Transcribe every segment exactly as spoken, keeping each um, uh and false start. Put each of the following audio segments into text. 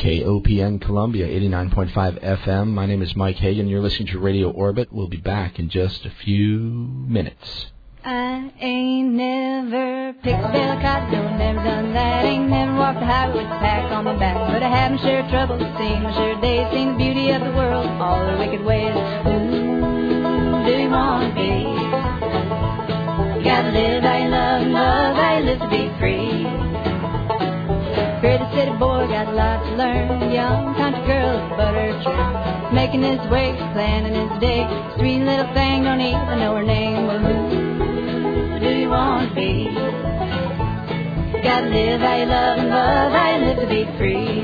K O P N Columbia, eighty-nine point five F M. My name is Mike Hagan. You're listening to Radio Orbit. We'll be back in just a few minutes. I ain't never picked a bale of cotton, no, never done that. Ain't never walked the highway with a pack on my back. But I haven't shared troubles, seen my share of days, seen the beauty of the world, all their wicked ways. Who do you want to be? You gotta live how you love and love how you live to be free. Pretty city boy, got a lot to learn. Young country girl, a butter tree. Making his way, planning his day. Sweet little thing, don't even know her name. Well, who do you want to be? Gotta live how you love and love how you live to be free.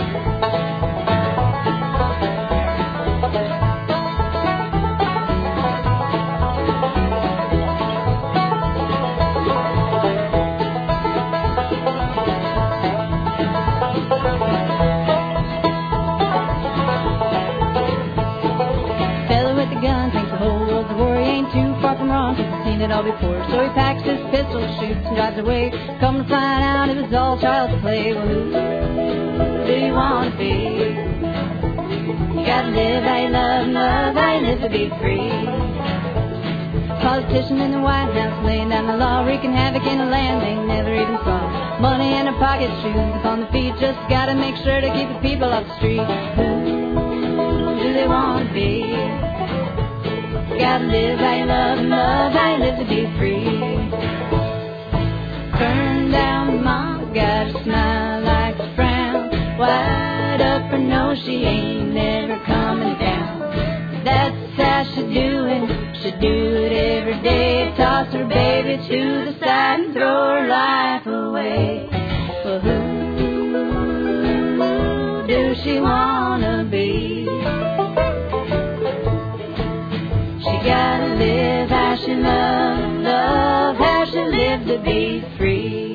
Seen it all before, so he packs his pistol, shoots and drives away. Come to find out it was all child's play. Well, who do you want to be? You gotta live how you love and love how you live to be free. Politician in the White House laying down the law, wreaking havoc in a land they never even saw. Money in their pockets, shoes upon the feet, just gotta make sure to keep the people off the street. Who do they want to be? Gotta live how you love and love how you live to be free. Turn down mom, got a smile like a frown. Wide up her nose, she ain't never coming down. That's how she do it, she do it every day. Toss her baby to the side and throw her life away. Well, who do she wanna be? Gotta live how she loved, love how she lived to be free.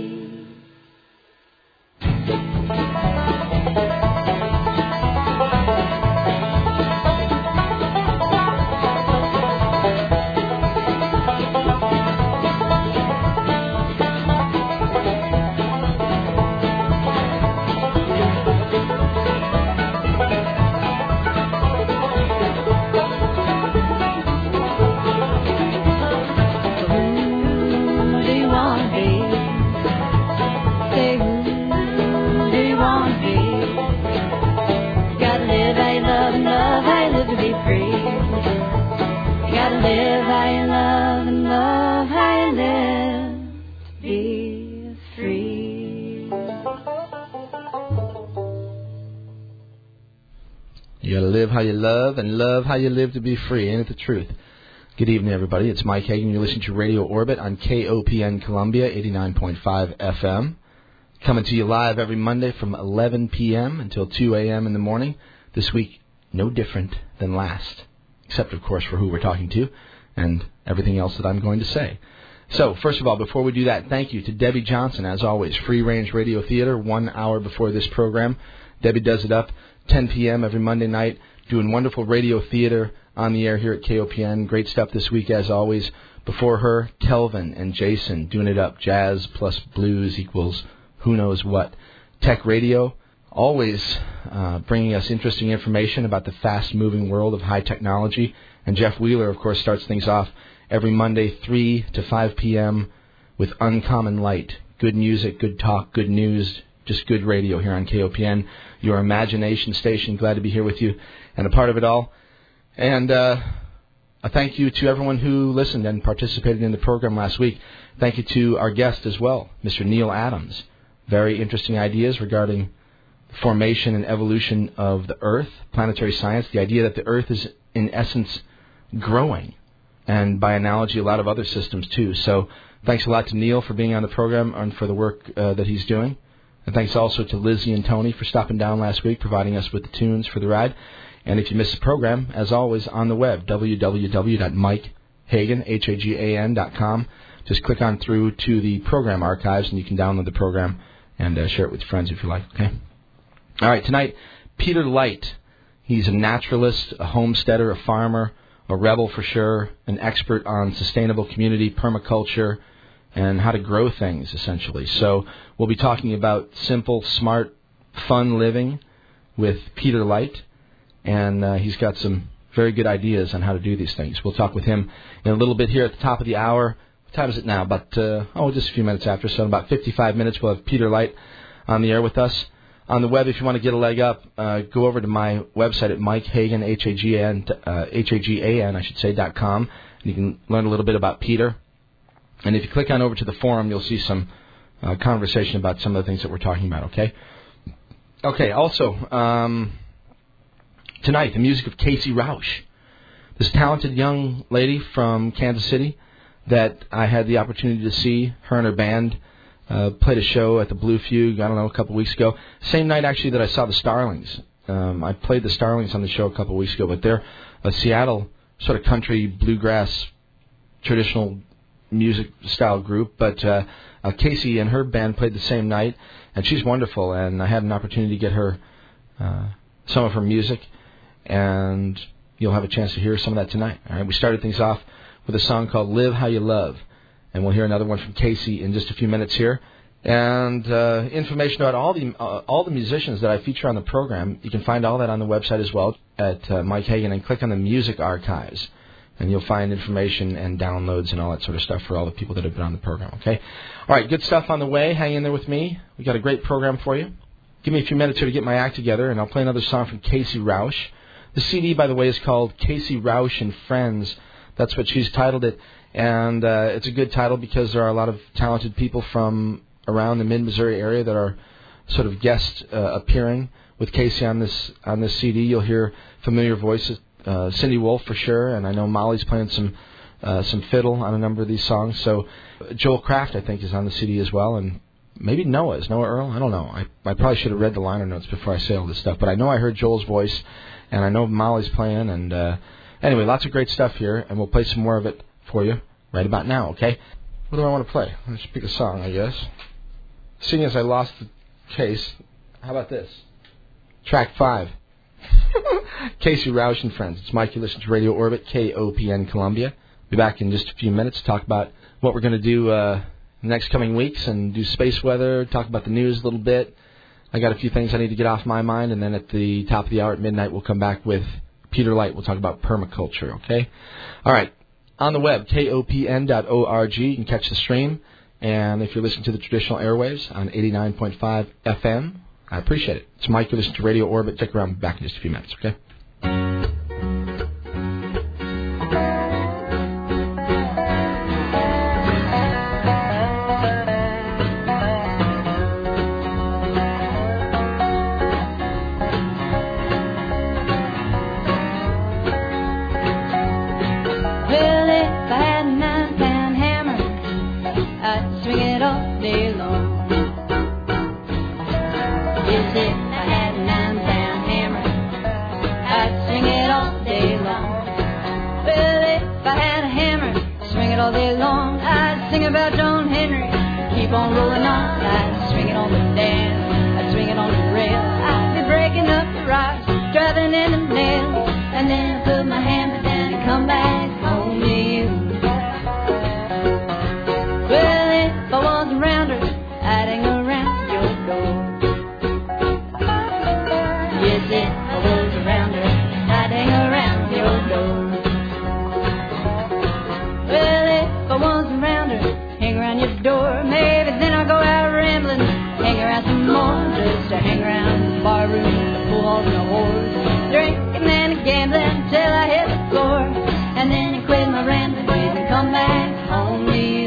You gotta live how you love and love how you live to be free. Ain't it the truth? Good evening, everybody. It's Mike Hagan. You're listening to Radio Orbit on K O P N Columbia, eighty-nine point five F M. Coming to you live every Monday from eleven p.m. until two a.m. in the morning. This week, no different than last, except, of course, for who we're talking to and everything else that I'm going to say. So, first of all, before we do that, thank you to Debbie Johnson, as always. Free Range Radio Theater, one hour before this program. Debbie does it up ten p.m. every Monday night, doing wonderful radio theater on the air here at K O P N. Great stuff this week, as always. Before her, Kelvin and Jason doing it up. Jazz plus blues equals who knows what. Tech Radio, always uh, bringing us interesting information about the fast-moving world of high technology. And Jeff Wheeler, of course, starts things off every Monday, three to five p.m. with Uncommon Light. Good music, good talk, good news, just good radio here on K O P N. Your imagination station. Glad to be here with you and a part of it all. And uh, a thank you to everyone who listened and participated in the program last week. Thank you to our guest as well, Mister Neil Adams. Very interesting ideas regarding the formation and evolution of the Earth, planetary science, the idea that the Earth is, in essence, growing. And by analogy, a lot of other systems, too. So thanks a lot to Neil for being on the program and for the work uh, that he's doing. And thanks also to Lizzie and Tony for stopping down last week, providing us with the tunes for the ride. And if you missed the program, as always, on the web, w w w dot mike hagan dot com. Just click on through to the program archives, and you can download the program and uh, share it with your friends if you like. Okay. All right, tonight, Peter Light. He's a naturalist, a homesteader, a farmer, a rebel for sure, an expert on sustainable community, permaculture, and how to grow things, essentially. So we'll be talking about simple, smart, fun living, with Peter Light, and uh, he's got some very good ideas on how to do these things. We'll talk with him in a little bit here at the top of the hour. What time is it now? About, uh, oh, just a few minutes after. So in about fifty-five minutes, we'll have Peter Light on the air with us. On the web, if you want to get a leg up, uh, go over to my website at Mike Hagan, H A G A N, uh, H A G A N, I should say, dot com. And you can learn a little bit about Peter. And if you click on over to the forum, you'll see some uh, conversation about some of the things that we're talking about, okay? Okay, also, um, tonight, the music of Casey Rausch, this talented young lady from Kansas City that I had the opportunity to see. Her and her band uh, played a show at the Blue Fugue, I don't know, a couple weeks ago. Same night, actually, that I saw the Starlings. Um, I played the Starlings on the show a couple weeks ago, but they're a Seattle sort of country, bluegrass, traditional music style group. But uh, uh, Casey and her band played the same night, and she's wonderful, and I had an opportunity to get her uh, some of her music, and you'll have a chance to hear some of that tonight. All right, we started things off with a song called Live How You Love, and we'll hear another one from Casey in just a few minutes here. And uh, information about all the uh, all the musicians that I feature on the program, you can find all that on the website as well at uh, Mike Hagan, and click on the music archives, and you'll find information and downloads and all that sort of stuff for all the people that have been on the program, okay? All right, good stuff on the way. Hang in there with me. We got a great program for you. Give me a few minutes here to get my act together, and I'll play another song from Casey Rausch. The C D, by the way, is called Casey Rausch and Friends. That's what she's titled it, and uh, it's a good title because there are a lot of talented people from around the mid-Missouri area that are sort of guest uh, appearing with Casey on this on this C D. You'll hear familiar voices, uh, Cindy Wolf for sure, and I know Molly's playing some uh, some fiddle on a number of these songs. So Joel Kraft, I think, is on the C D as well, and maybe Noah. Is Noah Earl? I don't know. I, I probably should have read the liner notes before I say all this stuff, but I know I heard Joel's voice, and I know Molly's playing, and uh, anyway, lots of great stuff here, and we'll play some more of it for you right about now, okay? What do I want to play? Let's pick a song, I guess. Seeing as I lost the case, how about this? Track five. Casey Rausch and Friends. It's Mike. You listen to Radio Orbit, K O P N Columbia. Be back in just a few minutes to talk about what we're going to do uh, the next coming weeks and do space weather, talk about the news a little bit. I got a few things I need to get off my mind, and then at the top of the hour at midnight, we'll come back with Peter Light. We'll talk about permaculture, okay? All right. On the web, K O P N dot org, you can catch the stream. And if you're listening to the traditional airwaves on eighty-nine point five F M, I appreciate it. It's Mike. You listen to Radio Orbit. Stick around. Back in just a few minutes, okay? All day long, I'd sing about John Henry, keep on rolling on. I'd swing it on the dam, I'd swing it on the rail. I'd be breaking up the rocks, driving in the nails, and then I'd put my hammer down and come back home to you. Well, if I was around her, I'd hang around your door. Yes, if I was around her, I'd hang around your door. If I was around her, hang around your door. Maybe then I'll go out rambling, hang around some more, just to hang around the bar room, the pool halls and the whores, drinking and gambling till I hit the floor, and then I quit my rambling and come back home to you.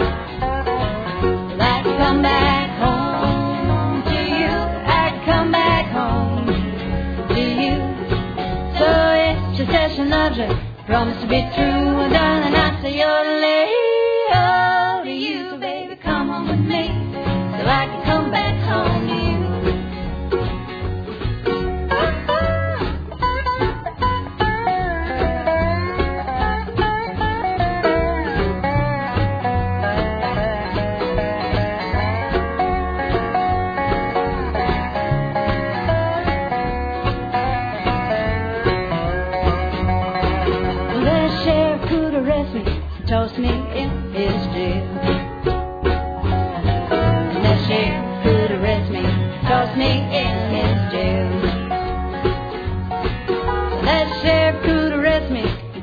I'd come back home to you. I'd come back home to you. So if she says she loves you, promise to be true, darling, I say you're late. Oh, to you, so baby, come on with me, so I can come back home to you. Well, the sheriff could arrest me, toss me in his jail. And that sheriff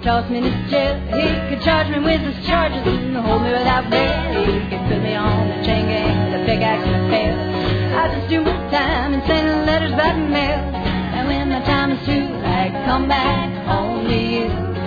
toss me into jail. He could charge me with his charges and hold me without bail. He could put me on the chain gang with a pickaxe and a pail. I just do my time and send letters by mail. And when my time is through, I come back home to you.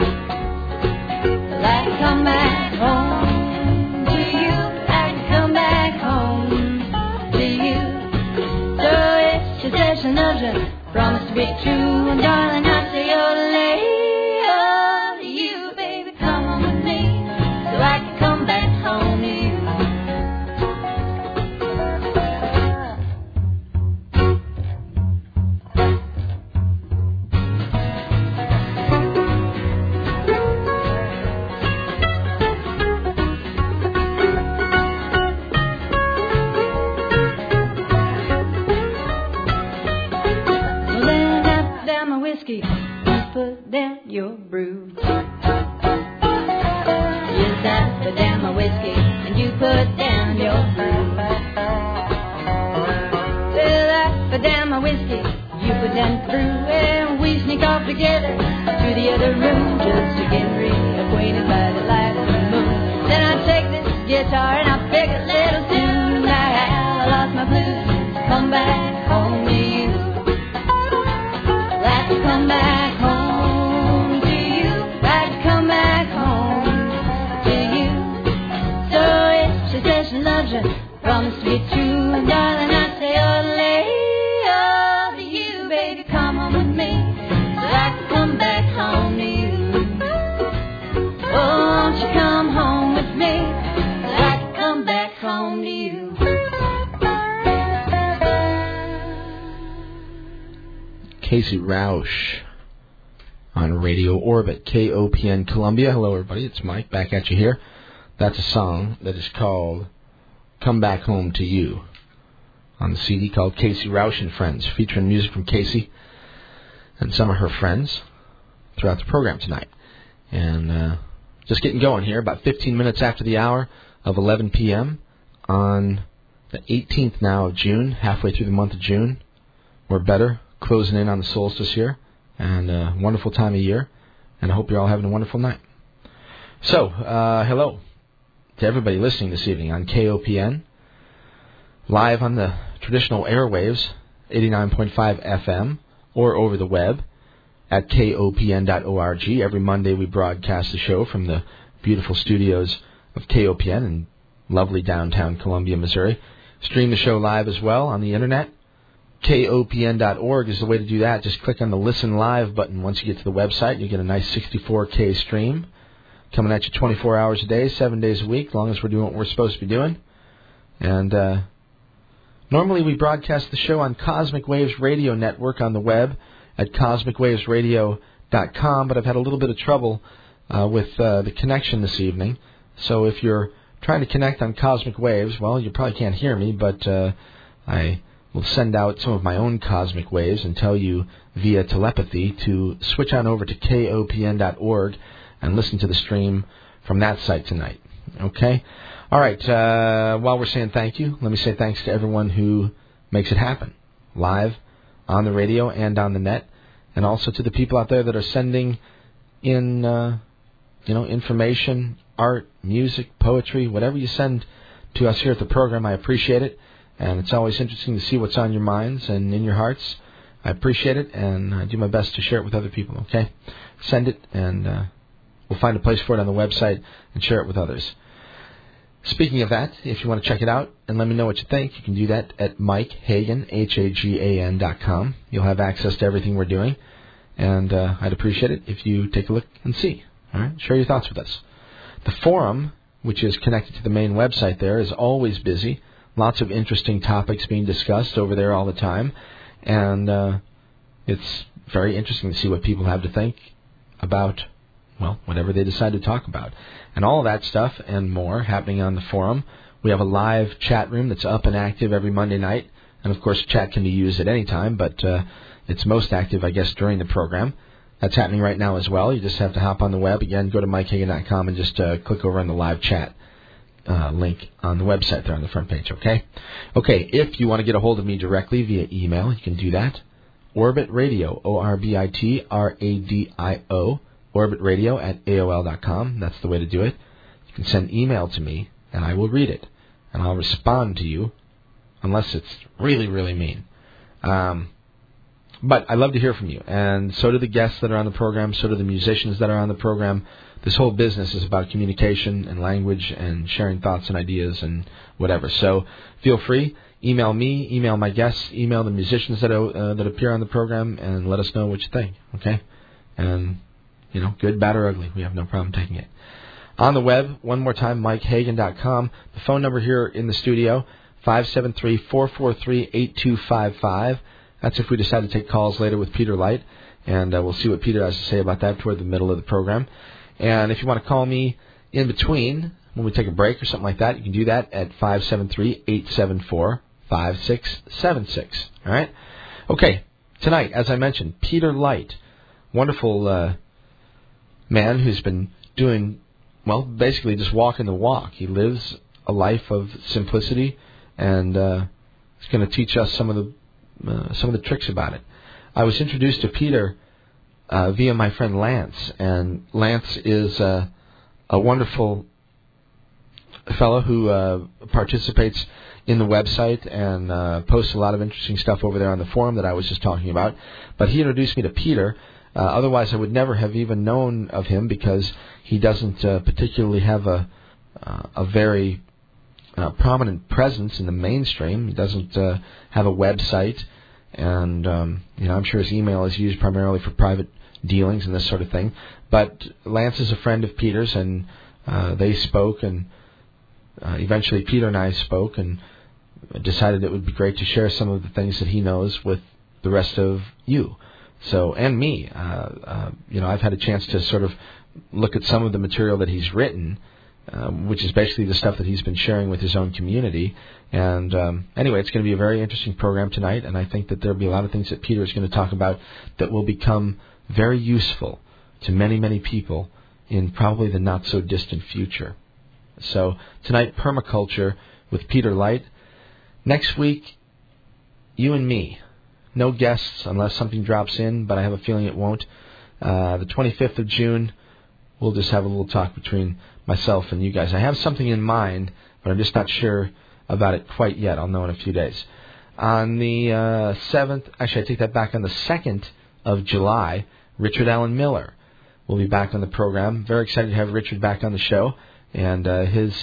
I come back home to you. I come back home to you. So it's just as another promise to be true. And darling, I say, oh, lay, oh, to you, baby, come on with me. So I can come back home to you. Put down your brew. Yes, I put down my whiskey, and you put down your brew. Well, I put down my whiskey, you put down the brew, and we sneak off together to the other room just to get reacquainted by the light of the moon. Then I take this guitar and I pick a little tune. I have I lost my blues, come back home to you. Let's come back home. Promise to be true, and darling, I say, oh, lay, oh, to you, baby, come on with me, so I can come back home to you. Oh, won't you come home with me, so I can come back home to you. Casey Roush on Radio Orbit, K O P N Columbia. Hello, everybody. It's Mike back at you here. That's a song that is called Come Back Home to You on the C D called Casey Roush and Friends, featuring music from Casey and some of her friends throughout the program tonight. And uh, just getting going here, about fifteen minutes after the hour of eleven p.m. on the eighteenth now of June, halfway through the month of June, or better, closing in on the solstice here, and a wonderful time of year, and I hope you're all having a wonderful night. So, uh, hello to everybody listening this evening on K O P N, live on the traditional airwaves, eighty-nine point five F M, or over the web at K O P N dot org. Every Monday we broadcast the show from the beautiful studios of K O P N in lovely downtown Columbia, Missouri. Stream the show live as well on the internet. K O P N dot org is the way to do that. Just click on the Listen Live button once you get to the website. You get a nice sixty-four K stream coming at you twenty-four hours a day, seven days a week, as long as we're doing what we're supposed to be doing. And uh, normally we broadcast the show on Cosmic Waves Radio Network on the web at cosmic waves radio dot com, but I've had a little bit of trouble uh, with uh, the connection this evening. So if you're trying to connect on Cosmic Waves, well, you probably can't hear me, but uh, I will send out some of my own cosmic waves and tell you via telepathy to switch on over to K O P N dot org and listen to the stream from that site tonight. Okay? All right. Uh, while we're saying thank you, let me say thanks to everyone who makes it happen, live, on the radio, and on the net, and also to the people out there that are sending in, uh, you know, information, art, music, poetry, whatever you send to us here at the program. I appreciate it, and it's always interesting to see what's on your minds and in your hearts. I appreciate it, and I do my best to share it with other people, okay? Send it, and uh, we'll find a place for it on the website and share it with others. Speaking of that, if you want to check it out and let me know what you think, you can do that at Mike Hagan, H A G A N dot com. You'll have access to everything we're doing, and uh, I'd appreciate it if you take a look and see. All right? Share your thoughts with us. The forum, which is connected to the main website there, is always busy. Lots of interesting topics being discussed over there all the time, and uh, it's very interesting to see what people have to think about, well, whatever they decide to talk about. And all of that stuff and more happening on the forum. We have a live chat room that's up and active every Monday night. And, of course, chat can be used at any time, but uh, it's most active, I guess, during the program. That's happening right now as well. You just have to hop on the web. Again, go to Mike Hagan dot com and just uh, click over on the live chat uh, link on the website there on the front page, okay? Okay, if you want to get a hold of me directly via email, you can do that. Orbit Radio, O R B I T R A D I O, orbit radio at A O L dot com. That's the way to do it. You can send email to me, and I will read it. And I'll respond to you, unless it's really, really mean. Um, but I love to hear from you. And so do the guests that are on the program. So do the musicians that are on the program. This whole business is about communication and language and sharing thoughts and ideas and whatever. So feel free. Email me, email my guests, email the musicians that uh, that appear on the program, and let us know what you think, okay? And, you know, good, bad, or ugly. We have no problem taking it. On the web, one more time, mike hagan dot com. The phone number here in the studio, five seven three, four four three, eight two five five. That's if we decide to take calls later with Peter Light, and uh, we'll see what Peter has to say about that toward the middle of the program. And if you want to call me in between, when we take a break or something like that, you can do that at five seven three, eight seven four, five six seven six. All right? Okay, tonight, as I mentioned, Peter Light, wonderful uh, man who's been doing, well, basically just walking the walk. He lives a life of simplicity, and uh, he's going to teach us some of the uh, some of the tricks about it. I was introduced to Peter uh, via my friend Lance, and Lance is uh, a wonderful fellow who uh, participates in the website and uh, posts a lot of interesting stuff over there on the forum that I was just talking about. But he introduced me to Peter. Uh, otherwise, I would never have even known of him, because he doesn't uh, particularly have a uh, a very uh, prominent presence in the mainstream. He doesn't uh, have a website, and um, you know, I'm sure his email is used primarily for private dealings and this sort of thing. But Lance is a friend of Peter's, and uh, they spoke, and uh, eventually Peter and I spoke, and decided it would be great to share some of the things that he knows with the rest of you. So, and me, uh, uh, you know, I've had a chance to sort of look at some of the material that he's written, um, which is basically the stuff that he's been sharing with his own community. And um, anyway, it's going to be a very interesting program tonight, and I think that there'll be a lot of things that Peter is going to talk about that will become very useful to many, many people in probably the not-so-distant future. So, tonight, Permaculture with Peter Light. Next week, you and me. No guests unless something drops in, but I have a feeling it won't. Uh, the twenty-fifth of June, we'll just have a little talk between myself and you guys. I have something in mind, but I'm just not sure about it quite yet. I'll know in a few days. On the uh, seventh, actually I take that back, on the second of July, Richard Allen Miller will be back on the program. Very excited to have Richard back on the show. And uh, his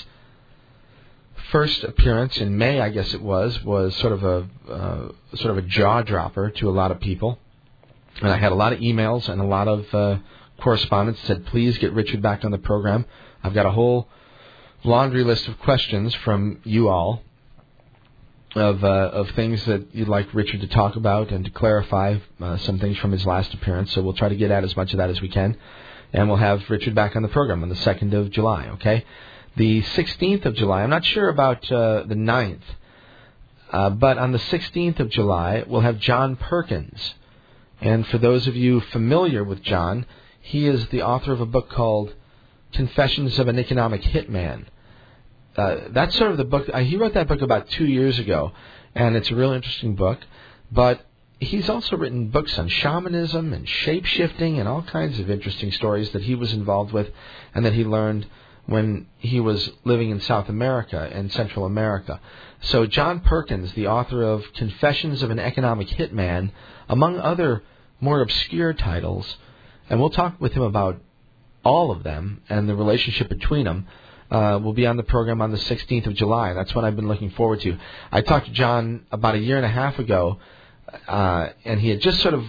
first appearance in May, I guess it was, was sort of a uh, sort of a jaw dropper to a lot of people, and I had a lot of emails and a lot of uh, correspondence that said, "Please get Richard back on the program." I've got a whole laundry list of questions from you all of uh, of things that you'd like Richard to talk about and to clarify uh, some things from his last appearance. So we'll try to get at as much of that as we can, and we'll have Richard back on the program on the second of July. Okay. The sixteenth of July, I'm not sure about uh, the ninth, uh, but on the sixteenth of July, we'll have John Perkins. And for those of you familiar with John, he is the author of a book called Confessions of an Economic Hitman. Uh, that's sort of the book, uh, he wrote that book about two years ago, and it's a real interesting book. But he's also written books on shamanism and shape-shifting and all kinds of interesting stories that he was involved with and that he learned when he was living in South America and Central America. So John Perkins, the author of Confessions of an Economic Hitman, among other more obscure titles, and we'll talk with him about all of them and the relationship between them, uh, will be on the program on the sixteenth of July. That's what I've been looking forward to. I talked to John about a year and a half ago, uh, and he had just sort of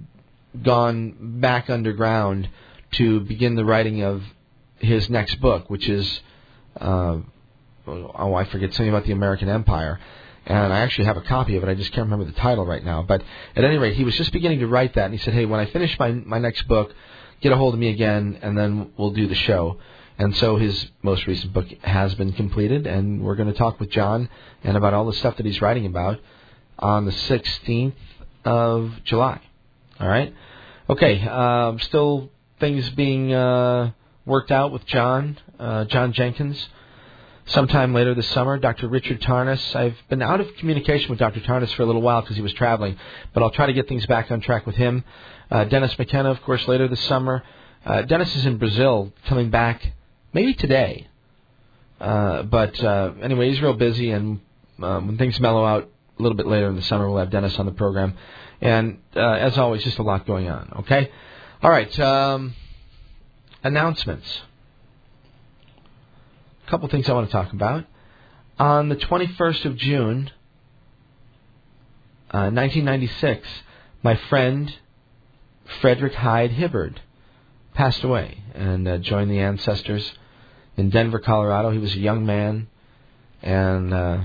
gone back underground to begin the writing of his next book, which is, uh, oh, I forget, something about the American Empire. And I actually have a copy of it. I just can't remember the title right now. But at any rate, he was just beginning to write that. And he said, hey, when I finish my, my next book, get a hold of me again, and then we'll do the show. And so his most recent book has been completed, and we're going to talk with John and about all the stuff that he's writing about on the sixteenth of July. All right? Okay, um, still things being uh, worked out with John, uh, John Jenkins. Sometime later this summer, Doctor Richard Tarnas. I've been out of communication with Doctor Tarnas for a little while because he was traveling, but I'll try to get things back on track with him. Uh, Dennis McKenna, of course, later this summer. Uh, Dennis is in Brazil, coming back maybe today. Uh, but uh, anyway, he's real busy, and uh, when things mellow out a little bit later in the summer, we'll have Dennis on the program. And uh, as always, just a lot going on, okay? All right, um, announcements. A couple things I want to talk about. On the twenty-first of June, uh, nineteen ninety-six, my friend Frederick Hyde Hibbard passed away and uh, joined the ancestors in Denver, Colorado. He was a young man and, uh,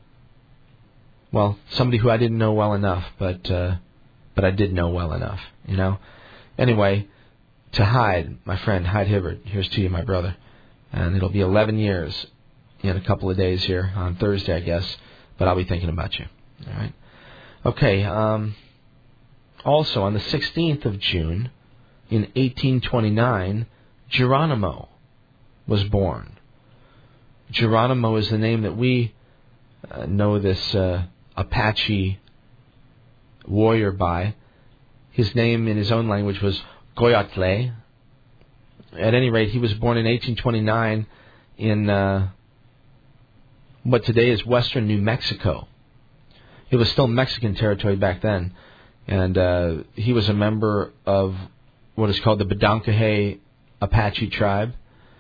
well, somebody who I didn't know well enough, but uh, but I did know well enough, you know. Anyway, to Hyde, my friend Hyde Hibbard, here's to you, my brother. And it'll be eleven years in a couple of days here on Thursday, I guess, but I'll be thinking about you. All right. Okay. Um, also, on the sixteenth of June, in eighteen twenty-nine, Geronimo was born. Geronimo is the name that we uh, know this uh, Apache warrior by. His name in his own language was Goyatle. At any rate, he was born in eighteen twenty-nine in uh, what today is western New Mexico. It was still Mexican territory back then. And uh, he was a member of what is called the Bedonkohe Apache tribe.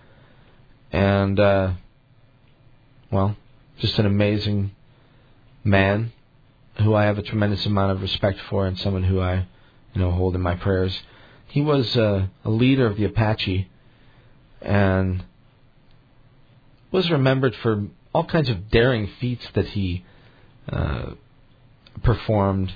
And, uh, well, just an amazing man who I have a tremendous amount of respect for and someone who I, you know, hold in my prayers. He was uh, a leader of the Apache and was remembered for all kinds of daring feats that he uh, performed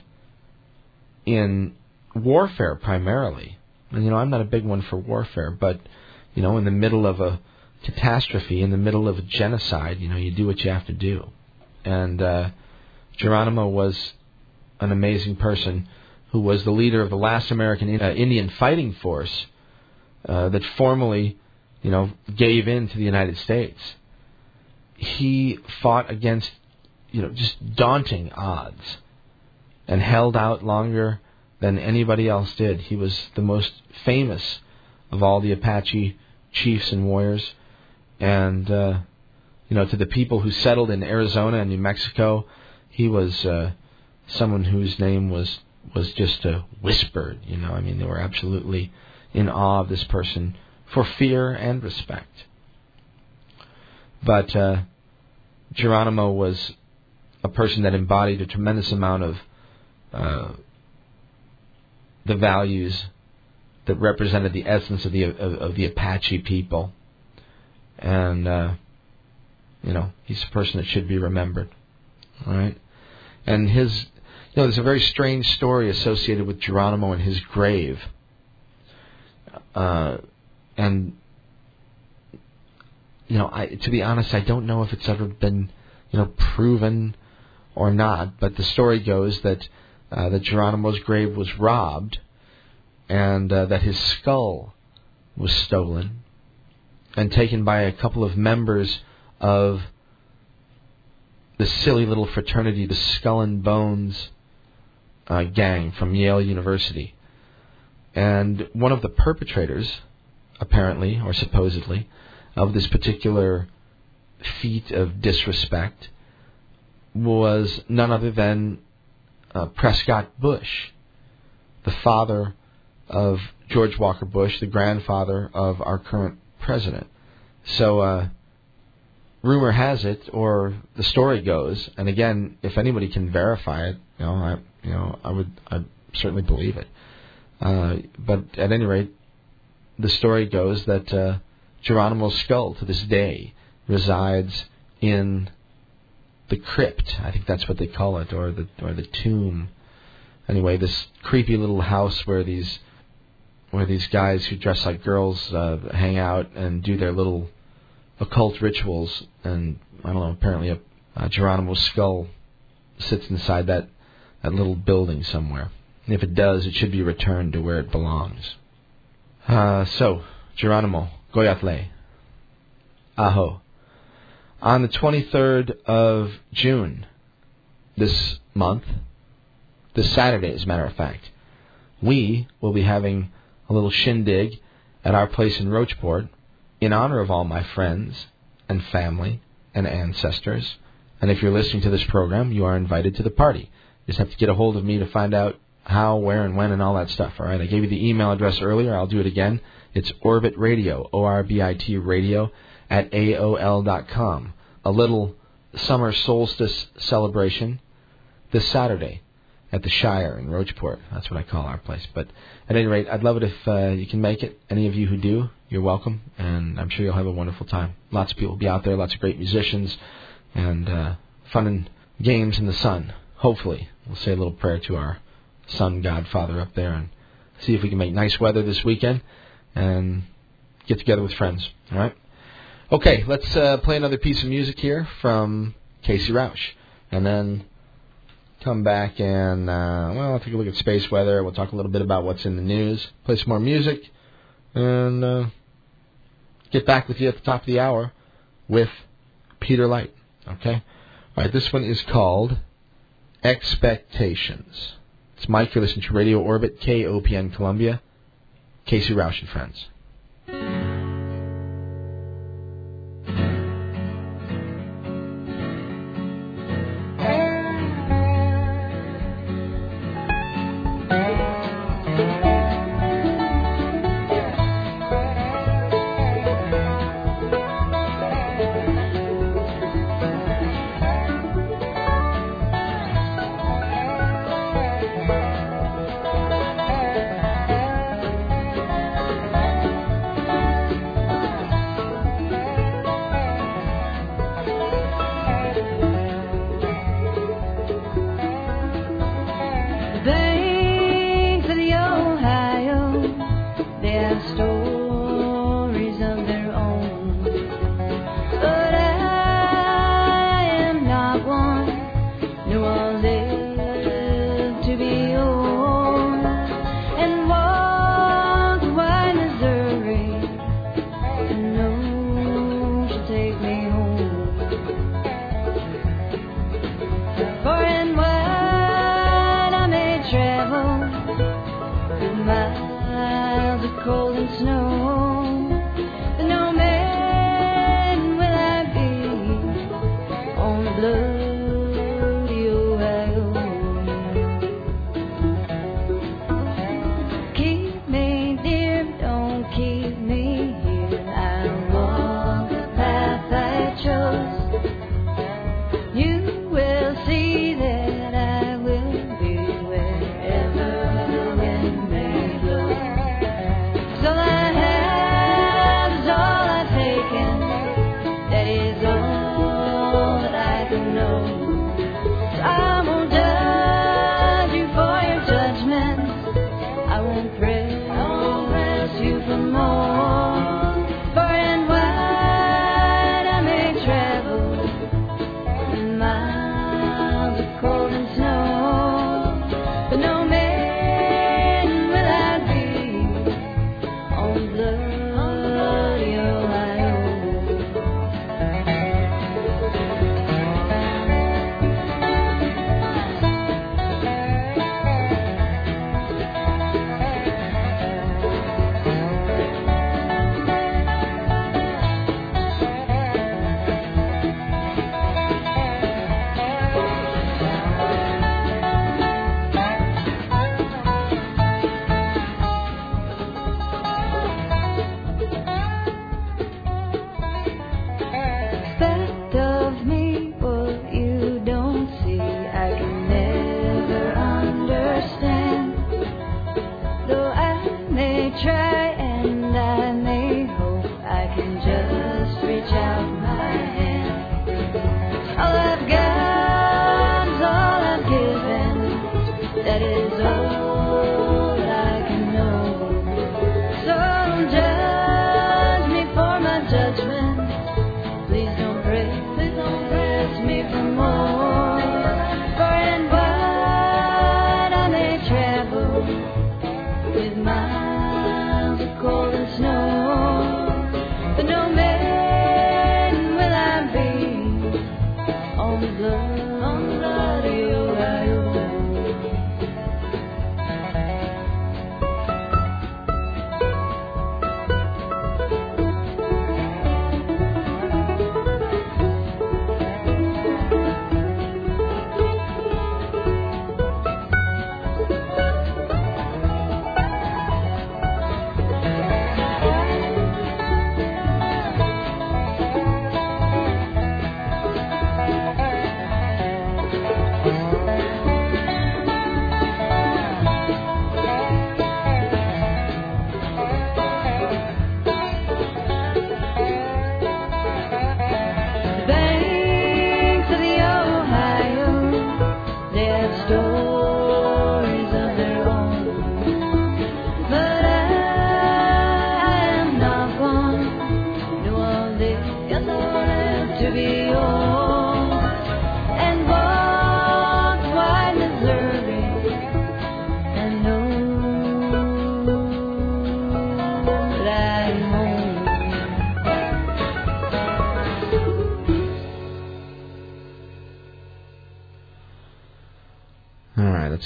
in warfare primarily. And, you know, I'm not a big one for warfare, but, you know, in the middle of a catastrophe, in the middle of a genocide, you know, you do what you have to do. And uh, Geronimo was an amazing person who was the leader of the last American uh, Indian fighting force uh, that formally, you know, gave in to the United States. He fought against, you know, just daunting odds and held out longer than anybody else did. He was the most famous of all the Apache chiefs and warriors. And, uh, you know, to the people who settled in Arizona and New Mexico, he was uh, someone whose name was was just uh, whispered, you know. I mean, they were absolutely in awe of this person for fear and respect. But uh, Geronimo was a person that embodied a tremendous amount of uh, the values that represented the essence of the of, of the Apache people. And, uh, you know, he's a person that should be remembered. All right? And his... You know, there's a very strange story associated with Geronimo and his grave. Uh, and, you know, I, to be honest, I don't know if it's ever been, you know, proven or not. But the story goes that, uh, that Geronimo's grave was robbed and uh, that his skull was stolen and taken by a couple of members of the silly little fraternity, the Skull and Bones Uh, gang from Yale University. And one of the perpetrators, apparently, or supposedly, of this particular feat of disrespect was none other than uh, Prescott Bush, the father of George Walker Bush, the grandfather of our current president. So, uh, rumor has it, or the story goes, and again, if anybody can verify it, you know, I, you know, I would, I'd certainly believe it. Uh, but at any rate, the story goes that uh, Geronimo's skull to this day resides in the crypt. I think that's what they call it, or the or the tomb. Anyway, this creepy little house where these where these guys who dress like girls uh, hang out and do their little occult rituals, and I don't know, apparently a, a Geronimo's skull sits inside that, that little building somewhere. And if it does, it should be returned to where it belongs. Uh, so, Geronimo, Goyatle, Aho. On the twenty-third of June, this month, this Saturday as a matter of fact, we will be having a little shindig at our place in Rocheport in honor of all my friends and family and ancestors. And if you're listening to this program, you are invited to the party. You just have to get a hold of me to find out how, where, and when, and all that stuff. All right, I gave you the email address earlier. I'll do it again. It's Orbit Radio, O R B I T Radio, at A O L dot com. A little summer solstice celebration this Saturday at the Shire in Rocheport. That's what I call our place. But at any rate, I'd love it if uh, you can make it. Any of you who do, you're welcome, and I'm sure you'll have a wonderful time. Lots of people will be out there, lots of great musicians, and uh, fun and games in the sun. Hopefully, we'll say a little prayer to our sun godfather up there and see if we can make nice weather this weekend and get together with friends. All right? Okay, let's uh, play another piece of music here from Casey Rausch, and then come back and, uh, well, I'll take a look at space weather. We'll talk a little bit about what's in the news, play some more music, and uh, get back with you at the top of the hour with Peter Light. Okay? All right, this one is called Expectations. It's Mike. You're listening to Radio Orbit, K O P N Columbia, Casey Rausch and Friends.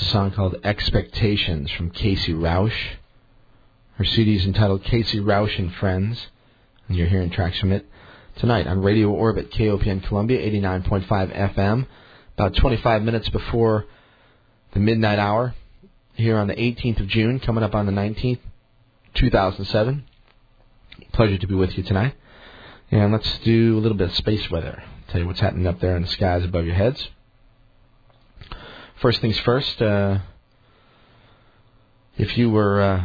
song called Expectations from Casey Rausch. Her C D is entitled Casey Rausch and Friends, and you're hearing tracks from it tonight on Radio Orbit, K O P N Columbia, eighty-nine point five F M, about twenty-five minutes before the midnight hour, here on the eighteenth of June, coming up on the nineteenth, two thousand seven. Pleasure to be with you tonight. And let's do a little bit of space weather. Tell you what's happening up there in the skies above your heads. First things first, uh, if you were uh,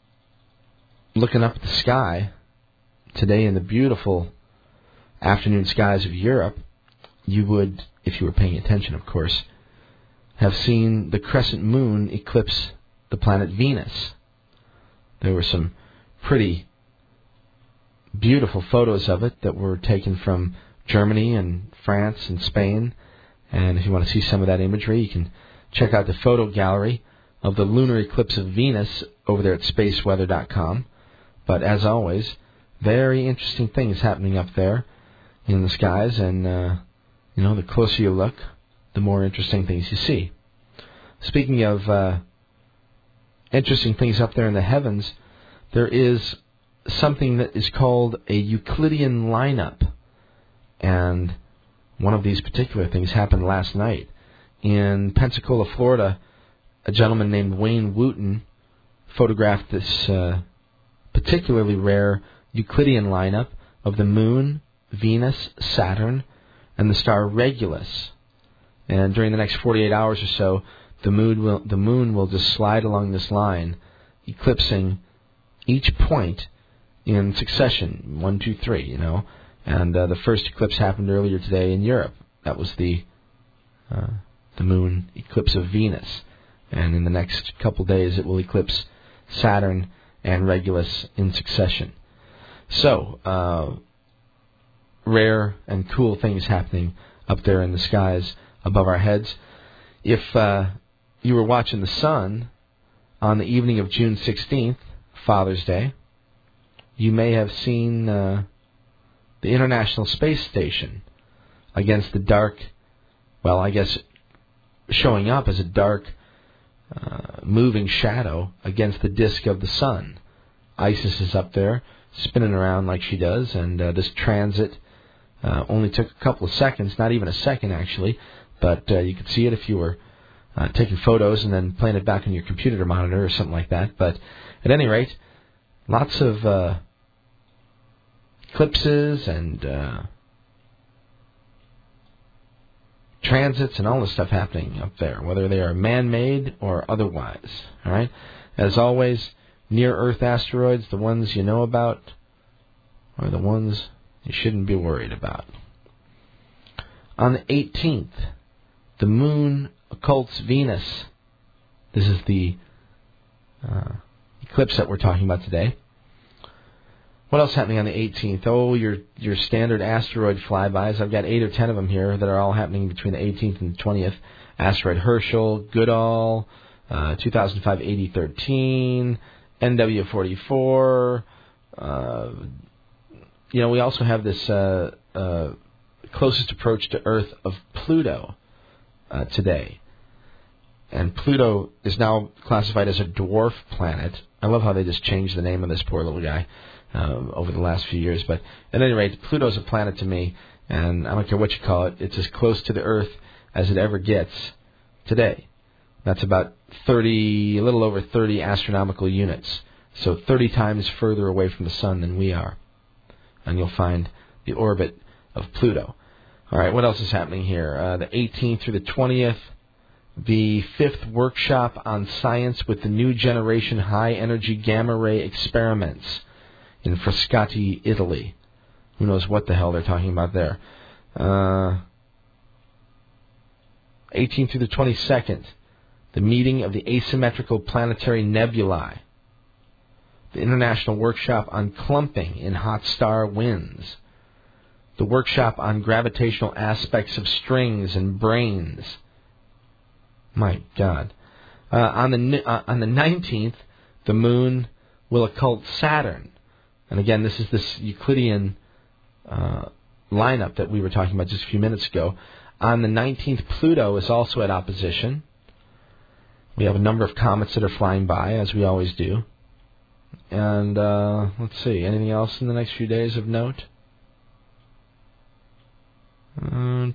looking up at the sky today in the beautiful afternoon skies of Europe, you would, if you were paying attention, of course, have seen the crescent moon eclipse the planet Venus. There were some pretty beautiful photos of it that were taken from Germany and France and Spain. And if you want to see some of that imagery, you can check out the photo gallery of the lunar eclipse of Venus over there at space weather dot com. But as always, very interesting things happening up there in the skies. And, uh, you know, the closer you look, the more interesting things you see. Speaking of uh, interesting things up there in the heavens, there is something that is called a Euclidean lineup. And one of these particular things happened last night. In Pensacola, Florida, a gentleman named Wayne Wooten photographed this uh, particularly rare Euclidean lineup of the Moon, Venus, Saturn, and the star Regulus. And during the next forty-eight hours or so, the moon will, the moon will just slide along this line, eclipsing each point in succession, one, two, three, you know. And uh, the first eclipse happened earlier today in Europe. That was the uh, the moon eclipse of Venus. And in the next couple days, it will eclipse Saturn and Regulus in succession. So, uh, rare and cool things happening up there in the skies above our heads. If uh, you were watching the sun on the evening of June sixteenth, Father's Day, you may have seen Uh, the International Space Station against the dark, well, I guess showing up as a dark, uh, moving shadow against the disk of the sun. Isis is up there, spinning around like she does, and uh, this transit uh, only took a couple of seconds, not even a second actually, but uh, you could see it if you were uh, taking photos and then playing it back on your computer monitor or something like that. But at any rate, lots of Uh, eclipses and uh, transits and all this stuff happening up there, whether they are man-made or otherwise. All right. As always, near-Earth asteroids, the ones you know about, are the ones you shouldn't be worried about. On the eighteenth, the moon occults Venus. This is the uh, eclipse that we're talking about today. What else happening on the eighteenth? Oh, your your standard asteroid flybys. I've got eight or ten of them here that are all happening between the eighteenth and the twentieth. Asteroid Herschel, Goodall, uh, two thousand five eighty thirteen, N W forty-four. Uh, you know, we also have this uh, uh, closest approach to Earth of Pluto uh, today. And Pluto is now classified as a dwarf planet. I love how they just changed the name of this poor little guy Uh, over the last few years. But at any rate, Pluto's a planet to me, and I don't care what you call it, it's as close to the Earth as it ever gets today. That's about thirty, a little over thirty astronomical units. So thirty times further away from the Sun than we are. And you'll find the orbit of Pluto. All right, what else is happening here? Uh, the eighteenth through the twentieth, the fifth workshop on science with the new generation high-energy gamma-ray experiments in Frascati, Italy. Who knows what the hell they're talking about there. Uh, eighteenth through the twenty-second, the meeting of the asymmetrical planetary nebulae. The International Workshop on Clumping in Hot Star Winds. The workshop on gravitational aspects of strings and brains. My God. Uh, on the uh, on the nineteenth, the moon will occult Saturn. And again, this is this Euclidean uh, lineup that we were talking about just a few minutes ago. On the nineteenth, Pluto is also at opposition. We have a number of comets that are flying by, as we always do. And uh, let's see, anything else in the next few days of note? Uh,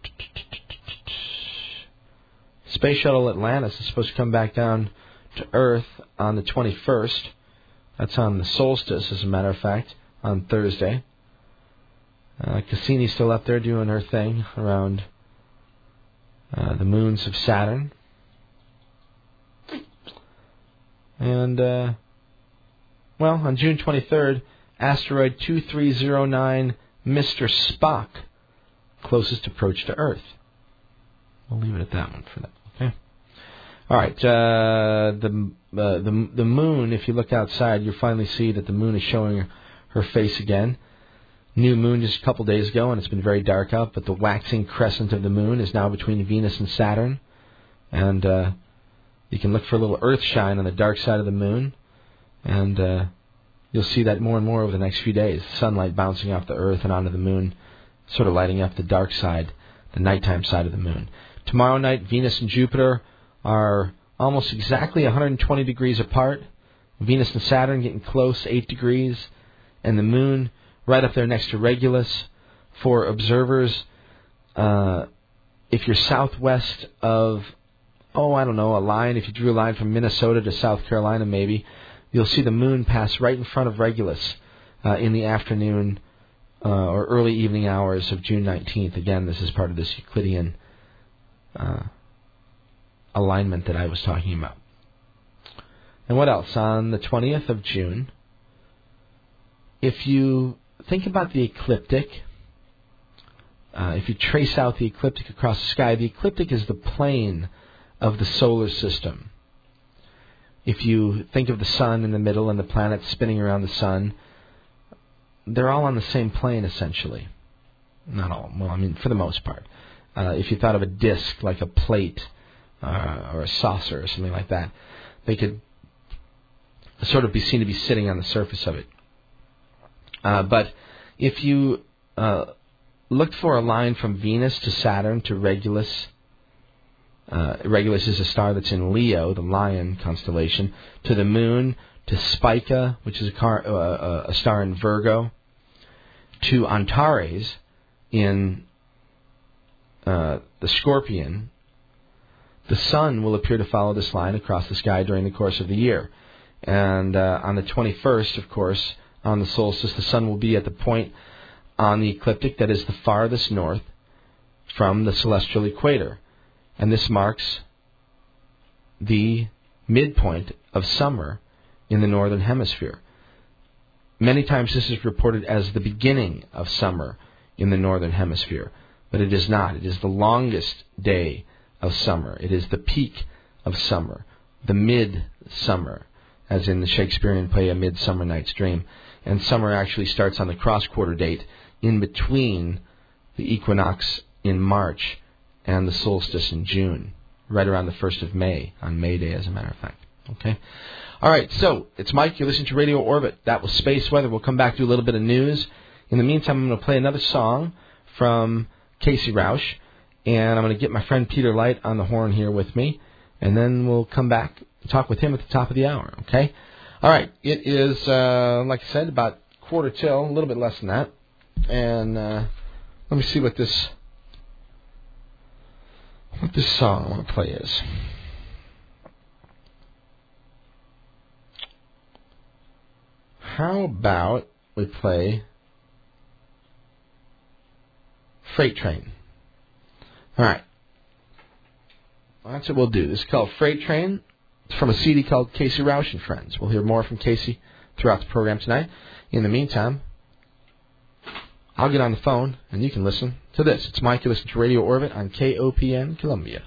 Space Shuttle Atlantis is supposed to come back down to Earth on the twenty-first. That's on the solstice, as a matter of fact, on Thursday. Uh, Cassini's still up there doing her thing around uh, the moons of Saturn. And, uh, well, on June twenty-third, asteroid two three zero nine, Mister Spock, closest approach to Earth. We'll leave it at that one for now. Okay. All right. Uh, the uh, the the moon. If you look outside, you'll finally see that the moon is showing her, her face again. New moon just a couple days ago, and it's been very dark out. But the waxing crescent of the moon is now between Venus and Saturn, and uh, you can look for a little Earth shine on the dark side of the moon, and uh, you'll see that more and more over the next few days. Sunlight bouncing off the Earth and onto the moon, sort of lighting up the dark side, the nighttime side of the moon. Tomorrow night, Venus and Jupiter are almost exactly one hundred twenty degrees apart. Venus and Saturn getting close, eight degrees. And the moon right up there next to Regulus. For observers, uh, if you're southwest of, oh, I don't know, a line, if you drew a line from Minnesota to South Carolina maybe, you'll see the moon pass right in front of Regulus uh, in the afternoon uh, or early evening hours of June nineteenth. Again, this is part of this Euclidean Uh, alignment that I was talking about. And what else? On the twentieth of June, if you think about the ecliptic, uh, if you trace out the ecliptic across the sky, the ecliptic is the plane of the solar system. If you think of the sun in the middle and the planets spinning around the sun, they're all on the same plane essentially. Not all, well, I mean, for the most part. Uh, if you thought of a disk, like a plate uh, or a saucer or something like that, they could sort of be seen to be sitting on the surface of it. Uh, but if you uh, looked for a line from Venus to Saturn to Regulus, uh, Regulus is a star that's in Leo, the lion constellation, to the moon, to Spica, which is a, car, uh, a star in Virgo, to Antares in Uh, the Scorpion, the sun will appear to follow this line across the sky during the course of the year. And uh, on the twenty-first, of course, on the solstice, the sun will be at the point on the ecliptic that is the farthest north from the celestial equator. And this marks the midpoint of summer in the northern hemisphere. Many times this is reported as the beginning of summer in the northern hemisphere. But it is not. It is the longest day of summer. It is the peak of summer, the mid-summer, as in the Shakespearean play A Midsummer Night's Dream. And summer actually starts on the cross-quarter date in between the equinox in March and the solstice in June, right around the first of May, on May Day, as a matter of fact. Okay? All right, so it's Mike. You're listening to Radio Orbit. That was Space Weather. We'll come back to a little bit of news. In the meantime, I'm going to play another song from Casey Rausch, and I'm going to get my friend Peter Light on the horn here with me, and then we'll come back and talk with him at the top of the hour, okay? All right, it is, uh, like I said, about quarter till, a little bit less than that, and uh, let me see what this what this song I want to play is. How about we play Freight Train. All right. Well, that's what we'll do. This is called Freight Train. It's from a C D called Casey Rausch and Friends. We'll hear more from Casey throughout the program tonight. In the meantime, I'll get on the phone and you can listen to this. It's Mike. You listen to Radio Orbit on K O P N Columbia.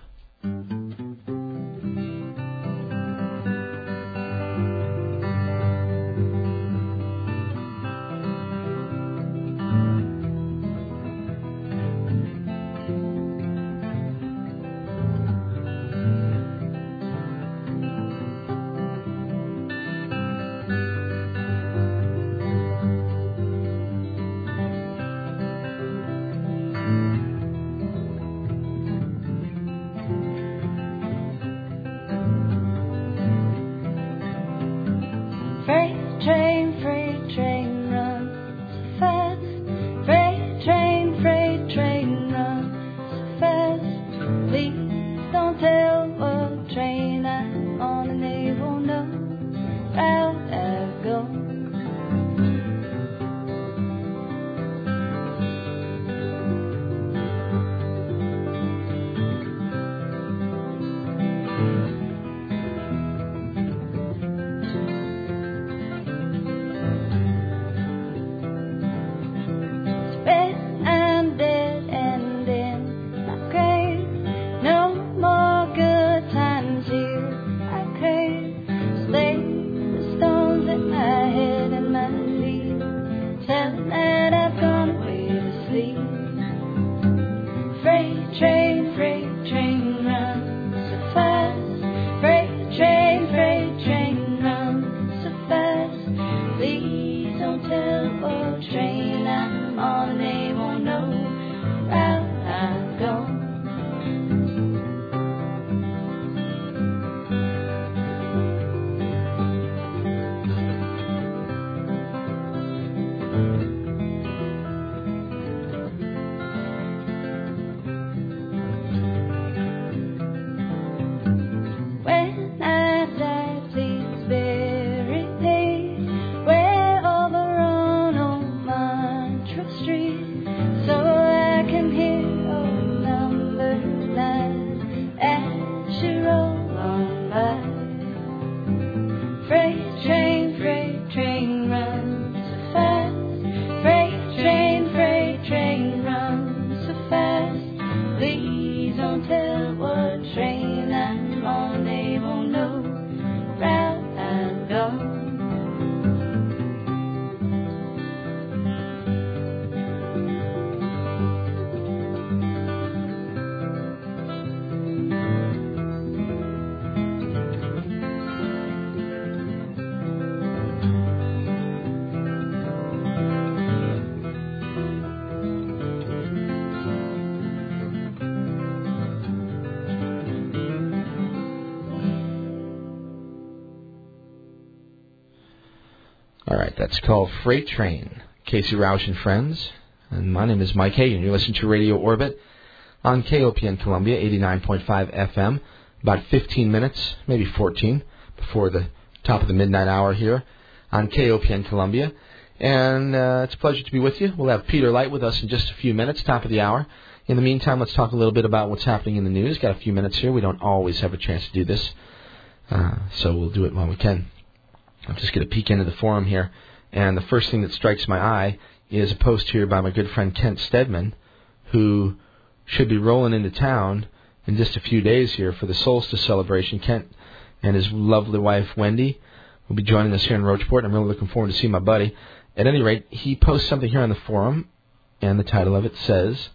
All right, that's called Freight Train. Casey Roush and Friends. And my name is Mike Hagan. You're listening to Radio Orbit on K O P N Columbia, eighty-nine point five F M. About fifteen minutes, maybe fourteen, before the top of the midnight hour here on K O P N Columbia. And uh, it's a pleasure to be with you. We'll have Peter Light with us in just a few minutes, top of the hour. In the meantime, let's talk a little bit about what's happening in the news. Got a few minutes here. We don't always have a chance to do this, uh, so we'll do it when we can. I'll just get a peek into the forum here. And the first thing that strikes my eye is a post here by my good friend Kent Stedman, who should be rolling into town in just a few days here for the Solstice celebration. Kent and his lovely wife, Wendy, will be joining us here in Rocheport. I'm really looking forward to seeing my buddy. At any rate, he posts something here on the forum, and the title of it says,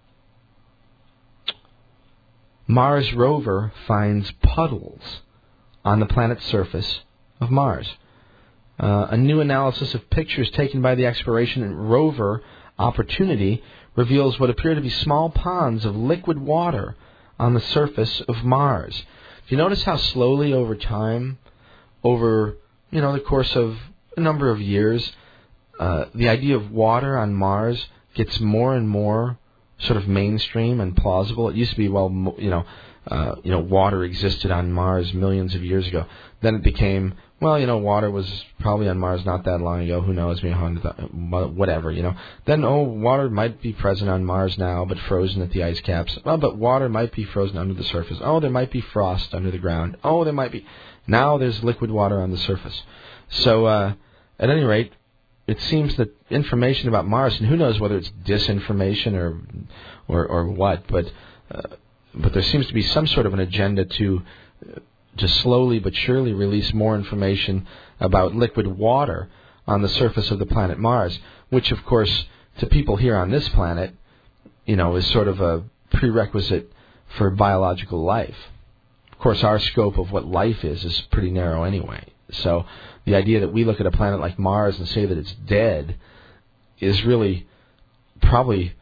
Mars rover finds puddles on the planet's surface of Mars. Uh, a new analysis of pictures taken by the exploration rover Opportunity reveals what appear to be small ponds of liquid water on the surface of Mars. If you notice how slowly over time, over you know the course of a number of years, uh, the idea of water on Mars gets more and more sort of mainstream and plausible. It used to be, well, you know, uh, you know, water existed on Mars millions of years ago. Then it became, well, you know, water was probably on Mars not that long ago. Who knows? Maybe whatever, you know. Then, oh, water might be present on Mars now, but frozen at the ice caps. Well, but water might be frozen under the surface. Oh, there might be frost under the ground. Oh, there might be. Now there's liquid water on the surface. So, uh, at any rate, it seems that information about Mars, and who knows whether it's disinformation or or, or what, but uh, but there seems to be some sort of an agenda to uh, just slowly but surely release more information about liquid water on the surface of the planet Mars, which, of course, to people here on this planet, you know, is sort of a prerequisite for biological life. Of course, our scope of what life is is pretty narrow anyway. So the idea that we look at a planet like Mars and say that it's dead is really probably,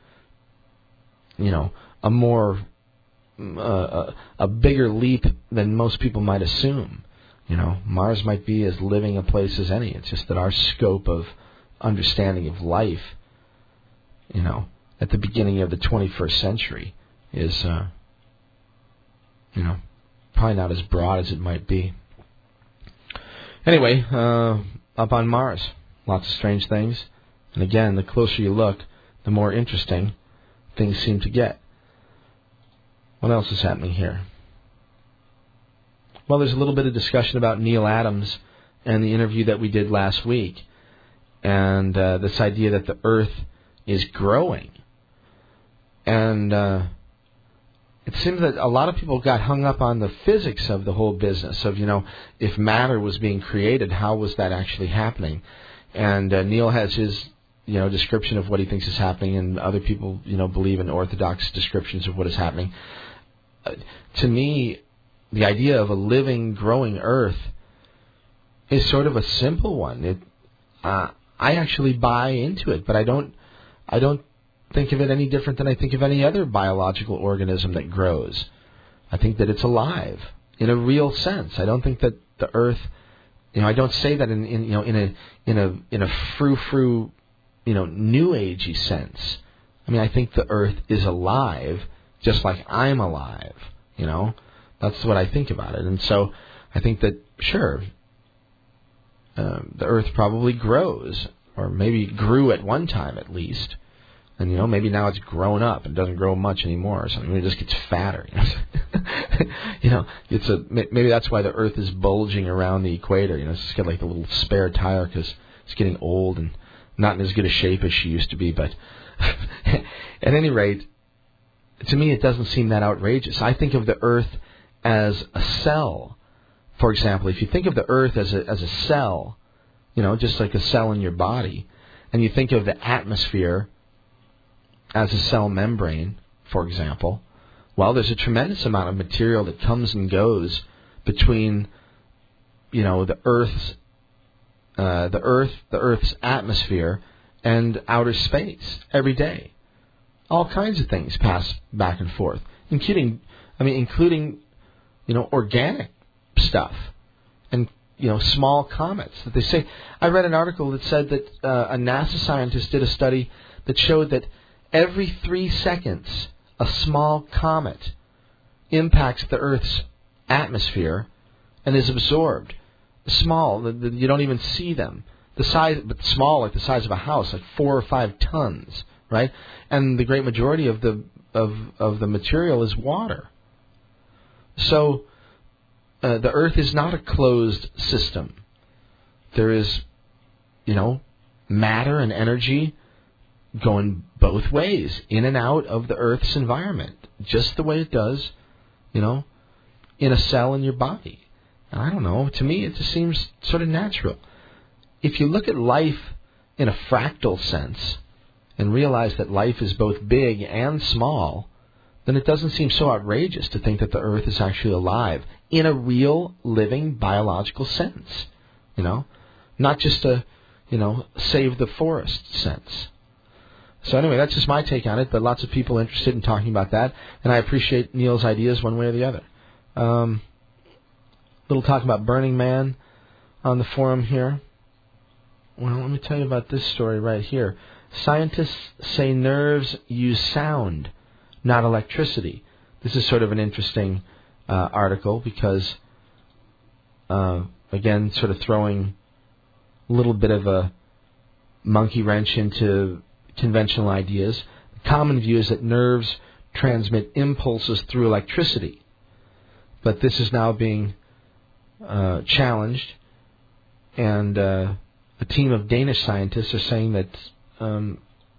you know, a more, uh, a, a bigger leap than most people might assume. You know, Mars might be as living a place as any. It's just that our scope of understanding of life, you know, at the beginning of the twenty-first century is, uh, you know, probably not as broad as it might be. Anyway, uh, up on Mars, lots of strange things. And again, the closer you look, the more interesting things seem to get. What else is happening here? Well, there's a little bit of discussion about Neil Adams and the interview that we did last week. And uh, this idea that the Earth is growing. And uh, it seems that a lot of people got hung up on the physics of the whole business of, you know, if matter was being created, how was that actually happening? And uh, Neil has his, you know, description of what he thinks is happening, and other people, you know, believe in orthodox descriptions of what is happening. Uh, to me, the idea of a living, growing Earth is sort of a simple one. It, uh, I actually buy into it, but I don't, I don't think of it any different than I think of any other biological organism that grows. I think that it's alive in a real sense. I don't think that the Earth, you know, I don't say that in, in you know in a in a in a frou-frou, you know, new agey sense. I mean, I think the Earth is alive, just like I'm alive. You know, that's what I think about it. And so I think that sure, uh, the Earth probably grows, or maybe grew at one time at least. And, you know, maybe now it's grown up and doesn't grow much anymore or something. Maybe it just gets fatter. You know, you know it's a, maybe that's why the Earth is bulging around the equator. You know, it's just got like a little spare tire because it's getting old and not in as good a shape as she used to be. But at any rate, to me, it doesn't seem that outrageous. I think of the Earth as a cell. For example, if you think of the Earth as a, as a cell, you know, just like a cell in your body, and you think of the atmosphere as a cell membrane, for example, well, there's a tremendous amount of material that comes and goes between, you know, the Earth's, uh, the Earth, the Earth's atmosphere and outer space every day. All kinds of things pass back and forth, including, I mean, including, you know, organic stuff, and you know, small comets that they say. I read an article that said that uh, a NASA scientist did a study that showed that every three seconds a small comet impacts the Earth's atmosphere and is absorbed. Small, the, the, you don't even see them. The size, but small, like the size of a house, like four or five tons, right? And the great majority of the of of the material is water. So uh, the Earth is not a closed system. There is, you know, matter and energy going both ways, in and out of the Earth's environment, just the way it does, you know, in a cell in your body. And I don't know, to me it just seems sort of natural. If you look at life in a fractal sense and realize that life is both big and small, then it doesn't seem so outrageous to think that the Earth is actually alive in a real, living, biological sense. You know, not just a, you know, save the forest sense. So anyway, that's just my take on it, but lots of people interested in talking about that, and I appreciate Neil's ideas one way or the other. Um, little talk about Burning Man on the forum here. Well, let me tell you about this story right here. Scientists say nerves use sound, not electricity. This is sort of an interesting uh, article because, uh, again, sort of throwing a little bit of a monkey wrench into conventional ideas. The common view is that nerves transmit impulses through electricity. But this is now being uh, challenged, and uh, a team of Danish scientists are saying that um,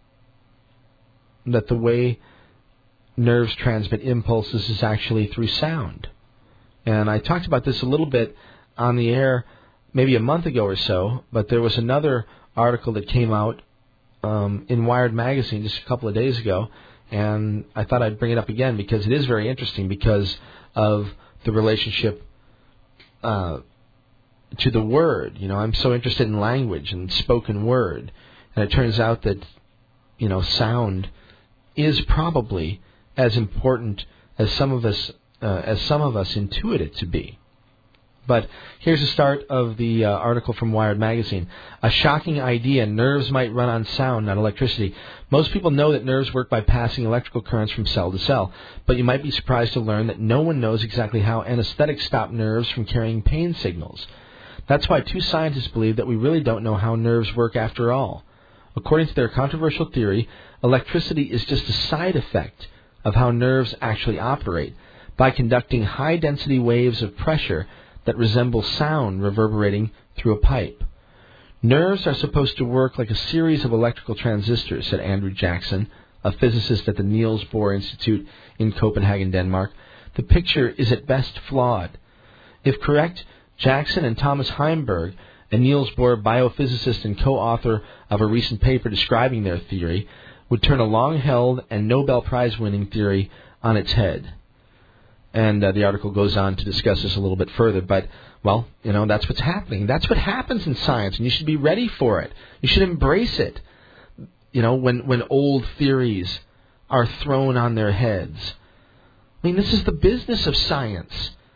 that the way nerves transmit impulses is actually through sound. And I talked about this a little bit on the air maybe a month ago or so, but there was another article that came out um, in Wired magazine just a couple of days ago, and I thought I'd bring it up again because it is very interesting because of the relationship uh, to the word. You know, I'm so interested in language and spoken word, and it turns out that, you know, sound is probably as important as some of us uh, as some of us intuit it to be. But here's the start of the uh, article from Wired magazine. A shocking idea: nerves might run on sound, not electricity. Most people know that nerves work by passing electrical currents from cell to cell, but you might be surprised to learn that no one knows exactly how anesthetics stop nerves from carrying pain signals. That's why two scientists believe that we really don't know how nerves work after all. According to their controversial theory, electricity is just a side effect of how nerves actually operate by conducting high-density waves of pressure that resemble sound reverberating through a pipe. Nerves are supposed to work like a series of electrical transistors, said Andrew Jackson, a physicist at the Niels Bohr Institute in Copenhagen, Denmark. The picture is at best flawed. If correct, Jackson and Thomas Heimberg, a Niels Bohr biophysicist and co-author of a recent paper describing their theory, would turn a long-held and Nobel Prize-winning theory on its head. And uh, the article goes on to discuss this a little bit further. But, well, you know, that's what's happening. That's what happens in science, and you should be ready for it. You should embrace it, you know, when, when old theories are thrown on their heads. I mean, this is the business of science.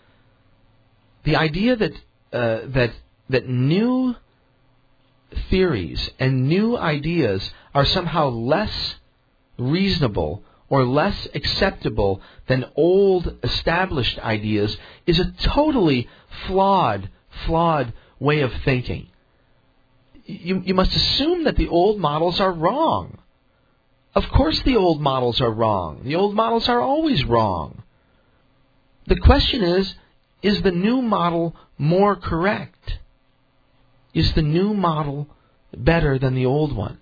The idea that uh, that that new theories and new ideas are somehow less reasonable or less acceptable than old established ideas is a totally flawed, flawed way of thinking. You, you must assume that the old models are wrong. Of course the old models are wrong. The old models are always wrong. The question is, is the new model more correct? Is the new model better than the old one?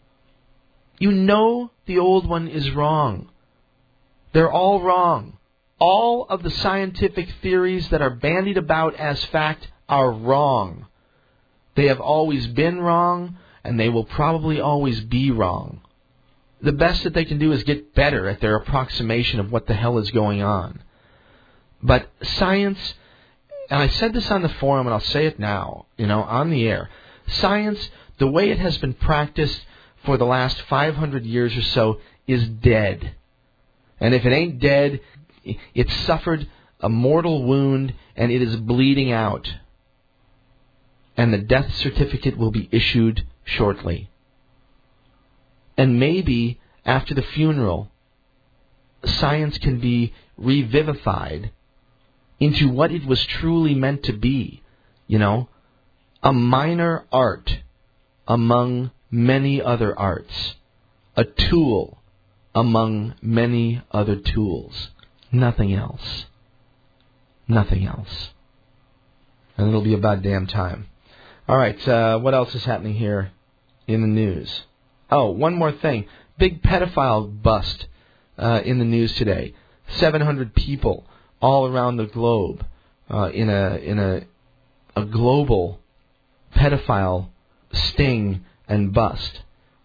You know the old one is wrong. They're all wrong. All of the scientific theories that are bandied about as fact are wrong. They have always been wrong, and they will probably always be wrong. The best that they can do is get better at their approximation of what the hell is going on. But science, and I said this on the forum, and I'll say it now, you know, on the air. Science, the way it has been practiced for the last five hundred years or so, is dead. And if it ain't dead, it suffered a mortal wound, and it is bleeding out. and the death certificate will be issued shortly. And maybe after the funeral, science can be revivified into what it was truly meant to be, you know, a minor art among many other arts, a tool among many other tools, nothing else, nothing else. And it'll be about damn time. All right, uh, what else is happening here in the news? Oh, one more thing. Big pedophile bust uh, in the news today. seven hundred people all around the globe uh, in a in a a global pedophile sting and bust.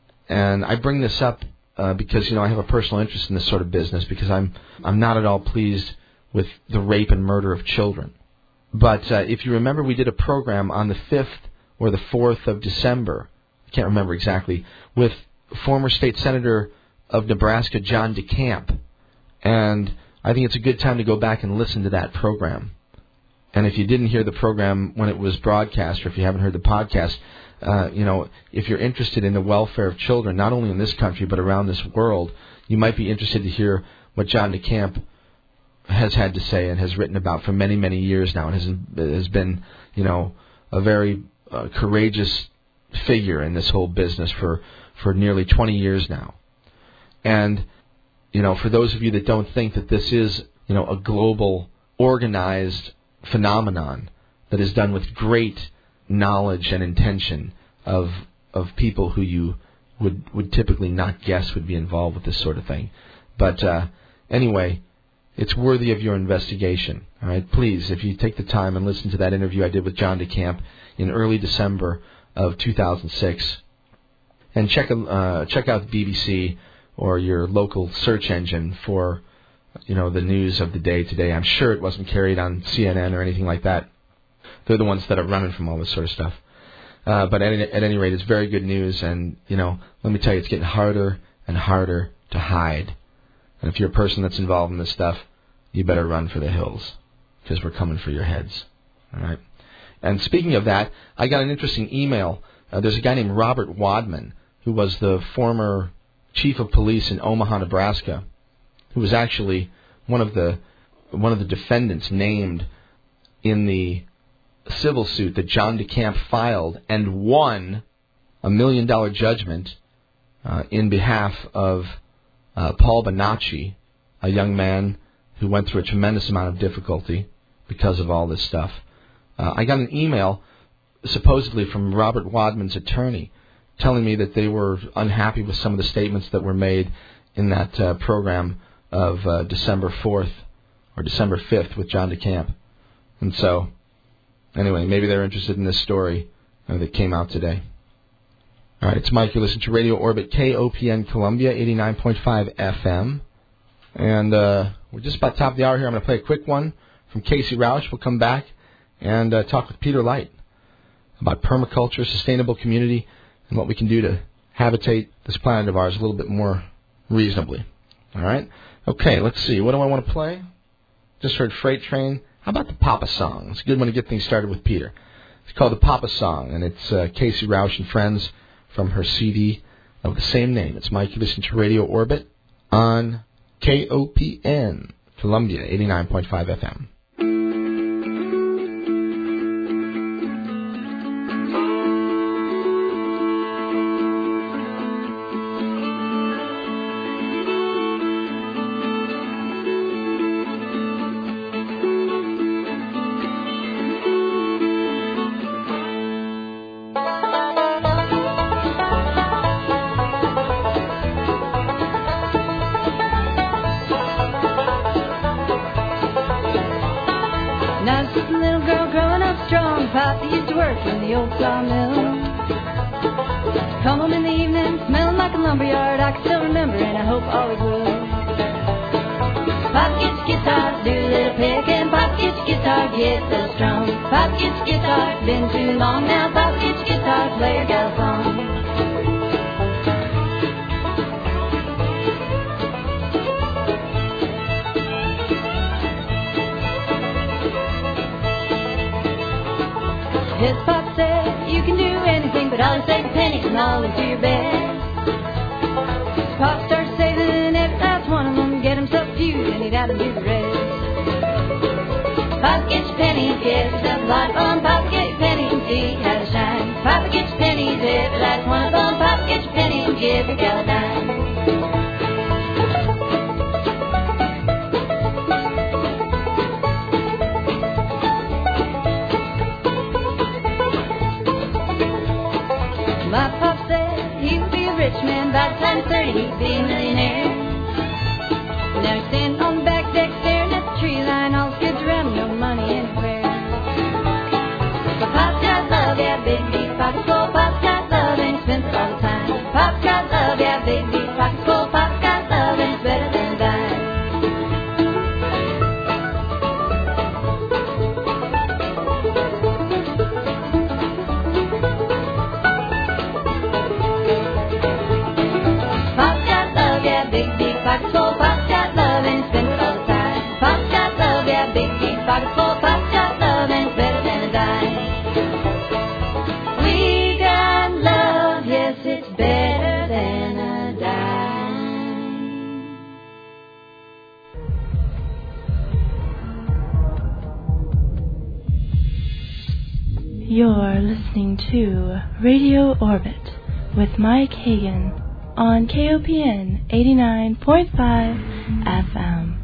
And I bring this up uh, because, you know, I have a personal interest in this sort of business because I'm I'm not at all pleased with the rape and murder of children. But uh, if you remember, we did a program on the fifth or the fourth of December, I can't remember exactly, with former state senator of Nebraska, John DeCamp. And I think it's a good time to go back and listen to that program. And if you didn't hear the program when it was broadcast, or if you haven't heard the podcast, uh, you know, if you're interested in the welfare of children, not only in this country but around this world, you might be interested to hear what John DeCamp has had to say and has written about for many, many years now, and has has been, you know, a very uh, courageous figure in this whole business for, for nearly twenty years now. And, you know, for those of you that don't think that this is, you know, a global, organized phenomenon that is done with great knowledge and intention of of people who you would would typically not guess would be involved with this sort of thing. But uh, anyway, it's worthy of your investigation. All right, please, if you take the time and listen to that interview I did with John DeCamp in early December of two thousand six, and check uh, check out the B B C or your local search engine for, you know, the news of the day today. I'm sure it wasn't carried on C N N or anything like that. They're the ones that are running from all this sort of stuff. Uh, but at any, at any rate, it's very good news, and, you know, let me tell you, it's getting harder and harder to hide. And if you're a person that's involved in this stuff, you better run for the hills, because we're coming for your heads. All right. And speaking of that, I got an interesting email. Uh, there's a guy named Robert Wadman, who was the former chief of police in Omaha, Nebraska, who was actually one of the one of the defendants named in the civil suit that John DeCamp filed and won a million dollar judgment uh, in behalf of uh, Paul Bonacci, a young man who went through a tremendous amount of difficulty because of all this stuff. Uh, I got an email supposedly from Robert Wadman's attorney telling me that they were unhappy with some of the statements that were made in that uh, program of uh, December fourth or December fifth with John DeCamp. And so, anyway, maybe they're interested in this story uh, that came out today. All right, it's Mike. You're listening to Radio Orbit, K O P N Columbia, eighty-nine point five F M. And uh, we're just about top of the hour here. I'm going to play a quick one from Casey Roush. We'll come back and uh, talk with Peter Light about permaculture, sustainable community, and what we can do to habitate this planet of ours a little bit more reasonably. All right? Okay, let's see. What do I want to play? Just heard Freight Train. How about the Papa Song? It's a good one to get things started with Peter. It's called the Papa Song, and it's uh, Casey Roush and Friends from her C D of the same name. It's Mike. You listen to Radio Orbit on K O P N Columbia, eighty-nine point five F M. His pop said anything but dollars, save a penny, and all into your bed. Pop starts saving every last one of them, get himself a few, then he'd out and do the rest. Pop, get your pennies, get yourself a lot of fun. Pop, get your pennies and see how they shine. Pop, get your pennies, every last one of them. Pop, get your pennies and give your gal a dime. My pop said he would be a rich man, by the time he's thirty he'd be a millionaire. Now he's standing on the back deck staring at the tree line, all the kids around, no money anywhere. But Pop's got love, yeah, big deep pockets full. Pop's got love and he spends it all the time. Pop's got love, yeah, big deep pockets full. Pop's got love and it's better than a dime. Pop's got love, yeah, big deep pockets full. Pop's got love and he spends it all the time. Pop's got love, yeah, big deep pockets full. Pop's got love and it's better than a dime. We got love, yes, it's better than a dime. You're listening to Radio Orbit with Mike Hagan on K O P N eighty-nine point five F M.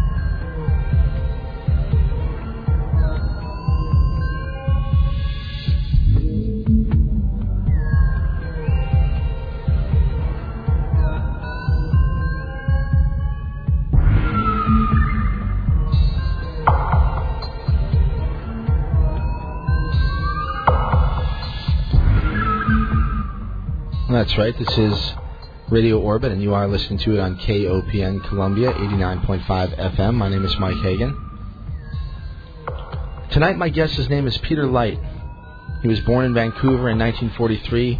That's right. This is Radio Orbit, and you are listening to it on K O P N Columbia, eighty-nine point five F M. My name is Mike Hagan. Tonight, my guest, his name is Peter Light. He was born in Vancouver in nineteen forty-three.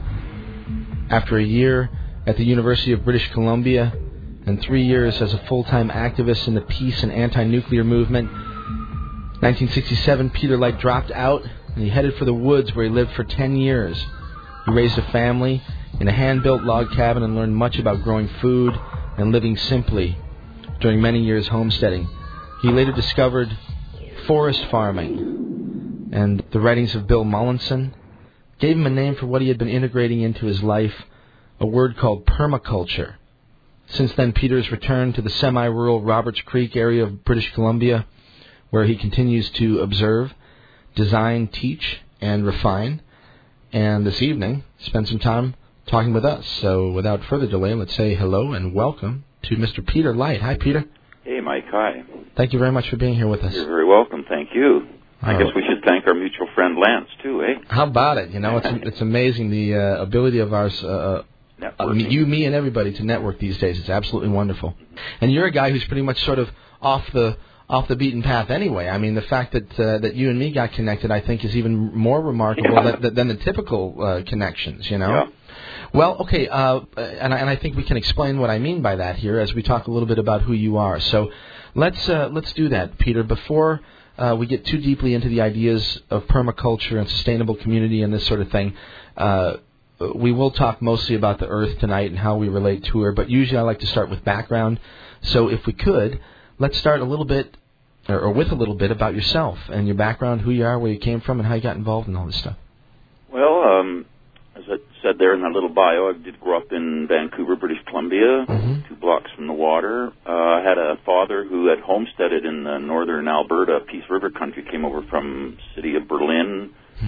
After a year at the University of British Columbia and three years as a full-time activist in the peace and anti-nuclear movement, nineteen sixty-seven, Peter Light dropped out and he headed for the woods where he lived for ten years. He raised a family in a hand-built log cabin and learned much about growing food and living simply during many years homesteading. He later discovered forest farming, and the writings of Bill Mullinson gave him a name for what he had been integrating into his life, a word called permaculture. Since then, Peter's returned to the semi-rural Roberts Creek area of British Columbia, where he continues to observe, design, teach, and refine, and this evening spend some time talking with us. So without further delay, let's say hello and welcome to Mister Peter Light. Hi, Peter. Hey, Mike. Hi. Thank you very much for being here with us. You're very welcome. Thank you. I Oh. guess we should thank our mutual friend Lance, too, eh? How about it? You know, it's it's amazing the uh, ability of ours, uh, uh, Networking. you, me, and everybody to network these days. It's absolutely wonderful. And you're a guy who's pretty much sort of off the off the beaten path anyway. I mean, the fact that uh, that you and me got connected, I think, is even more remarkable Yeah. than, than the typical uh, connections, you know? Yeah. Well, okay, uh, and, I, and I think we can explain what I mean by that here as we talk a little bit about who you are. So let's uh, let's do that, Peter. Before uh, we get too deeply into the ideas of permaculture and sustainable community and this sort of thing, uh, we will talk mostly about the earth tonight and how we relate to her, but usually I like to start with background. So if we could, let's start a little bit, or, or with a little bit about yourself and your background, who you are, where you came from, and how you got involved in all this stuff. Well, um, as I said there in that little bio, I did grow up in Vancouver, British Columbia, Mm-hmm. two blocks from the water. Uh, I had a father who had homesteaded in the northern Alberta, Peace River country, came over from the city of Berlin.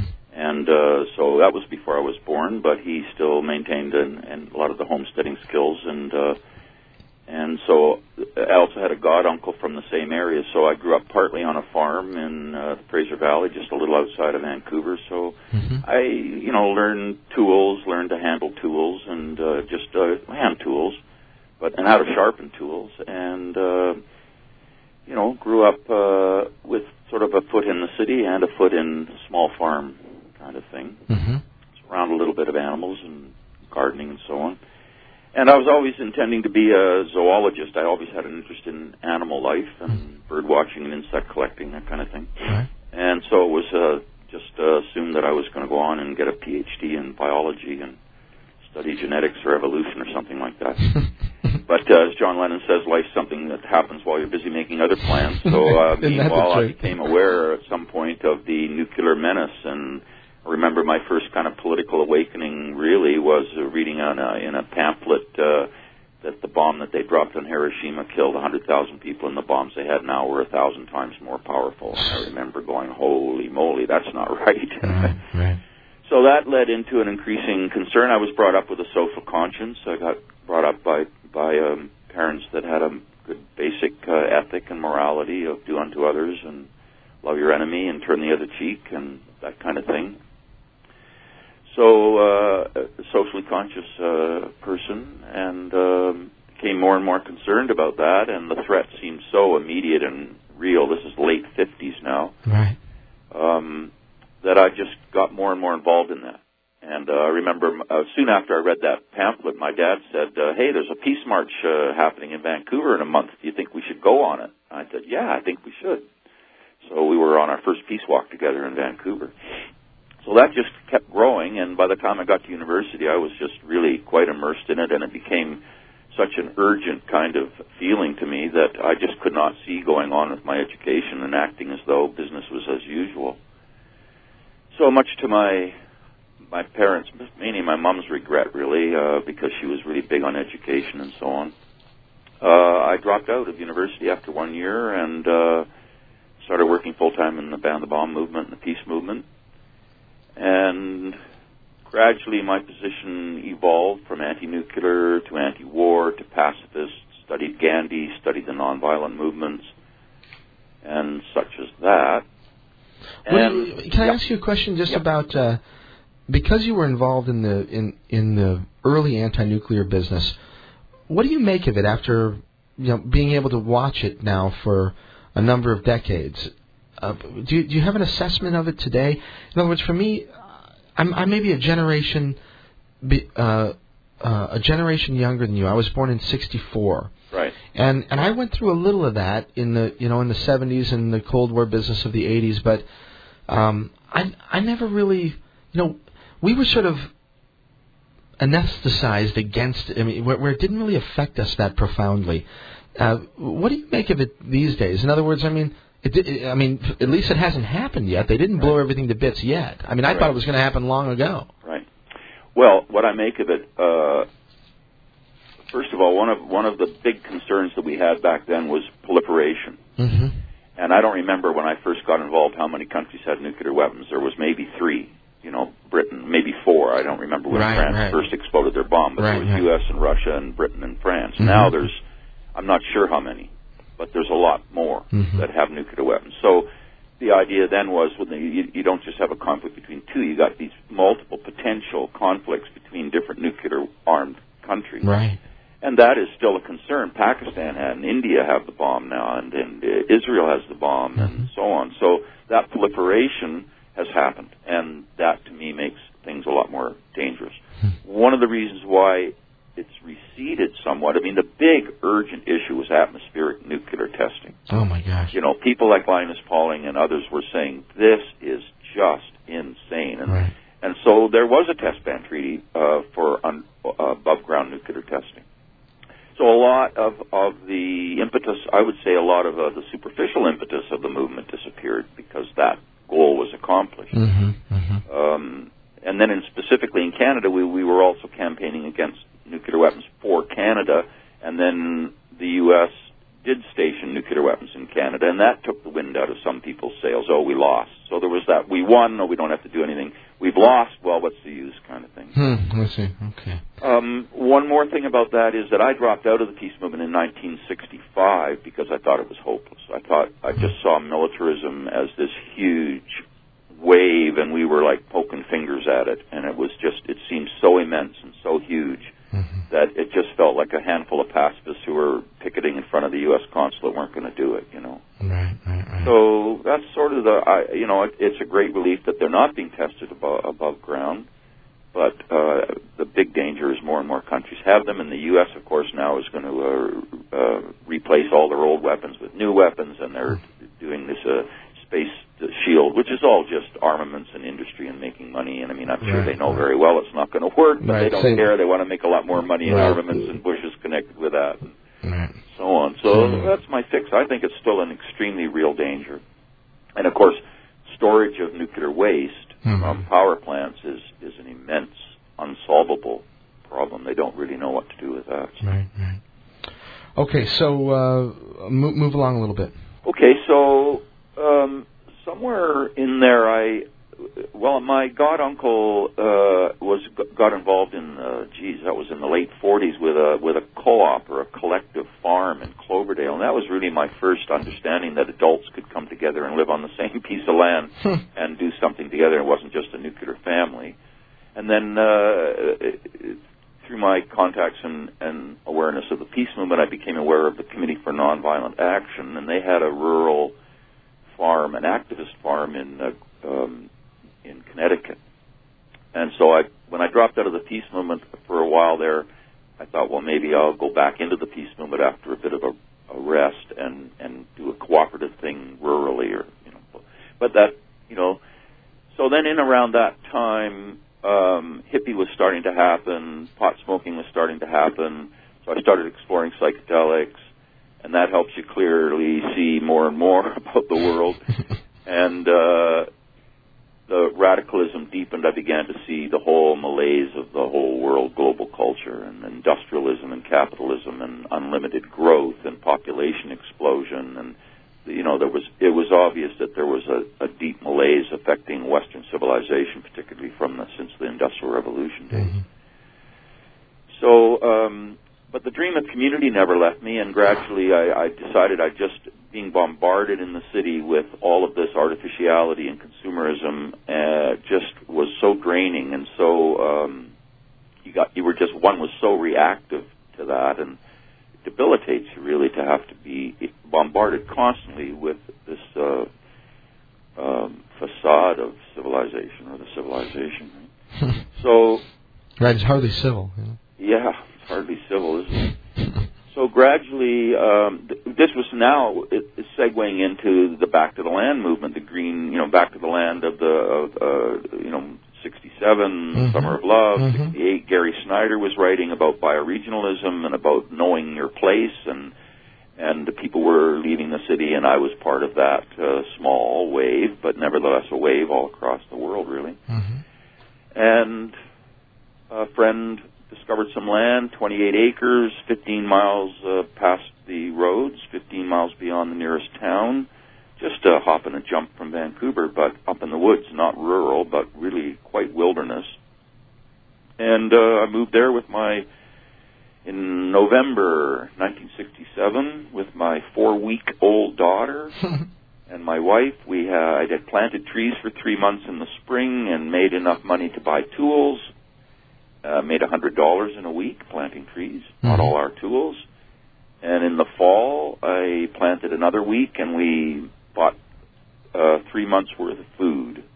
And uh, so that was before I was born, but he still maintained an, an, a lot of the homesteading skills. And uh, and so I also had a god uncle from the same area. So I grew up partly on a farm in uh, the Fraser Valley, just a little outside of Vancouver. So Mm-hmm. I, you know, learned tools, learned to handle tools, and uh, just uh, hand tools, but and how to sharpen tools. And uh, you know, grew up uh, with sort of a foot in the city and a foot in a small farm kind of thing. Mm-hmm. Around a little bit of animals and gardening and so on. And I was always intending to be a zoologist. I always had an interest in animal life and bird watching and insect collecting, that kind of thing. Right. And so it was uh, just uh, assumed that I was going to go on and get a P H D in biology and study genetics or evolution or something like that. But uh, as John Lennon says, life's something that happens while you're busy making other plans. So uh, meanwhile, I became aware at some point of the nuclear menace, and I remember my first kind of political awakening really was uh, reading on a, in a pamphlet uh, that the bomb that they dropped on Hiroshima killed one hundred thousand people, and the bombs they had now were a thousand times more powerful. And I remember going, holy moly, that's not right. Right, right. So that led into an increasing concern. I was brought up with a social conscience. I got brought up by by um, parents that had a good basic uh, ethic and morality of do unto others and love your enemy and turn the other cheek and that kind of thing. So uh, a socially conscious uh, person, and um, became more and more concerned about that, and the threat seemed so immediate and real. This is late fifties now. Right. Um, that I just got more and more involved in that. And uh, I remember uh, soon after I read that pamphlet, my dad said, uh, hey, there's a peace march uh, happening in Vancouver in a month. Do you think we should go on it? I said, yeah, I think we should. So we were on our first peace walk together in Vancouver. So that just kept growing, and by the time I got to university, I was just really quite immersed in it, and it became such an urgent kind of feeling to me that I just could not see going on with my education and acting as though business was as usual. So much to my my parents, mainly my mom's regret, really, uh, because she was really big on education and so on. Uh, I dropped out of university after one year and uh, started working full-time in the Ban the Bomb movement and the peace movement. And gradually my position evolved from anti-nuclear to anti-war to pacifist, studied Gandhi, studied the nonviolent movements, and such as that. And, you, can I yep. ask you a question just yep. about, uh, because you were involved in the in, in the early anti-nuclear business, what do you make of it after you know being able to watch it now for a number of decades? Uh, do, you, do you have an assessment of it today? In other words, for me, I'm, I may be a generation, be, uh, uh, a generation younger than you. I was born in sixty-four, right? And and I went through a little of that in the you know in the seventies and the Cold War business of the eighties. But um, I I never really you know we were sort of anesthetized against. I mean, where, where it didn't really affect us that profoundly. Uh, what do you make of it these days? In other words, I mean. It, it, I mean, at least it hasn't happened yet. They didn't blow everything to bits yet. I mean, I right. thought it was going to happen long ago. Right. Well, what I make of it, uh, first of all, one of one of the big concerns that we had back then was proliferation. Mm-hmm. And I don't remember when I first got involved how many countries had nuclear weapons. There was maybe three. You know, Britain, maybe four. I don't remember when right, France right. first exploded their bomb, but right, there was right. U S and Russia and Britain and France. Mm-hmm. Now there's, I'm not sure how many. But there's a lot more mm-hmm. that have nuclear weapons. So the idea then was, well, you, you don't just have a conflict between two. You got these multiple potential conflicts between different nuclear-armed countries. Right. And that is still a concern. Pakistan and India have the bomb now, and, and uh, Israel has the bomb, mm-hmm. and so on. So that proliferation has happened, and that, to me, makes things a lot more dangerous. Mm-hmm. One of the reasons why it's receded somewhat. I mean, the big urgent issue was atmospheric nuclear testing. Oh, my gosh. You know, people like Linus Pauling and others were saying, this is just insane. And, right. and so there was a test ban treaty uh, for un, uh, above-ground nuclear testing. So a lot of, of the impetus, I would say a lot of uh, the superficial impetus of the movement disappeared because that goal was accomplished. Mm-hmm, mm-hmm. Um, and then in specifically in Canada, we, we were also campaigning against nuclear weapons for Canada, and then the U S did station nuclear weapons in Canada, and that took the wind out of some people's sails. Oh, we lost. So there was that, we won, no, we don't have to do anything. We've lost, well, what's the use kind of thing. Hmm, I see, okay. Um, one more thing about that is that I dropped out of the peace movement in nineteen sixty-five because I thought it was hopeless. I thought, I just saw militarism as this huge wave, and we were like poking fingers at it, and it was just, it seemed so immense and so huge. Mm-hmm. That it just felt like a handful of pacifists who were picketing in front of the U S consulate weren't going to do it, you know. Right, right, right. So that's sort of the, I, you know, it, it's a great relief that they're not being tested above, above ground, but uh, the big danger is more and more countries have them, and the U S, of course, now is going to uh, uh, replace all their old weapons with new weapons, and they're mm. doing this uh, space the SHIELD, which is all just armaments and industry and making money. And I mean, I'm sure right, they know right. very well it's not going to work, but right. they don't Same. care. They want to make a lot more money in right. armaments, and Bush is connected with that, and right. so on. So mm. that's my fix. I think it's still an extremely real danger. And of course, storage of nuclear waste mm-hmm. from power plants is, is an immense, unsolvable problem. They don't really know what to do with that. Right, right. Okay, so uh, move, move along a little bit. Okay, so um, somewhere in there, I well, my god uncle uh, was got involved in, uh, geez, that was in the late forties with a with a co-op or a collective farm in Cloverdale, and that was really my first understanding that adults could come together and live on the same piece of land and do something together. It wasn't just a nuclear family. And then uh, through my contacts and, and awareness of the peace movement, I became aware of the Committee for Nonviolent Action, and they had a rural farm, an activist farm in uh, um, in Connecticut. And so I, when I dropped out of the peace movement for a while there, I thought, well, maybe I'll go back into the peace movement after a bit of a, a rest and, and do a cooperative thing rurally, or you know. But that, you know, so then in around that time, um, hippie was starting to happen, pot smoking was starting to happen. So I started exploring psychedelics, and that helps you clearly see more and more about the world. And uh, the radicalism deepened. I began to see the whole malaise of the whole world, global culture, and industrialism and capitalism and unlimited growth and population explosion. And, you know, there was it was obvious that there was a, a deep malaise affecting Western civilization, particularly from the, since the Industrial Revolution days. Mm-hmm. So, um, but the dream of community never left me, and gradually I, I decided I just, being bombarded in the city with all of this artificiality and consumerism, uh, just was so draining, and so um, you got you were just one was so reactive to that, and it debilitates you really to have to be bombarded constantly with this uh, um, facade of civilization or the civilization. Right? so, right, it's hardly civil. You know? Yeah. Hardly civil, isn't it? So gradually, um, th- this was now it, it's segueing into the Back to the Land movement, the green, you know, Back to the Land of the, of, uh, you know, sixty-seven, mm-hmm. Summer of Love, mm-hmm. sixty-eight. Gary Snyder was writing about bioregionalism and about knowing your place, and and the people were leaving the city, and I was part of that uh, small wave, but nevertheless a wave all across the world, really. Mm-hmm. And a friend discovered some land, twenty-eight acres, fifteen miles uh, past the roads, fifteen miles beyond the nearest town, just a hop and a jump from Vancouver, but up in the woods, not rural, but really quite wilderness. And uh, I moved there with my, in November nineteen sixty-seven, with my four-week-old daughter and my wife. We had, I had planted trees for three months in the spring and made enough money to buy tools. Uh, made one hundred dollars in a week planting trees, mm-hmm. not all our tools. And in the fall, I planted another week, and we bought uh, three months' worth of food,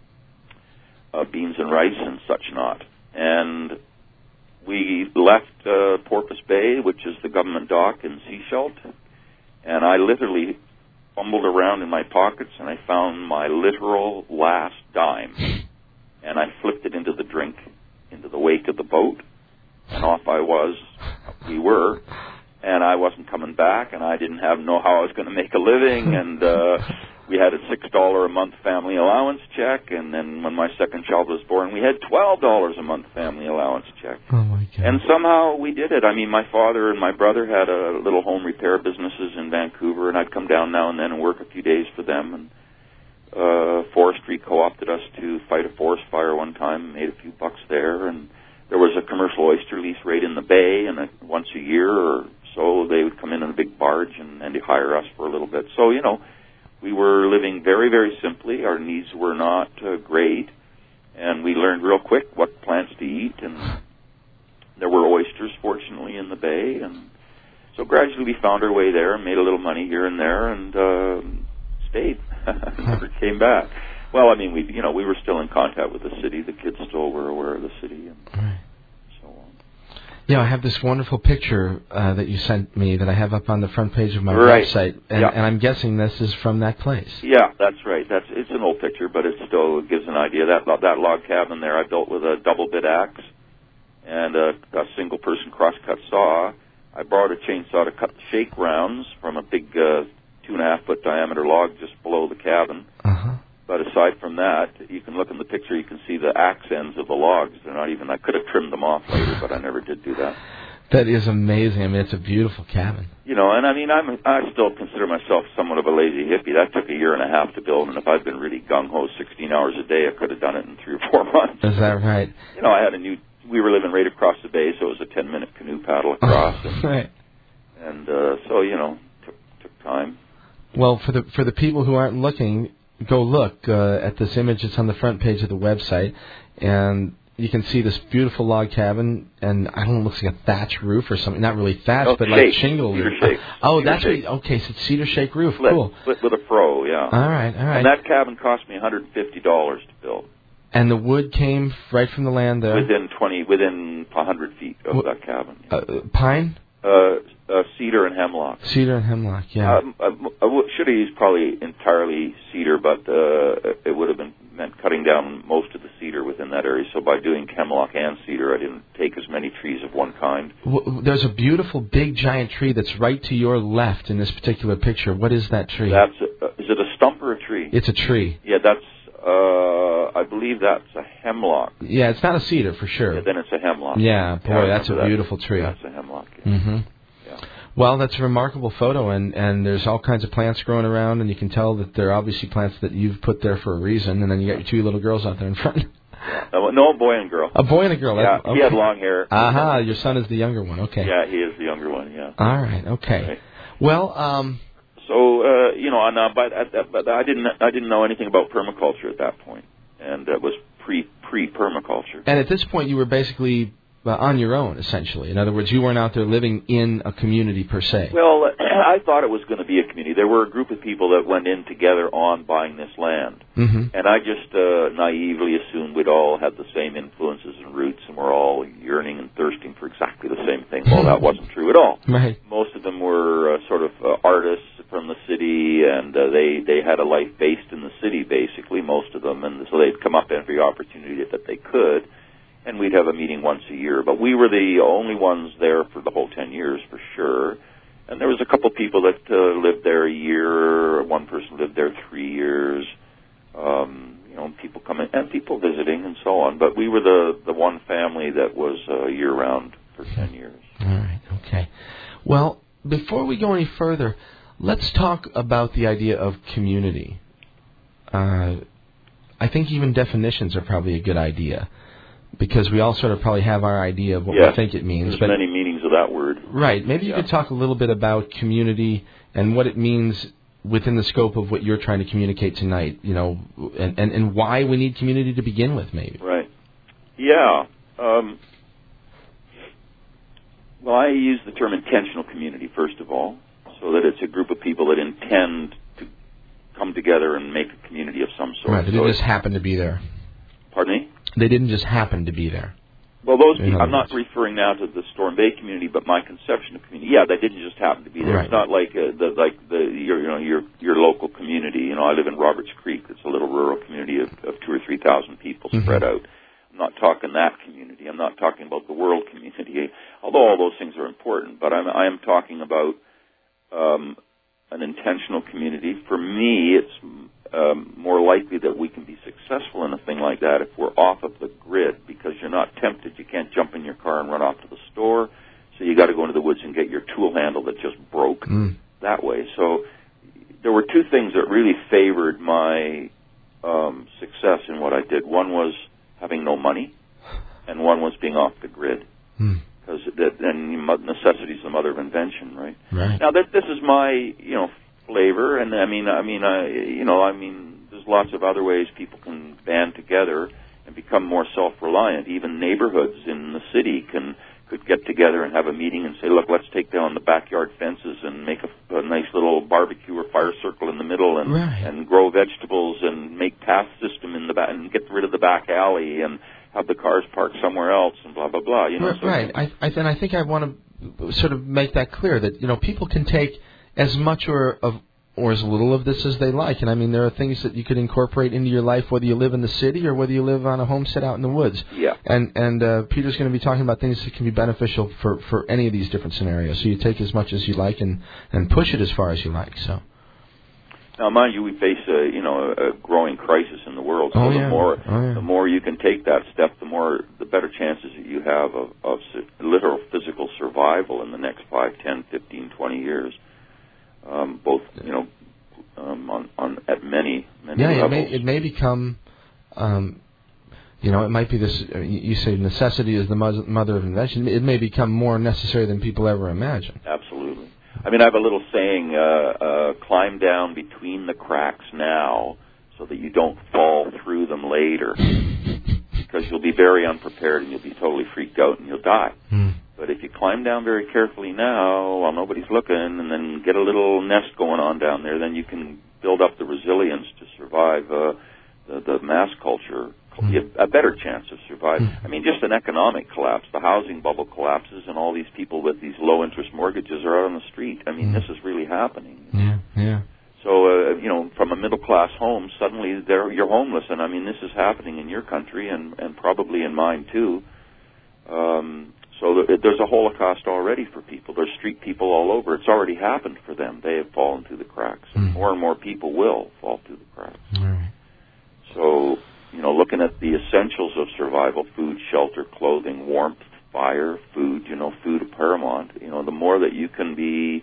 uh, beans and rice and such not. And we left uh, Porpoise Bay, which is the government dock in Sechelt, and I literally fumbled around in my pockets, and I found my literal last dime, and I flipped it into the drink, into the wake of the boat, and off I was, we were, and I wasn't coming back, and I didn't have know how I was going to make a living, and uh, we had a six dollars a month family allowance check, and then when my second child was born, we had twelve dollars a month family allowance check. Oh my God. And somehow we did it. I mean, my father and my brother had a little home repair businesses in Vancouver, and I'd come down now and then and work a few days for them, and Uh, forestry co-opted us to fight a forest fire one time, made a few bucks there, and there was a commercial oyster lease rate in the bay, and a, once a year or so they would come in in a big barge and, and hire us for a little bit. So, you know, we were living very, very simply. Our needs were not uh, great, and we learned real quick what plants to eat, and there were oysters, fortunately, in the bay, and so gradually we found our way there and made a little money here and there, and uh, stayed. Never came back. Well, I mean, we you know we were still in contact with the city. The kids still were aware of the city, and right. so on. Yeah, I have this wonderful picture uh, that you sent me that I have up on the front page of my right. website, and, yeah. and I'm guessing this is from that place. Yeah, that's right. That's it's an old picture, but it still gives an idea. That that log cabin there, I built with a double bit axe and a, a single person crosscut saw. I borrowed a chainsaw to cut the shake rounds from a big uh, two and a half foot diameter log just below the cabin. Uh-huh. But aside from that, you can look in the picture, you can see the axe ends of the logs. They're not even, I could have trimmed them off later, but I never did do that. That is amazing. I mean, it's a beautiful cabin. You know, and I mean, I'm, I still consider myself somewhat of a lazy hippie. That took a year and a half to build, and if I'd been really gung-ho sixteen hours a day, I could have done it in three or four months. Is that right? You know, I had a new, we were living right across the bay, so it was a ten-minute canoe paddle across. Oh, and, right. And uh, so, you know, took, took time. Well, for the for the people who aren't looking, go look uh, at this image. It's on the front page of the website, and you can see this beautiful log cabin, and I don't know, it looks like a thatch roof or something. Not really thatch, no, but shake. like shingle Cedar roof. shake. Oh, Cedar that's shake. what. Okay, so it's cedar shake roof. Split, cool. split with a fro, yeah. All right, all right. And that cabin cost me one hundred fifty dollars to build. And the wood came right from the land there. Within twenty, within one hundred feet of what, that cabin. Uh, pine. Uh, uh, cedar and hemlock. Cedar and hemlock, yeah. Um, I, I w- should have used probably entirely cedar, but uh, it would have been meant cutting down most of the cedar within that area. So by doing hemlock and cedar, I didn't take as many trees of one kind. W- there's a beautiful big giant tree that's right to your left in this particular picture. What is that tree? That's a, uh, is it a stump or a tree? It's a tree. Yeah, that's. Uh, I believe that's a hemlock. Yeah, it's not a cedar for sure. Yeah, then it's a hemlock. Yeah, boy, yeah, that's a that. beautiful tree. That's a hemlock. Yeah. Mm-hmm. Yeah. Well, that's a remarkable photo, and, and there's all kinds of plants growing around, and you can tell that they're obviously plants that you've put there for a reason, and then you got your two little girls out there in front. Uh, no, boy and girl. A boy and a girl. Yeah, okay. he had long hair. Aha, uh-huh, your son is the younger one. Okay. Yeah, he is the younger one, yeah. All right, okay. Right. Well, um... So, uh, you know, and, uh, but, uh, but I didn't I didn't know anything about permaculture at that point, and it was pre, pre-permaculture. And at this point, you were basically uh, on your own, essentially. In other words, you weren't out there living in a community per se. Well, I thought it was going to be a community. There were a group of people that went in together on buying this land. Mm-hmm. And I just uh, naively assumed we'd all had the same influences and roots and we're all yearning and thirsting for exactly the same thing. Well, that wasn't true at all. Right. Most of them were uh, sort of uh, artists from the city, and uh, they, they had a life based in the city, basically, most of them. And so they'd come up every opportunity that they could. And we'd have a meeting once a year. But we were the only ones there for the whole ten years, for sure. And there was a couple people that uh, lived there a year. One person lived there three years. Um, you know, people coming and people visiting and so on. But we were the, the one family that was uh, year-round for ten years. All right, okay. Well, before we go any further, let's talk about the idea of community. Uh, I think even definitions are probably a good idea, because we all sort of probably have our idea of what yes. we think it means. There's but many meanings of that word. Right. Maybe you yeah. could talk a little bit about community and what it means within the scope of what you're trying to communicate tonight, you know, and, and, and why we need community to begin with, maybe. Right. Yeah. Um, well, I use the term intentional community, first of all, so that it's a group of people that intend to come together and make a community of some sort. Right. They so didn't just happen to be there. Pardon me? They didn't just happen to be there. Well, those people, I'm words. not referring now to the Storm Bay community, but my conception of community. Yeah, they didn't just happen to be there. Right. It's not like uh, the like the your you know your your local community. You know, I live in Roberts Creek. It's a little rural community of, of two or three thousand people Mm-hmm. spread out. I'm not talking that community. I'm not talking about the world community. Although all those things are important, but I'm I am talking about um, an intentional community. For me, it's Um, more likely that we can be successful in a thing like that if we're off of the grid, because you're not tempted. You can't jump in your car and run off to the store, so you got to go into the woods and get your tool handle that just broke mm. that way. So there were two things that really favored my um, success in what I did. One was having no money, and one was being off the grid, because mm. that then necessity is the mother of invention, right? Right. Now that this is my you know. flavor, and I mean, I mean, I, you know, I mean, there's lots of other ways people can band together and become more self-reliant. Even neighborhoods in the city can could get together and have a meeting and say, look, let's take down the backyard fences and make a, a nice little barbecue or fire circle in the middle, and right. and grow vegetables and make path system in the back and get rid of the back alley and have the cars parked somewhere else and blah blah blah. You know, right. so right. I, I, and I think I want to sort of make that clear that you know people can take as much or of or as little of this as they like. And I mean, there are things that you could incorporate into your life, whether you live in the city or whether you live on a homestead out in the woods. Yeah. And and uh, Peter's going to be talking about things that can be beneficial for, for any of these different scenarios. So you take as much as you like and, and push it as far as you like. So. Now, mind you, we face a you know a growing crisis in the world. So oh, the yeah. more oh, yeah. the more you can take that step, the more the better chances that you have of, of literal physical survival in the next five, ten, fifteen, twenty years. Um, both you know. Um, on, on at many many yeah, levels. it may it may become, um, you know, it might be this. You say necessity is the mother of invention. It may become more necessary than people ever imagine. Absolutely. I mean, I have a little saying: uh, uh, climb down between the cracks now, so that you don't fall through them later. Because you'll be very unprepared and you'll be totally freaked out and you'll die. Hmm. But if you climb down very carefully now while nobody's looking and then get a little nest going on down there, then you can build up the resilience to survive uh, the, the mass culture, Mm. you have a better chance of surviving. Mm. I mean, just an economic collapse. The housing bubble collapses and all these people with these low-interest mortgages are out on the street. I mean, Mm. this is really happening. Yeah, yeah. So, uh, you know, from a middle-class home, suddenly they're, you're homeless. And, I mean, this is happening in your country and, and probably in mine, too. Um, so th- there's a holocaust already for people. There's street people all over. It's already happened for them. They have fallen through the cracks. And Mm. more and more people will fall through the cracks. All right. So, you know, looking at the essentials of survival, food, shelter, clothing, warmth, fire, food, you know, food is paramount. You know, the more that you can be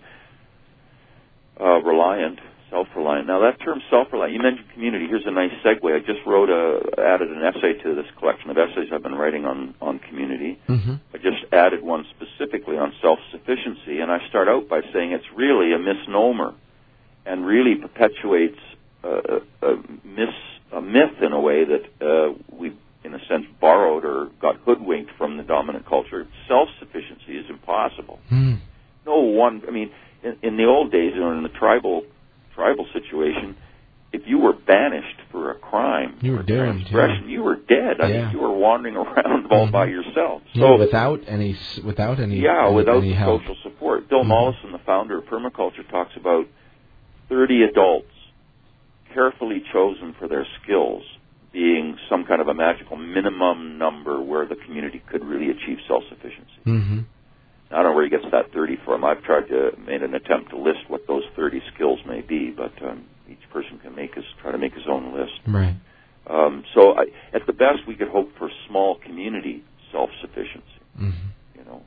uh, reliant, self-reliant. Now, that term self-reliant, you mentioned community. Here's a nice segue. I just wrote a, added an essay to this collection of essays I've been writing on, on community. Mm-hmm. I just added one specifically on self-sufficiency, and I start out by saying it's really a misnomer and really perpetuates uh, a, a, mis, a myth in a way that uh, we, in a sense, borrowed or got hoodwinked from the dominant culture. Self-sufficiency is impossible. Mm. No one, I mean, in, in the old days, or in the tribal tribal situation, if you were banished for a crime, you were doomed. Transgression, Yeah. you were dead. I Yeah. mean, you were wandering around all Mm-hmm. by yourself. Yeah, So without any, without any, yeah, any, without any the help. social support. Bill Mm-hmm. Mollison, the founder of permaculture, talks about thirty adults carefully chosen for their skills being some kind of a magical minimum number where the community could really achieve self-sufficiency. Mm-hmm. I don't know where he gets that thirty from. I've tried to made an attempt to list what those thirty skills may be, but um, each person can make his try to make his own list. Right. Um, so, I, at the best, we could hope for small community self-sufficiency. Mm-hmm. You know.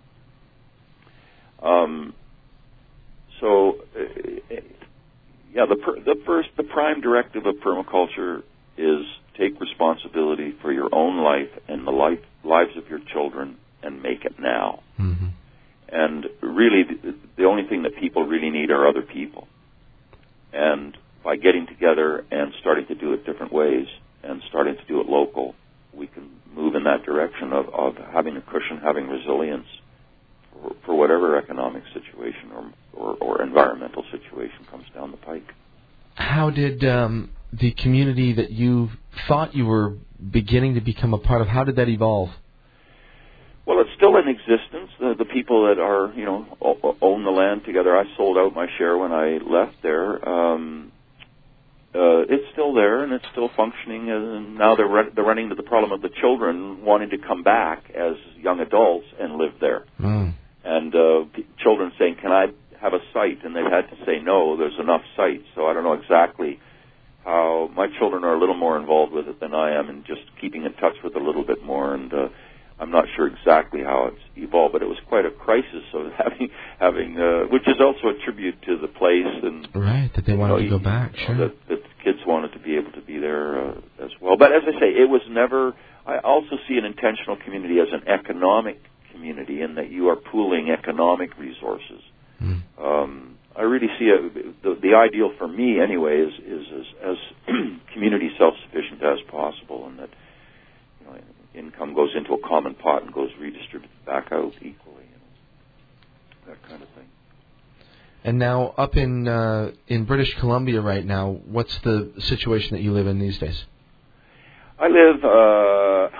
Um, so, uh, yeah, the per, the first, the prime directive of permaculture is take responsibility for your own life and the life lives of your children and make it now. Mm-hmm. And really, the, the only thing that people really need are other people. And by getting together and starting to do it different ways and starting to do it local, we can move in that direction of, of having a cushion, having resilience for, for whatever economic situation or, or, or environmental situation comes down the pike. How did um, the community that you thought you were beginning to become a part of, how did that evolve? Well, it's still in existence. The, the people that are, you know, o- own the land together. I sold out my share when I left there. Um, uh, it's still there and it's still functioning. And now they're re- they're running into the problem of the children wanting to come back as young adults and live there. Mm. And uh, p- children saying, "Can I have a site?" And they've had to say, "No, there's enough sites." So I don't know exactly how. My children are a little more involved with it than I am, and just keeping in touch with it a little bit more. And uh, I'm not sure exactly how it's evolved, but it was quite a crisis of having, having, uh, which is also a tribute to the place and right that they wanted you know, to go back. you know, Sure, that, that the kids wanted to be able to be there uh, as well. But as I say, it was never. I also see an intentional community as an economic community, in that you are pooling economic resources. mm. Um, I really see a, the, the ideal for me, anyway, is, is as, as community self-sufficient as possible, and that you know, income goes into a common pot and goes redistributed back out equally, you know, that kind of thing. And now up in uh, in British Columbia right now, what's the situation that you live in these days? I live uh,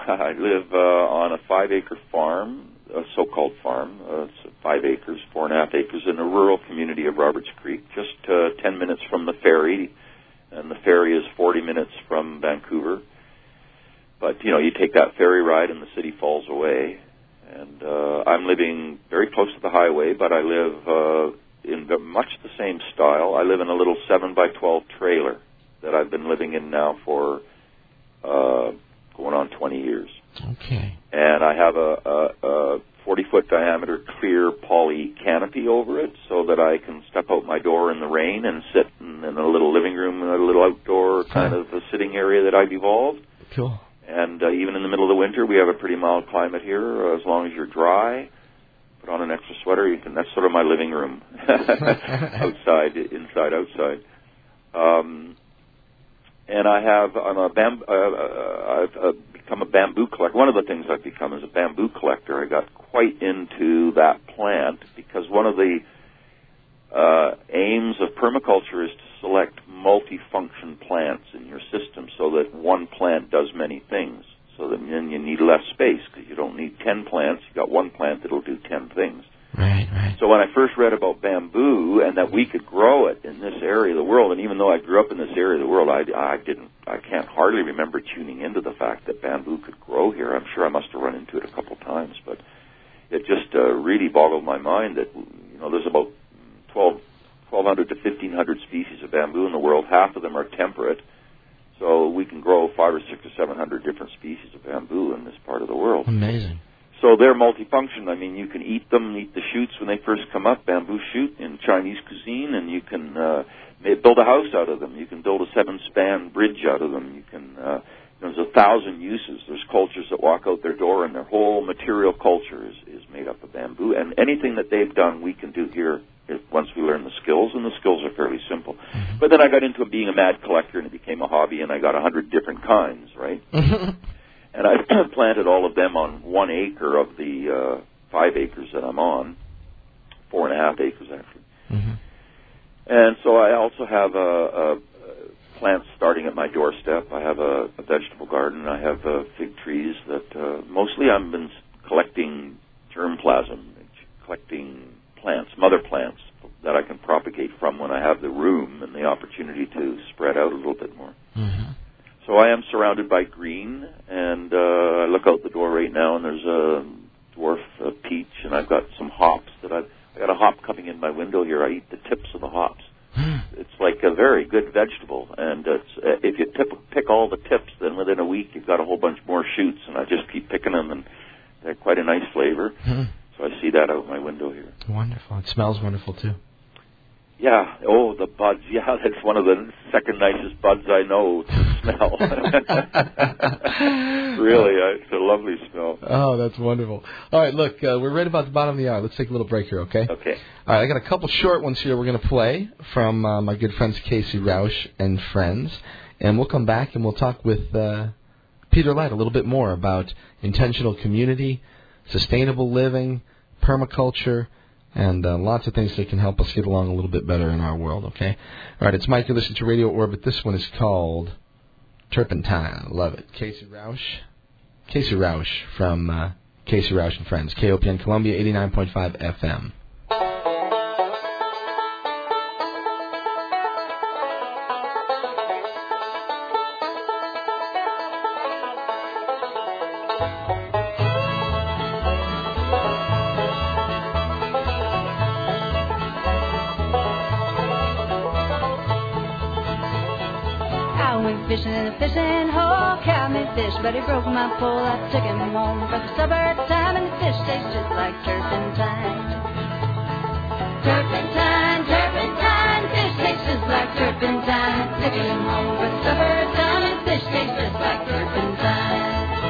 I live uh, on a five-acre farm, a so-called farm. Uh, it's five acres, four and a half acres, in a rural community of Roberts Creek, just uh, ten minutes from the ferry, and the ferry is forty minutes from Vancouver. But, you know, you take that ferry ride and the city falls away. And uh, I'm living very close to the highway, but I live uh, in much the same style. I live in a little seven by twelve trailer that I've been living in now for uh, going on twenty years. Okay. And I have a, a, a forty-foot diameter clear poly canopy over it so that I can step out my door in the rain and sit in, in a little living room, in a little outdoor kind of a sitting area that I've evolved. Cool. And uh, even in the middle of the winter, we have a pretty mild climate here. Uh, as long as you're dry, put on an extra sweater. You can. That's sort of my living room, outside, inside, outside. Um, and I have. I'm a bam, uh, uh, I've uh, become a bamboo collector. One of the things I've become is a bamboo collector. I got quite into that plant because one of the uh, aims of permaculture is to select multifunction plants in your system so that one plant does many things. So that then you need less space because you don't need ten plants. You've got one plant that'll do ten things. Right, right. So when I first read about bamboo and that we could grow it in this area of the world, and even though I grew up in this area of the world, I, I didn't, I can't hardly remember tuning into the fact that bamboo could grow here. I'm sure I must have run into it a couple times, but it just uh, really boggled my mind that, you know, there's about twelve hundred to fifteen hundred species of bamboo in the world. Half of them are temperate, so we can grow five or six or seven hundred different species of bamboo in this part of the world. Amazing. So they're multifunction. I mean, you can eat them, eat the shoots when they first come up, bamboo shoot in Chinese cuisine, and you can uh, build a house out of them. You can build a seven-span bridge out of them. You can. Uh, there's a thousand uses. There's cultures that walk out their door, and their whole material culture is, is made up of bamboo. And anything that they've done, we can do here if, once we learn the skills, and the skills are fairly simple. Mm-hmm. But then I got into being a mad collector, and it became a hobby, and I got a hundred different kinds, right? And I planted all of them on one acre of the uh, five acres that I'm on, four and a half acres actually. Mm-hmm. And so I also have a, a plants starting at my doorstep. I have a, a vegetable garden. I have uh, fig trees that uh, mostly I've been collecting germplasm, collecting plants, mother plants that I can propagate from when I have the room and the opportunity to spread out a little bit more. Mm-hmm. So I am surrounded by green, and uh, I look out the door right now, and there's a dwarf uh, peach, and I've got some hops that I've I got a hop coming in my window here. I eat the tips of the hops. It's like a very good vegetable, and it's, uh, if you tip, pick all the tips, then within a week you've got a whole bunch more shoots, and I just keep picking them, and they're quite a nice flavor. Mm. So I see that out my window here. Wonderful. It smells wonderful, too. Yeah. Oh, the buds. Yeah, that's one of the second nicest buds I know to smell. Really, uh, it's a lovely smell. Oh, that's wonderful. All right, look, uh, we're right about the bottom of the hour. Let's take a little break here, okay? Okay. All right, I got a couple short ones here we're going to play from uh, my good friends Casey Rausch and friends. And we'll come back and we'll talk with uh, Peter Light a little bit more about intentional community, sustainable living, permaculture, and uh, lots of things that can help us get along a little bit better in our world, okay? All right, it's Mike. You're listening to Radio Orbit. This one is called Turpentine. Love it. Casey Rausch. Casey Rausch from uh, Casey Rausch and Friends. K O P N Columbia, eighty-nine point five F M. Fishing in a fishing hole, caught me fish, but he broke my pole. I took him home for the supper time, and the fish tastes just like turpentine. Turpentine, turpentine, fish tastes just like turpentine. Took him home for the supper time, and the fish tastes just like turpentine.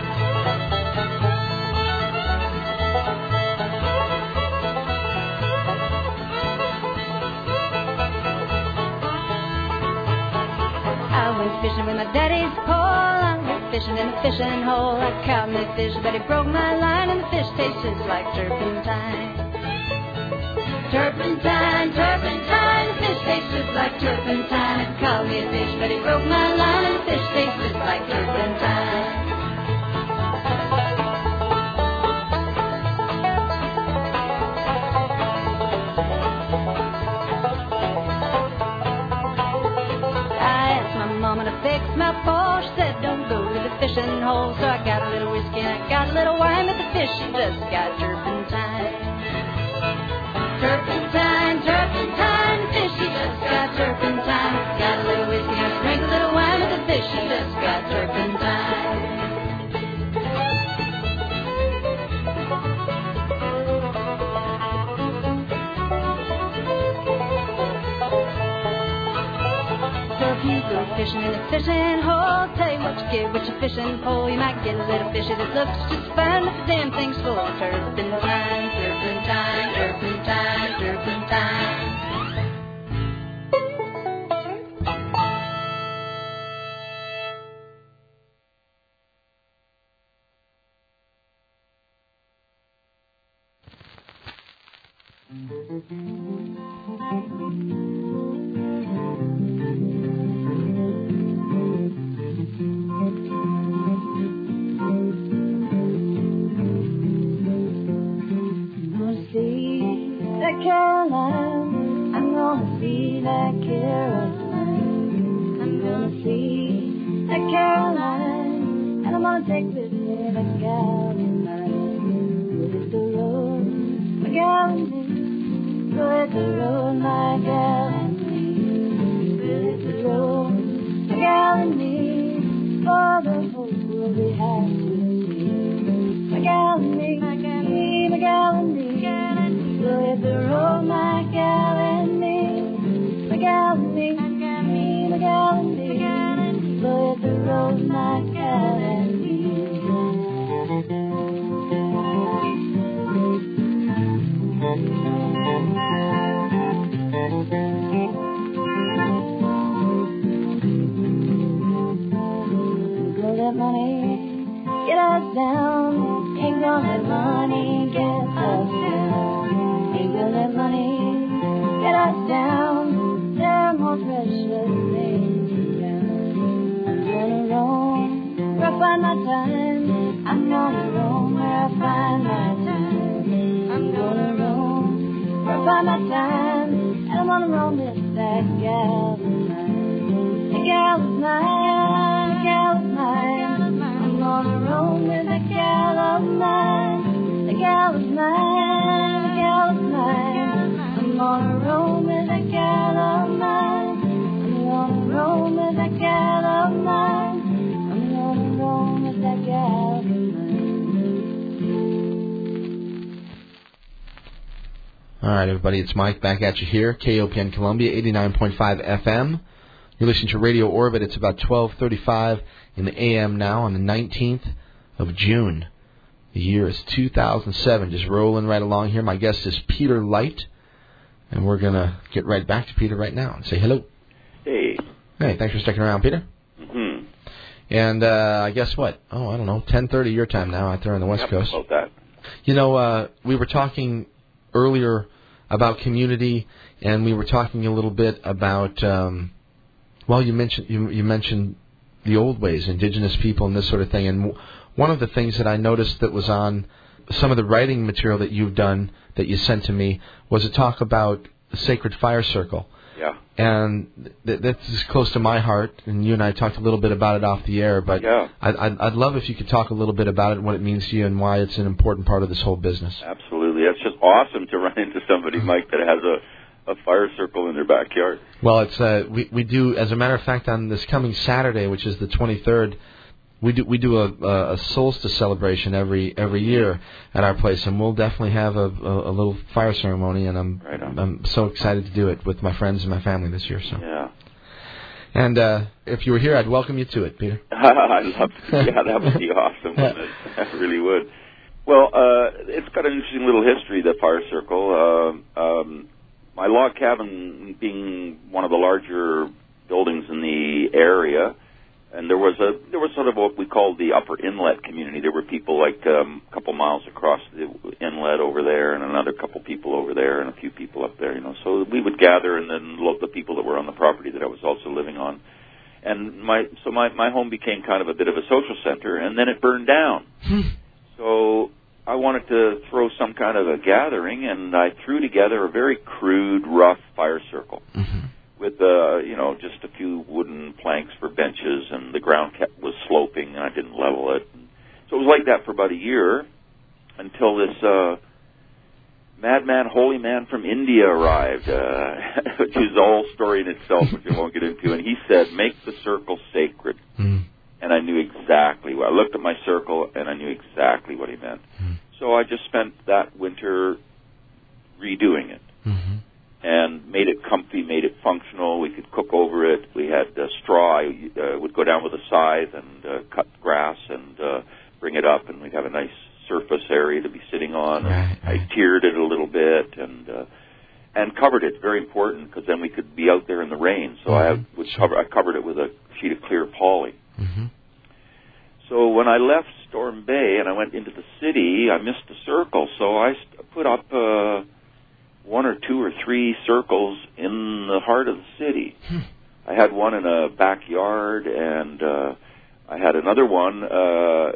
Fishing with my daddy's pole, I went fishing in a fishing hole. I caught me a fish, but he broke my line, and the fish tastes just like turpentine. Turpentine, turpentine, the fish tastes just like turpentine. I caught me a fish, but he broke my line, and the fish tastes just like turpentine. fish, she just got turpentine. Turpentine, turpentine, fish, she just got turpentine. Got a little whiskey and drink a little wine with the fish, she just got turpentine. You go fishing in a fishing hole. Tell you what you get with your fishing pole. You might get a little fishy that looks just fine, but the damn thing's full of turpentine, turpentine, turpentine, turpentine. All right, everybody, it's Mike back at you here, K O P N Columbia, eighty-nine point five F M. You're listening to Radio Orbit. It's about twelve thirty-five in the A M now on the nineteenth of June. The year is two thousand seven, just rolling right along here. My guest is Peter Light, and we're going to get right back to Peter right now and say hello. Hey. Hey, thanks for sticking around, Peter. Mm-hmm. And uh, I guess what? Oh, I don't know, ten thirty your time now out there on the West yep, Coast. About that. You know, uh, we were talking earlier about community, and we were talking a little bit about, um, well, you mentioned you, you mentioned the old ways, indigenous people and this sort of thing. And w- one of the things that I noticed that was on some of the writing material that you've done that you sent to me was a talk about the Sacred Fire Circle. Yeah. And th- that's close to my heart, and you and I talked a little bit about it off the air, but yeah. I'd, I'd, I'd love if you could talk a little bit about it and what it means to you and why it's an important part of this whole business. Absolutely. That's just awesome to run into somebody, Mike, that has a, a fire circle in their backyard. Well, it's uh, we, we do, as a matter of fact, on this coming Saturday, which is the twenty-third, we do we do a, a solstice celebration every every year at our place, and we'll definitely have a, a, a little fire ceremony, and I'm right on. I'm so excited to do it with my friends and my family this year. So yeah, and uh, if you were here, I'd welcome you to it, Peter. I'd love to. Yeah, that would be awesome. Wouldn't it? That really would. Well, uh, it's got an interesting little history, the fire circle. Uh, um, my log cabin being one of the larger buildings in the area. And there was a there was sort of what we called the upper inlet community. There were people like um, a couple miles across the inlet over there, and another couple people over there, and a few people up there. You know, so we would gather, and then look the people that were on the property that I was also living on. And my so my my home became kind of a bit of a social center, and then it burned down. So I wanted to throw some kind of a gathering, and I threw together a very crude, rough fire circle. Mm-hmm. With, uh, you know, just a few wooden planks for benches, and the ground kept, was sloping, and I didn't level it. So it was like that for about a year. until this uh, madman, holy man from India arrived, uh, which is a whole story in itself, which I won't get into. And he said, make the circle sacred. Mm. And I knew exactly what. I looked at my circle, and I knew exactly what he meant. Mm. So I just spent that winter redoing it. Mm-hmm. And made it comfy, made it functional. We could cook over it. We had uh, straw. I uh, would go down with a scythe and uh, cut grass and uh, bring it up, and we'd have a nice surface area to be sitting on. Right, and right. I tiered it a little bit and uh, and covered it. Very important, because then we could be out there in the rain. So mm-hmm. I would cover. I covered it with a sheet of clear poly. Mm-hmm. So when I left Storm Bay and I went into the city, I missed the circle. So I st- put up. Uh, one or two or three circles in the heart of the city. Hmm. I had one in a backyard, and uh, I had another one uh, uh,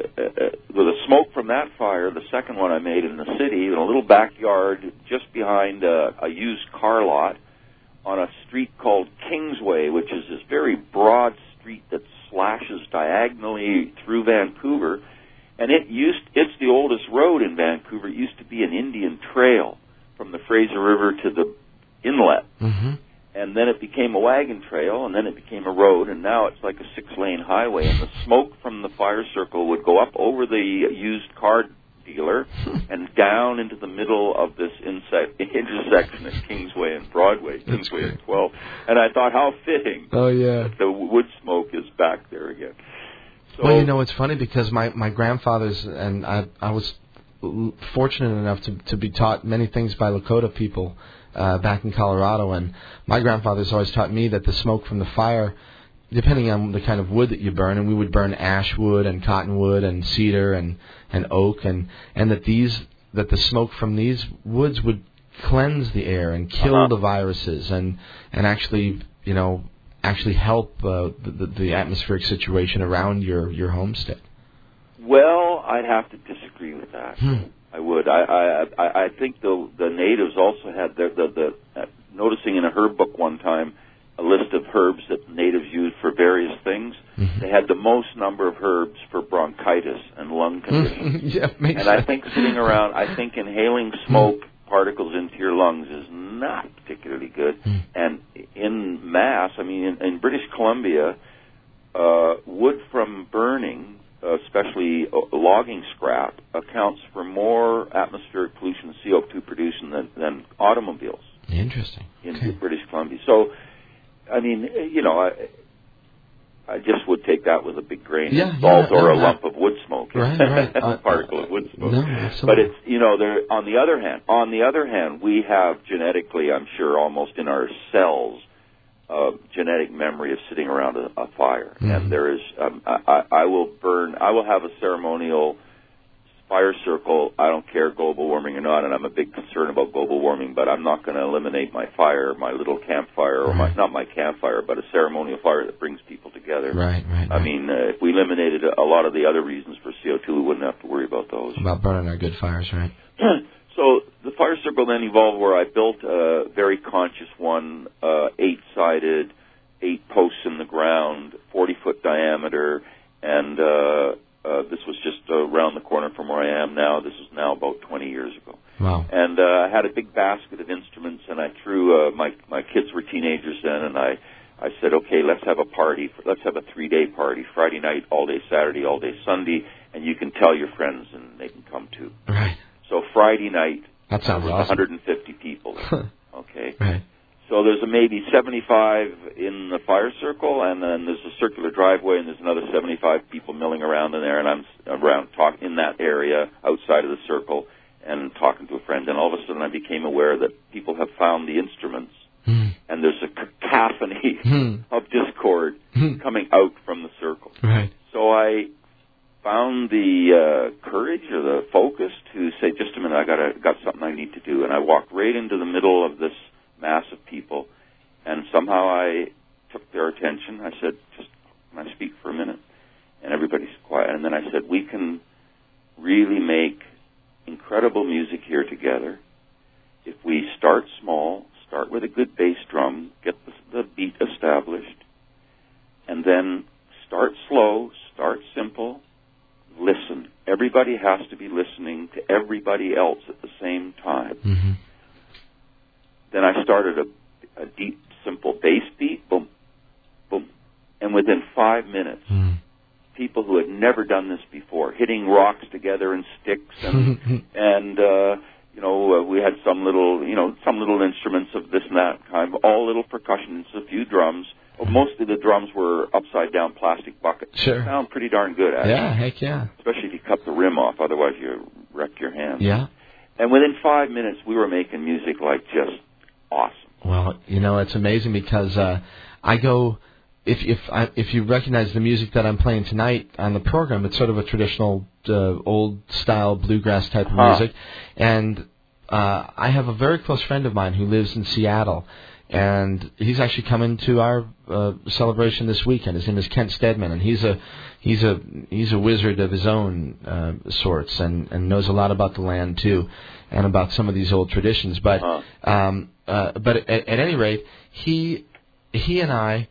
with a smoke from that fire, the second one I made in the city, in a little backyard just behind a, a used car lot on a street called Kingsway, which is this very broad street that slashes diagonally through Vancouver. And it used it's the oldest road in Vancouver. It used to be an Indian trail from the Fraser River to the inlet. Mm-hmm. And then it became a wagon trail, and then it became a road, and now it's like a six-lane highway. And the smoke from the fire circle would go up over the used car dealer and down into the middle of this inse- intersection at Kingsway and Broadway, Kingsway and twelve. And I thought, how fitting oh, yeah. that the wood smoke is back there again. So, well, you know, it's funny because my, my grandfather's, and I I was fortunate enough to to be taught many things by Lakota people uh, back in Colorado, and my grandfather's always taught me that the smoke from the fire, depending on the kind of wood that you burn, and we would burn ash wood and cottonwood and cedar and, and oak, and, and that these that the smoke from these woods would cleanse the air and kill uh-huh. the viruses and and actually you know actually help uh, the, the atmospheric situation around your your homestead. Well, I'd have to disagree with that. Hmm. I would. I, I I think the the natives also had the the, the uh, noticing in a herb book one time a list of herbs that natives used for various things. Mm-hmm. They had the most number of herbs for bronchitis and lung conditions. yeah, makes and sense. I think sitting around, I think inhaling smoke particles into your lungs is not particularly good. Mm. And in mass, I mean, in, in British Columbia, uh, wood from burning, Uh, especially uh, logging scrap, accounts for more atmospheric pollution and C O two production than, than automobiles. Interesting. In okay. British Columbia. So, I mean, you know, I, I just would take that with a big grain yeah, of salt yeah, or no, a lump of wood smoke. Right, right. a uh, particle of wood smoke. No, absolutely. But it's, you know, there. On the other hand, on the other hand, we have genetically, I'm sure, almost in our cells, Uh, genetic memory of sitting around a, a fire, mm-hmm. and there is. Um, I, I will burn. I will have a ceremonial fire circle. I don't care global warming or not, and I'm a big concern about global warming. But I'm not going to eliminate my fire, my little campfire, or right. my not my campfire, but a ceremonial fire that brings people together. Right, right. I right. mean, uh, if we eliminated a, a lot of the other reasons for C O two, we wouldn't have to worry about those. About burning our good fires, right? So the fire circle then evolved where I built a very conscious one, uh, eight-sided, eight posts in the ground, forty-foot diameter, and uh, uh, this was just uh, around the corner from where I am now. This was now about twenty years ago. Wow. And uh, I had a big basket of instruments, and I threw, uh, my my kids were teenagers then, and I, I said, okay, let's have a party. Let's have a three-day party, Friday night, all day Saturday, all day Sunday, and you can tell your friends, and they can come too. Right. So Friday night, that sounds there was awesome. one hundred fifty people. Okay. Right. So there's a maybe seventy-five in the fire circle, and then there's a circular driveway, and there's another seventy-five people milling around in there, and I'm around talk in that area outside of the circle and talking to a friend, and all of a sudden I became aware that people have found the instruments, mm. and there's a cacophony mm. of discord mm. coming out from the circle. Right. So I found the uh, courage or the focus to say, just a minute, I got got something I need to do. And I walked right into the middle of this mass of people, and somehow I took their attention. I said, just, can I speak for a minute? And everybody's quiet. And then I said, we can really make incredible music here together if we start small, start with a good bass drum, get the, the beat established, and then start slow, start simple, listen. Everybody has to be listening to everybody else at the same time. Mm-hmm. Then I started a, a deep, simple bass beat, boom, boom. And within five minutes, mm. people who had never done this before, hitting rocks together and sticks, and, and uh, you know, uh, we had some little, you know, some little instruments of this and that kind, all little percussions, a few drums. Well, mostly the drums were upside-down plastic buckets. Sure. They sound pretty darn good, actually. Yeah, heck yeah. Especially if you cut the rim off, otherwise you wreck your hands. Yeah. And within five minutes, we were making music like just awesome. Well, you know, it's amazing because uh, I go, if if I, if you recognize the music that I'm playing tonight on the program, it's sort of a traditional uh, old-style bluegrass type of huh. music. And uh, I have a very close friend of mine who lives in Seattle. And he's actually coming to our uh, celebration this weekend. His name is Kent Stedman, and he's a he's a he's a wizard of his own uh, sorts, and, and knows a lot about the land too, and about some of these old traditions. But uh-huh. um, uh, but at, at any rate, he he and I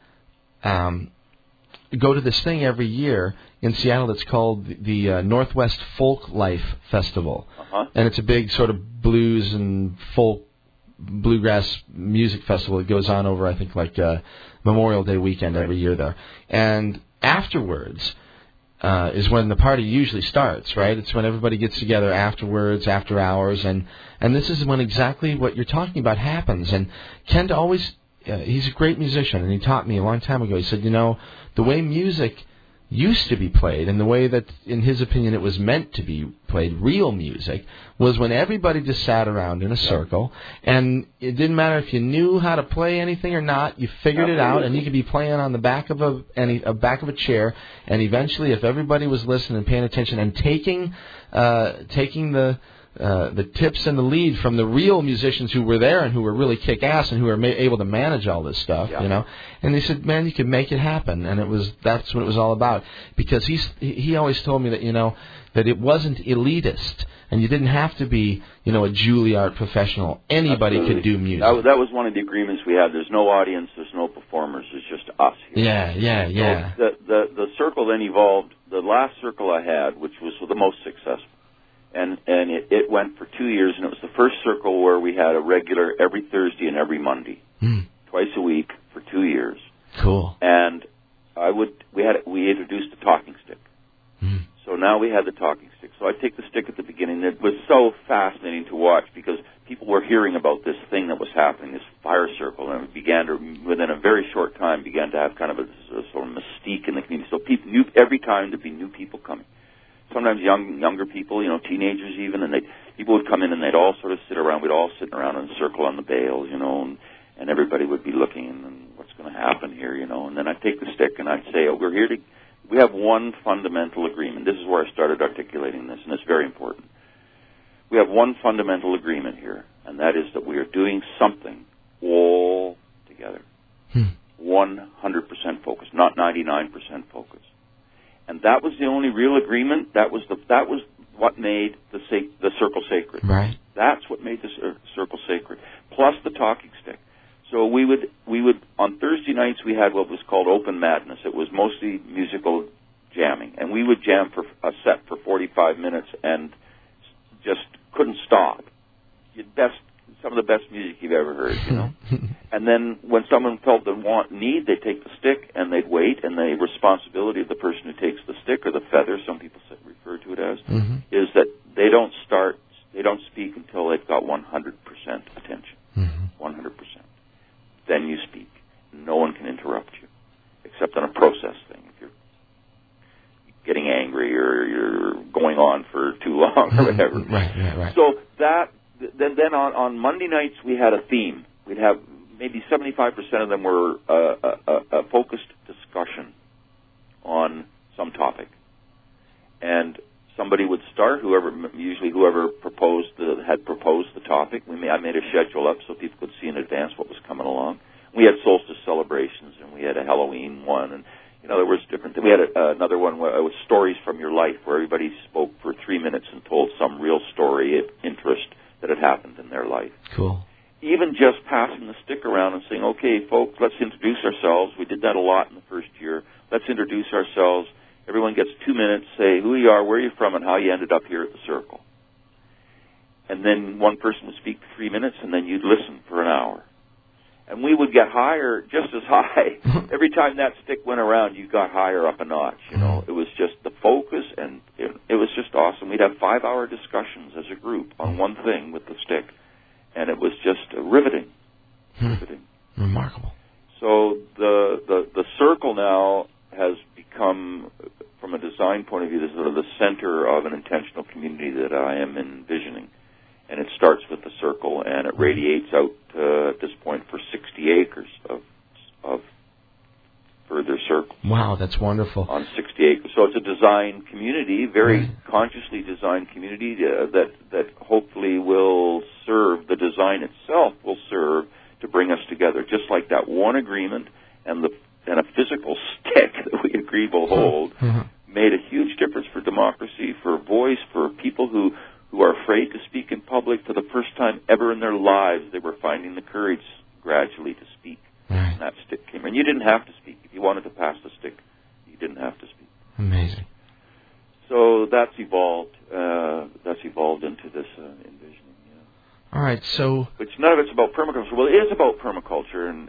um, go to this thing every year in Seattle that's called the, the uh, Northwest Folk Life Festival, uh-huh. and it's a big sort of blues and folk bluegrass music festival. It goes on over, I think, like uh, Memorial Day weekend every year there. And afterwards uh, is when the party usually starts, right? It's when everybody gets together afterwards, after hours, and, and this is when exactly what you're talking about happens. And Kent always, uh, he's a great musician, and he taught me a long time ago. He said, you know, the way music used to be played, and the way that, in his opinion, it was meant to be played, real music, was when everybody just sat around in a circle, and it didn't matter if you knew how to play anything or not, you figured it out, and you could be playing on the back of a any a back of a chair, and eventually, if everybody was listening and paying attention and taking uh, taking the Uh, the tips and the lead from the real musicians who were there and who were really kick-ass and who were ma- able to manage all this stuff, yeah. you know. And they said, man, you could make it happen. And it was that's what it was all about. Because he's, he always told me that, you know, that it wasn't elitist. And you didn't have to be, you know, a Juilliard professional. Anybody Absolutely. could do music. That was, that was one of the agreements we had. There's no audience. There's no performers. It's just us here. Yeah, yeah, yeah. So the, the, the circle then evolved. The last circle I had, which was the most successful, And and it, it went for two years, and it was the first circle where we had a regular every Thursday and every Monday, mm. twice a week for two years. Cool. And I would we had we introduced the talking stick. Mm. So now we had the talking stick. So I'd take the stick at the beginning. It was so fascinating to watch because people were hearing about this thing that was happening, this fire circle, and it began to, within a very short time, began to have kind of a, a sort of mystique in the community. So people knew every time there'd be new people coming. Sometimes young, younger people, you know, teenagers even, and they people would come in and they'd all sort of sit around. We'd all sit around in a circle on the bales, you know, and, and everybody would be looking and what's going to happen here, you know. And then I'd take the stick and I'd say, oh, we're here to, we have one fundamental agreement. This is where I started articulating this, and it's very important. We have one fundamental agreement here, and that is that we are doing something all together. Hmm. one hundred percent focus, not ninety-nine percent focus. And that was the only real agreement. That was the that was what made the sac- the circle sacred. Right. That's what made the cir- circle sacred. Plus the talking stick. So we would we would on Thursday nights we had what was called open madness. It was mostly musical jamming, and we would jam for a set for forty-five minutes and just couldn't stop. You'd best some of the best music you've ever heard, you know. And then when someone felt the want need, they'd take the stick and they'd wait, and the responsibility of the person who takes the stick, or the feather, some people refer to it as, mm-hmm. is that they don't start, they don't speak until they've got one hundred percent attention. Mm-hmm. one hundred percent. Then you speak. No one can interrupt you, except on a process thing. If you're getting angry or you're going on for too long or whatever. Right, right, right. So that, then, then on, on Monday nights we had a theme. We'd have maybe seventy-five percent of them were uh, a, a, a focused discussion on some topic. And somebody would start, whoever, usually whoever proposed the, had proposed the topic. We made, I made a schedule up so people could see in advance what was coming along. We had solstice celebrations, and we had a Halloween one, and you know, there was different. We had a, uh, another one where it was stories from your life, where everybody spoke for three minutes and told some real story of interest that had happened in their life. Cool. Even just passing the stick around and saying, okay, folks, let's introduce ourselves. We did that a lot in the first year. Let's introduce ourselves. Everyone gets two minutes, say who you are, where you're from, and how you ended up here at the circle. And then one person would speak for three minutes, and then you'd listen for an hour. And we would get higher, just as high. Every time that stick went around, you got higher up a notch. You know, it was just the focus, and it, it was just awesome. We'd have five-hour discussions as a group on one thing with the stick, and it was just uh, riveting. Riveting. Remarkable. So the, the the circle now has become, from a design point of view, the sort of the center of an intentional community that I am envisioning. And it starts with the circle, and it radiates out uh, at this point for sixty acres of of further circles. Wow, that's wonderful. On sixty acres. So it's a design community, very right. consciously designed community uh, that, that hopefully will serve, the design itself will serve to bring us together, just like that one agreement and the and a physical stick that we agreed will hold mm-hmm. made a huge difference for democracy, for voice, for people who, who are afraid to speak in public. For the first time ever in their lives, they were finding the courage gradually to speak. Right. And that stick came. And you didn't have to speak. If you wanted to pass the stick, you didn't have to speak. Amazing. So that's evolved. Uh, that's evolved into this uh, envisioning. Yeah. All right, so... Which none of it's about permaculture. Well, it is about permaculture, and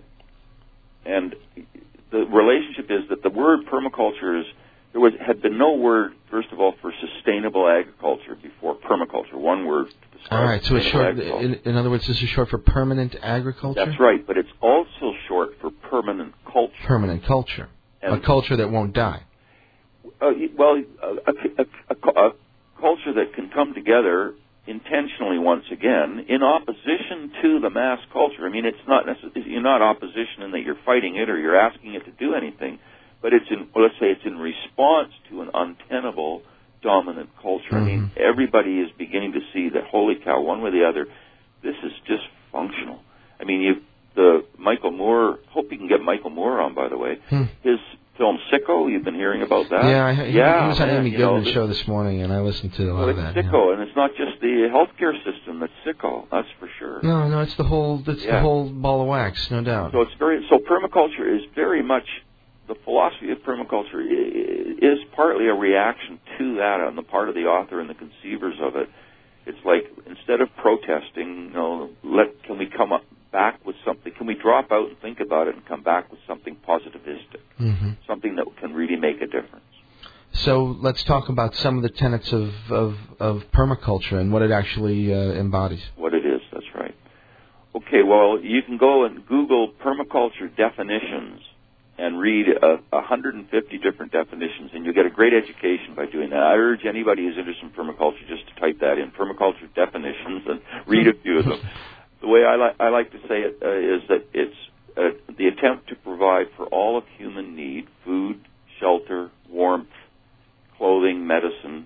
and the relationship is that the word permaculture is, there was had been no word, first of all, for sustainable agriculture before permaculture. One word. To all right, so it's short, in, in other words, this is short for permanent agriculture? That's right, but it's also short for permanent culture. Permanent culture. And a culture that won't die. Uh, well, a, a, a, a culture that can come together intentionally once again in opposition to the mass culture. I mean, it's not necessarily, you're not opposition in that you're fighting it or you're asking it to do anything, but it's in, well, let's say it's in response to an untenable dominant culture. Mm-hmm. I mean, everybody is beginning to see that, holy cow, one way or the other, this is dysfunctional. I mean, you the Michael Moore, hope you can get Michael Moore on, by the way. Hmm. His film Sicko, you've been hearing about that? Yeah, I, he, yeah, he was on man, Amy Goodman's know, show this morning, and I listened to a lot well, of that. It's sicko, yeah. And it's not just the healthcare system that's sicko, that's for sure. No, no, it's the whole, it's yeah. the whole ball of wax, no doubt. So it's very, so permaculture is very much, the philosophy of permaculture is partly a reaction to that on the part of the author and the conceivers of it. It's like, instead of protesting, you know, let, can we come up back with something? Can we drop out and think about it and come back with something positivistic, mm-hmm. something that can really make a difference? So let's talk about some of the tenets of, of, of permaculture and what it actually uh, embodies. What it is, that's right. Okay, well, you can go and Google permaculture definitions and read uh, one hundred fifty different definitions, and you'll get a great education by doing that. I urge anybody who's interested in permaculture just to type that in, permaculture definitions, and read a few of them. The way I, li- I like to say it uh, is that it's uh, the attempt to provide for all of human need, food, shelter, warmth, clothing, medicine,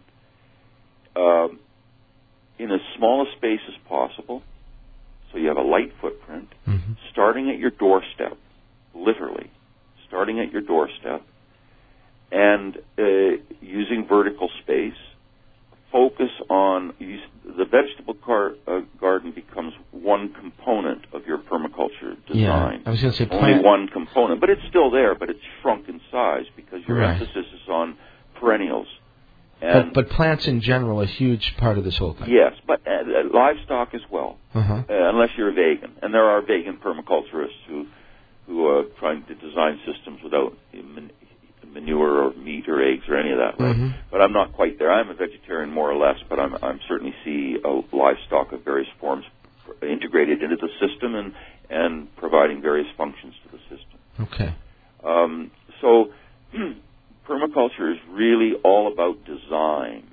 uh, in as small a space as possible, so you have a light footprint, mm-hmm. starting at your doorstep, literally, starting at your doorstep, and uh, using vertical space, focus on, use, the vegetable car, uh, garden becomes one component of your permaculture design. Yeah, I was going to say Only plant. one component, but it's still there, but it's shrunk in size because your right. emphasis is on perennials. And but, but plants in general are a huge part of this whole thing. Yes, but uh, livestock as well, uh-huh. uh, unless you're a vegan. And there are vegan permaculturists who, who are trying to design systems without manure or meat or eggs or any of that, right? Mm-hmm. But I'm not quite there. I'm a vegetarian more or less, but I'm, I'm certainly see a livestock of various forms integrated into the system and, and providing various functions to the system. Okay. Um, so permaculture is really all about design.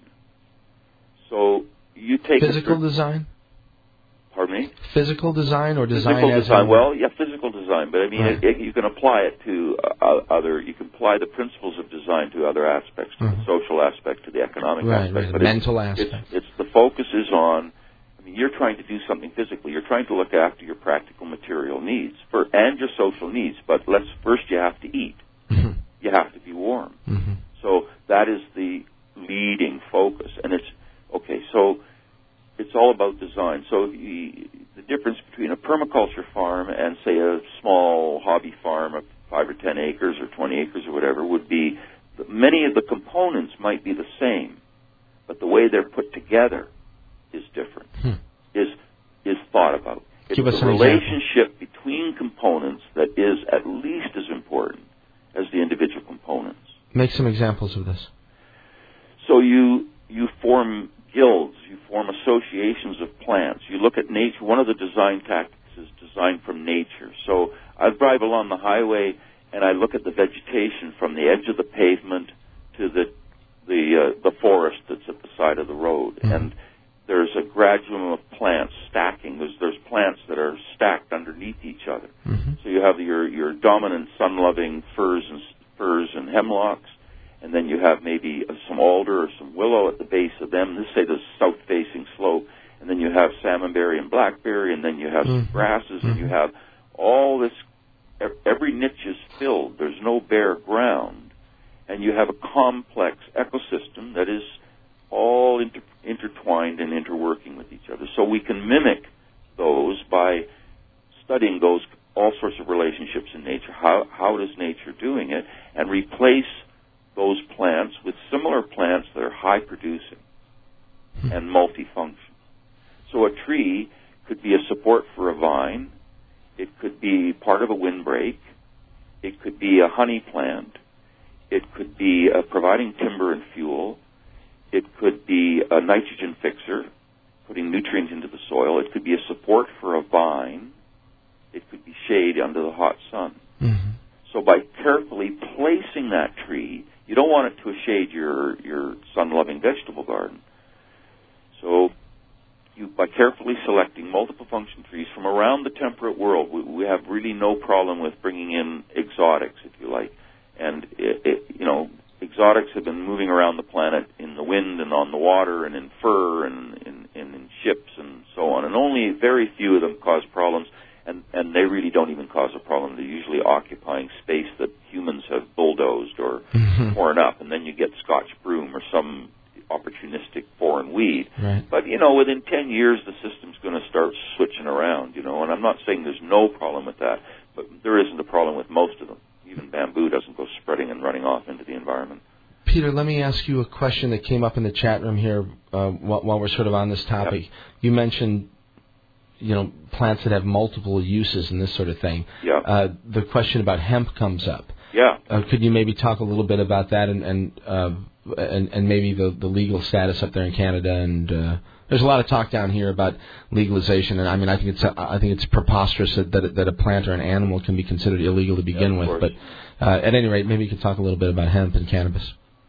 So you take physical a, design. Pardon me? Physical design or design physical as design. in... Well, yeah, physical design, but I mean, right. it, it, you can apply it to uh, other. You can apply the principles of design to other aspects, to mm-hmm. the social aspect, to the economic right, aspect, right, but the it's, mental aspect. It's, it's the focus is on. I mean, you're trying to do something physically. You're trying to look after your practical material needs for and your social needs. But let's first, you have to eat. Mm-hmm. You have to be warm. Mm-hmm. So that is the leading focus, and it's okay. So it's all about design. So the, the difference between a permaculture farm and, say, a small hobby farm of five or ten acres or twenty acres or whatever would be many of the components might be the same, but the way they're put together is different, hmm. is is thought about. It's Give us the an relationship example. Between components that is at least as important as the individual components. Make some examples of this. So you you form guilds, you form associations of plants. You look at nature. One of the design tactics is design from nature. So I drive along the highway and I look at the vegetation from the edge of the pavement to the the uh, the forest that's at the side of the road, mm-hmm. and there's a graduum of plants stacking. There's there's plants that are stacked underneath each other. Mm-hmm. So you have your your dominant sun-loving firs and firs and hemlocks, and then you have maybe some alder or some willow at the base of them. Let's say the south-facing slope, and then you have salmonberry and blackberry, and then you have mm-hmm. some grasses, mm-hmm. and you have all this. Every niche is filled. There's no bare ground, and you have a complex ecosystem that is all inter- intertwined and interworking with each other. So we can mimic those by studying those all sorts of relationships in nature. How how is nature doing it, and replace those plants with similar plants that are high producing and multifunction. So a tree could be a support for a vine. It could be part of a windbreak. It could be a honey plant. It could be uh, providing timber and fuel. It could be a nitrogen fixer, putting nutrients into the soil. It could be a support for a vine. It could be shade under the hot sun. Mm-hmm. So by carefully placing that tree, you don't want it to shade your, your sun-loving vegetable garden. So you, by carefully selecting multiple function trees from around the temperate world, we, we have really no problem with bringing in exotics, if you like. And, it, it, you know, exotics have been moving around the planet in the wind and on the water and in fur and in, in, in ships and so on. And only very few of them cause problems, and, and they really don't even cause a problem. They're usually occupying space that humans have bulldozed or mm-hmm. torn up, and then you get Scotch broom or some opportunistic foreign weed. Right. But, you know, within ten years, the system's going to start switching around, you know, and I'm not saying there's no problem with that, but there isn't a problem with most of them. Even bamboo doesn't go spreading and running off into the environment. Peter, let me ask you a question that came up in the chat room here uh, while, while we're sort of on this topic. Yep. You mentioned, you know, plants that have multiple uses and this sort of thing. Yeah. Uh, the question about hemp comes up. Yeah. Uh, could you maybe talk a little bit about that and and uh, and, and maybe the, the legal status up there in Canada? And uh, there's a lot of talk down here about legalization, and I mean I think it's I think it's preposterous that that, that a plant or an animal can be considered illegal to begin yeah, with. Course. But uh, at any rate, maybe you could talk a little bit about hemp and cannabis.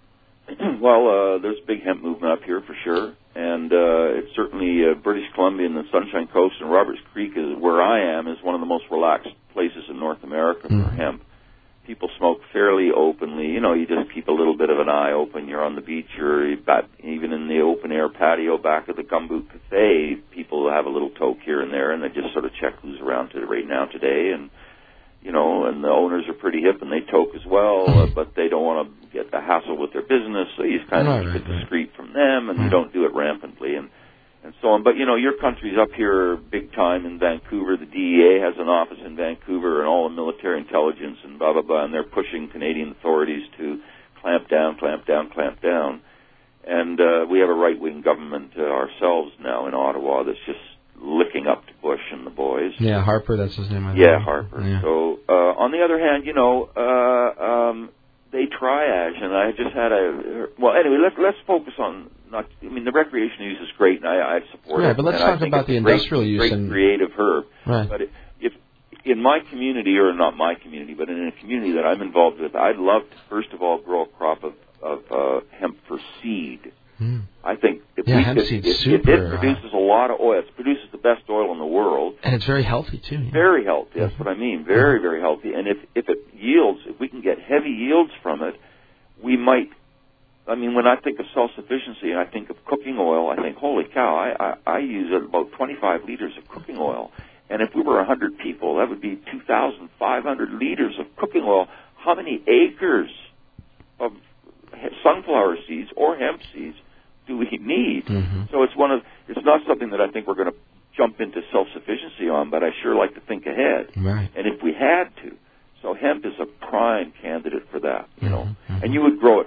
Well, uh, there's a big hemp movement up here for sure, and uh, it's certainly uh, British Columbia and the Sunshine Coast and Roberts Creek, is where I am, is one of the most relaxed places in North America mm. for hemp. People smoke fairly openly. You know, you just keep a little bit of an eye open. You're on the beach, or even in the open-air patio back of the Gumboot Cafe, people have a little toke here and there, and they just sort of check who's around to right now today, and you know, and the owners are pretty hip and they toke as well, uh, but they don't want to get a hassle with their business, so you just kind of right, keep it right, discreet from them, and right. you don't do it rampantly, and and so on. But, you know, your country's up here big time in Vancouver. The D E A has an office in Vancouver, and all the military intelligence and blah, blah, blah, and they're pushing Canadian authorities to clamp down, clamp down, clamp down. And uh, we have a right-wing government uh, ourselves now in Ottawa that's just licking up to Bush and the boys. Yeah, Harper, that's his name. I yeah, think. Harper. Yeah. So, uh, on the other hand, you know, uh, um, they triage, and I just had a, well, anyway, let's, let's focus on, not, I mean, the recreational use is great, and I, I support right, it. but let's and talk about the industrial great, use. Great and creative herb. Right. But if, in my community, or not my community, but in a community that I'm involved with, I'd love to, first of all, grow a crop of, of uh, hemp for seed. Hmm. I think if yeah, we hemp could, seed's if, super, if it produces a lot of oil, it produces the best oil in the world. And it's very healthy, too. Yeah. Very healthy, that's mm-hmm. what I mean. Very, very healthy. And if, if it yields, if we can get heavy yields from it, we might, I mean, when I think of self-sufficiency and I think of cooking oil, I think, holy cow, I, I, I use about twenty-five liters of cooking oil. And if we were one hundred people, that would be two thousand five hundred liters of cooking oil. How many acres of sunflower seeds or hemp seeds do we need? Mm-hmm. So it's one of, it's not something that I think we're going to jump into self-sufficiency on, but I sure like to think ahead. Right. And if we had to, so hemp is a prime candidate for that, you know. Mm-hmm. And you would grow it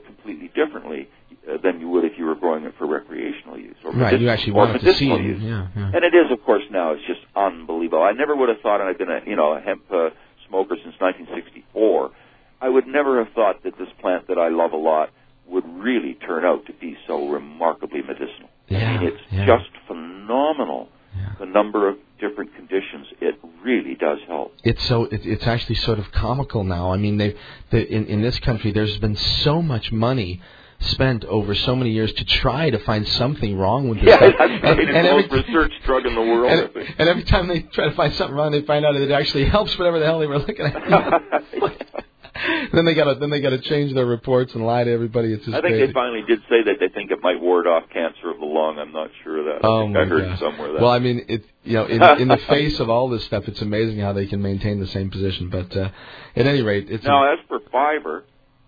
Right, you actually wanted to see it. Yeah, yeah. And it is, of course, now. It's just unbelievable. I never would have thought, and I've been a, you know, a hemp uh, smoker since nineteen sixty-four, I would never have thought that this plant that I love a lot would really turn out to be so remarkably medicinal. Yeah, I mean, it's yeah. just phenomenal. Yeah. The number of different conditions, it really does help. It's so it, it's actually sort of comical now. I mean, they the, in in this country, there's been so much money spent over so many years to try to find something wrong with this. Yeah, stuff. that's right. And, It's and the every, most researched drug in the world. and, I think. and every time they try to find something wrong, they find out that it actually helps whatever the hell they were looking at. then they gotta then they gotta change their reports and lie to everybody. It's just I think crazy. they finally did say that they think it might ward off cancer of the lung. I'm not sure of that. I Oh think my I heard gosh. somewhere that. Well, I mean, it you know, in, in the face of all this stuff, it's amazing how they can maintain the same position. But uh, at any rate, it's now, as for fiber,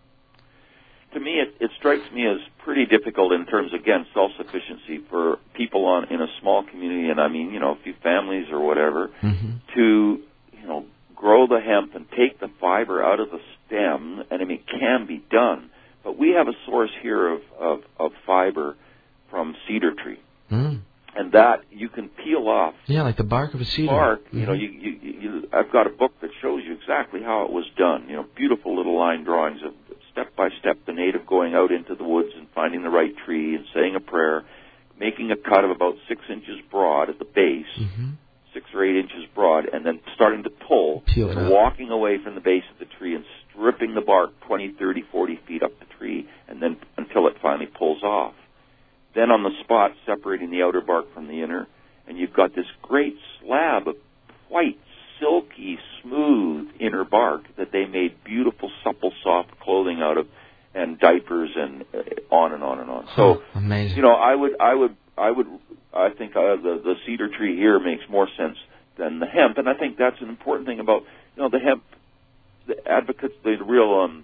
to me, it, it strikes me as pretty difficult in terms, again, self-sufficiency for people on in a small community, and I mean, you know, a few families or whatever, mm-hmm. to, you know, grow the hemp and take the fiber out of the stem, and I mean, it can be done. But we have a source here of, of, of fiber from cedar tree. Mm. And that you can peel off. Yeah, like the bark of a cedar. Bark, mm-hmm. you know, you, you, you, I've got a book that shows you exactly how it was done. You know, beautiful little line drawings of step by step the native going out into the woods and finding the right tree and saying a prayer, making a cut of about six inches broad at the base, mm-hmm. six or eight inches broad, and then starting to pull, Peel it and up. walking away from the base of the tree and stripping the bark twenty, thirty, forty feet up the tree, and then until it finally pulls off. Then on the spot, separating the outer bark from the inner, and you've got this great slab of white, silky, smooth inner bark that they made beautiful, supple, soft clothing out of, and diapers, and uh, on and on and on. So, oh, amazing. you know, I would, I would, I would, I think uh, the the cedar tree here makes more sense than the hemp, and I think that's an important thing about, you know, the hemp. The advocates, the real um,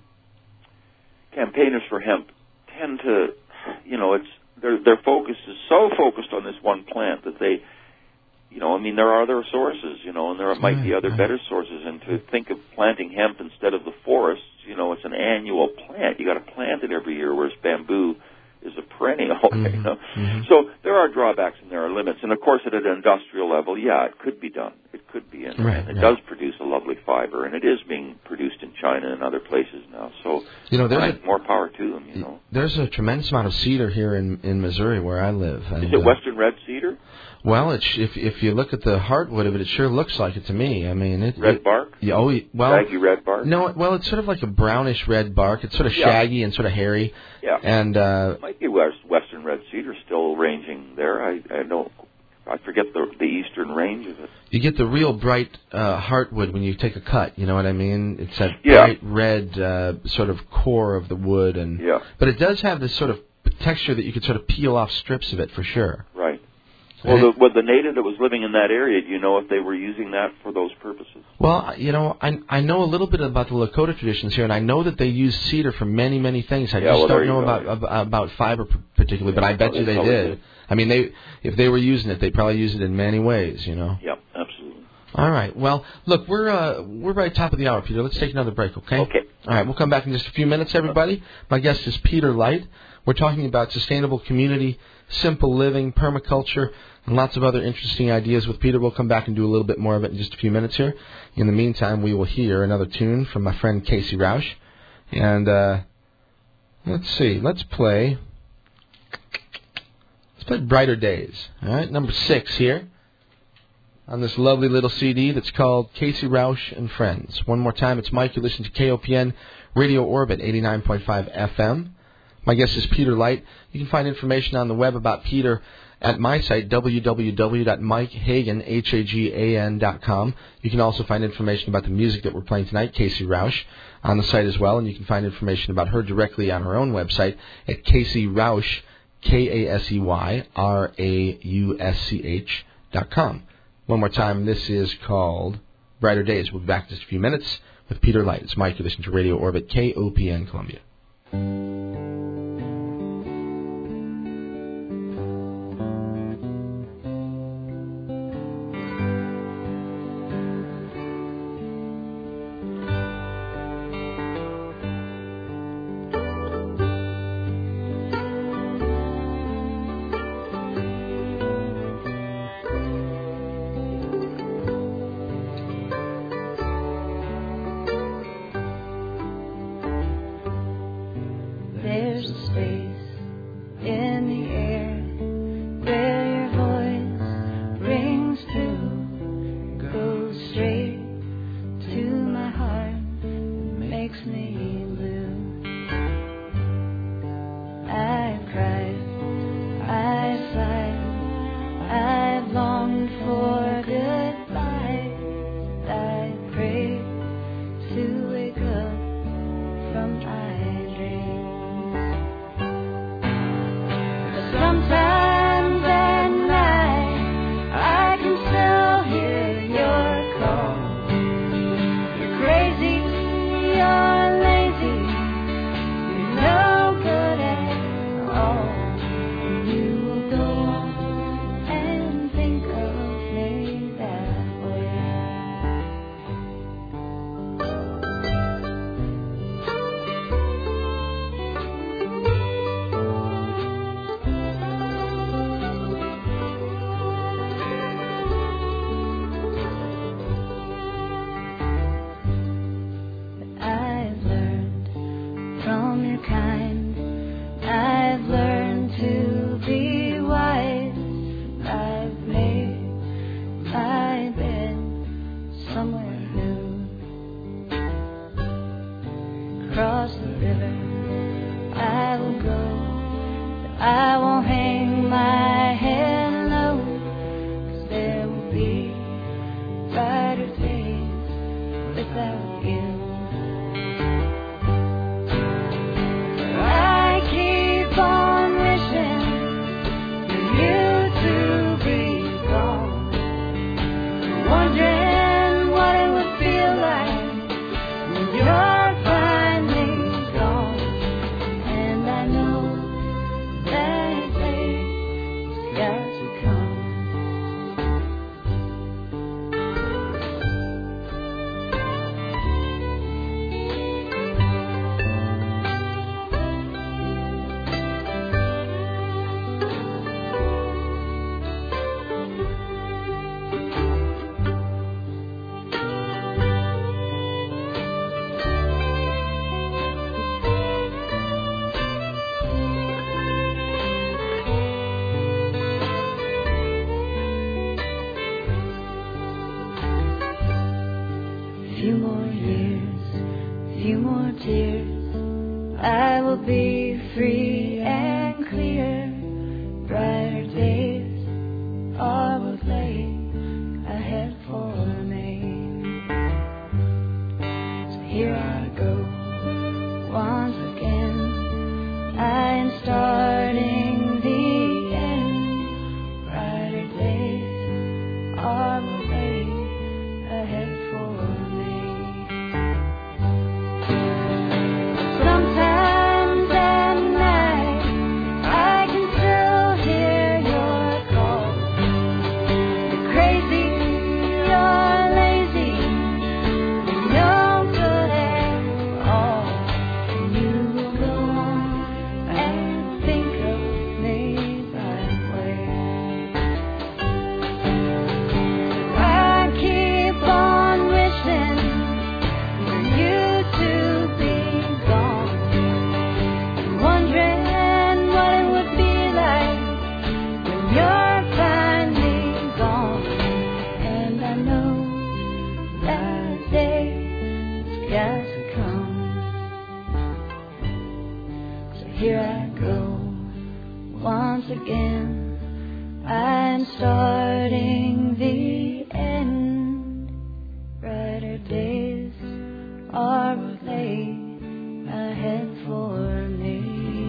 campaigners for hemp, tend to, you know, it's their their focus is so focused on this one plant that they, you know, I mean, there are other sources, you know, and there might be other better sources. And to think of planting hemp instead of the forests, you know, it's an annual plant. You got to plant it every year, whereas bamboo is a perennial. Mm-hmm. You know? Mm-hmm. So there are drawbacks and there are limits. And of course, at an industrial level, yeah, it could be done. It could be, and, right, and it right. does produce a lovely fiber, and it is being produced in China and other places now. So, you know, there's fine, a, more power to them. You know, there's a tremendous amount of cedar here in in Missouri where I live. And, is it uh, Western red cedar? Well, it's, if if you look at the heartwood of it, it sure looks like it to me. I mean, it Red it, bark? Yeah, oh, well, Shaggy red bark? No, well, it's sort of like a brownish red bark. It's sort of Yeah. shaggy and sort of hairy. Yeah. And uh, It might be West, Western red cedar still ranging there. I, I don't. I forget the the eastern range of it. you get the real bright uh, heartwood when you take a cut. You know what I mean? It's that Yeah. bright red uh, sort of core of the wood, and Yeah. but it does have this sort of texture that you could sort of peel off strips of it for sure. Right. Well, the, well, the native that was living in that area, do you know if they were using that for those purposes? Well, you know, I I know a little bit about the Lakota traditions here, and I know that they use cedar for many, many things. I Yeah, just well, there don't you know go. about, about about fiber p- particularly, but I bet well, you they they probably did. did. I mean, they if they were using it, they probably use it in many ways. You know. Yeah, absolutely. All right. Well, look, we're uh, we're right top of the hour, Peter. Let's take another break, okay? Okay. All right. We'll come back in just a few minutes, everybody. My guest is Peter Light. We're talking about sustainable community, simple living, permaculture, and lots of other interesting ideas with Peter. We'll come back and do a little bit more of it in just a few minutes here. In the meantime, we will hear another tune from my friend Casey Roush. And uh, let's see. Let's play. Let's play Brighter Days. All right, number six here on this lovely little C D that's called Casey Roush and Friends. One more time, it's Mike. You listen to K O P N Radio Orbit, eighty-nine point five F M. My guest is Peter Light. You can find information on the web about Peter at my site, w w w dot mike hagan dot com. You can also find information about the music that we're playing tonight, Casey Roush, on the site as well. And you can find information about her directly on her own website at Casey Roush, K A S E Y R A U S C H dot com. One more time, this is called Brighter Days. We'll be back in just a few minutes with Peter Light. It's Mike. You listen to Radio Orbit, K O P N Columbia. few more years, few more tears, I will be free and clear. Brighter days are what lay ahead for me. So here I go once again. I am starting the end. Brighter days are what lay ahead for me. Sometimes at night I can still hear your call. You're crazy, you're lazy, you're no good at all. And you will go on and think of me that way. I keep on wishing for you to be gone, and wondering what it would be like when you're finally gone. And I know that day has got to come. So here I go once again. I'm starting the end. Brighter days are what lay ahead for me.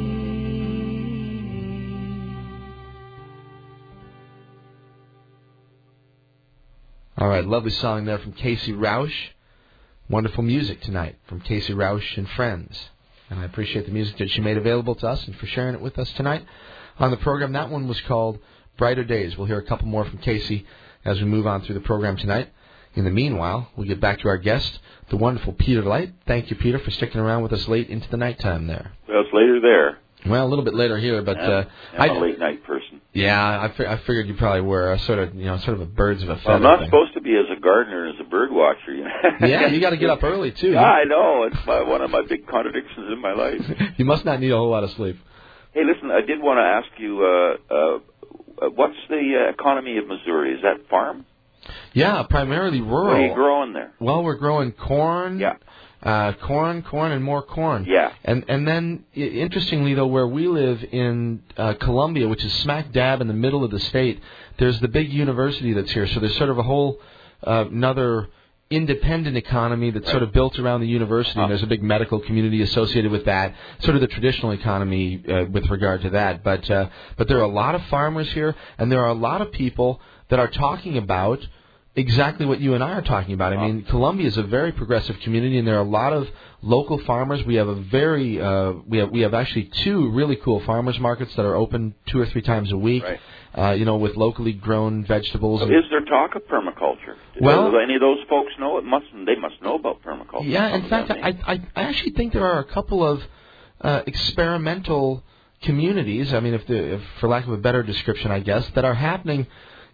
All right, lovely song there from Casey Roush. Wonderful music tonight from Casey Roush and Friends. And I appreciate the music that she made available to us and for sharing it with us tonight on the program. That one was called Brighter Days. We'll hear a couple more from Casey as we move on through the program tonight. In the meanwhile, we'll get back to our guest, the wonderful Peter Light. Thank you, Peter, for sticking around with us late into the nighttime there. Well, it's later there. Well, a little bit later here, but I'm, uh, I'm I, a late night person. yeah, I, fi- I figured you probably were a sort of, you know, sort of a birds of a feather. Well, I'm not thing. supposed to be as a gardener as a bird watcher. You know? Yeah, you got to get up early too. Yeah, I know. It's my, one of my big contradictions in my life. You must not need a whole lot of sleep. Hey, listen, I did want to ask you, uh, uh, what's the uh, economy of Missouri? Is that farm? Yeah, primarily rural. What are you growing there? Well, we're growing corn. Yeah. Uh, corn, corn, and more corn. Yeah. And and then, i- interestingly, though, where we live in uh, Columbia, which is smack dab in the middle of the state, there's the big university that's here. So there's sort of a whole uh, another independent economy that's Right. sort of built around the university, Huh. and there's a big medical community associated with that, sort of the traditional economy uh, with regard to that. But uh, but there are a lot of farmers here, and there are a lot of people that are talking about exactly what you and I are talking about. I mean, Columbia is a very progressive community, and there are a lot of local farmers. We have a very uh, we have we have actually two really cool farmers markets that are open two or three times a week. Right. Uh, you know, with locally grown vegetables. So and, is there talk of permaculture? Well- Do any of those folks know? It must. They must know about permaculture. yeah, in Some fact, of them, I, I I actually think there are a couple of uh, experimental communities. I mean, if, the, if for lack of a better description, I guess, that are happening.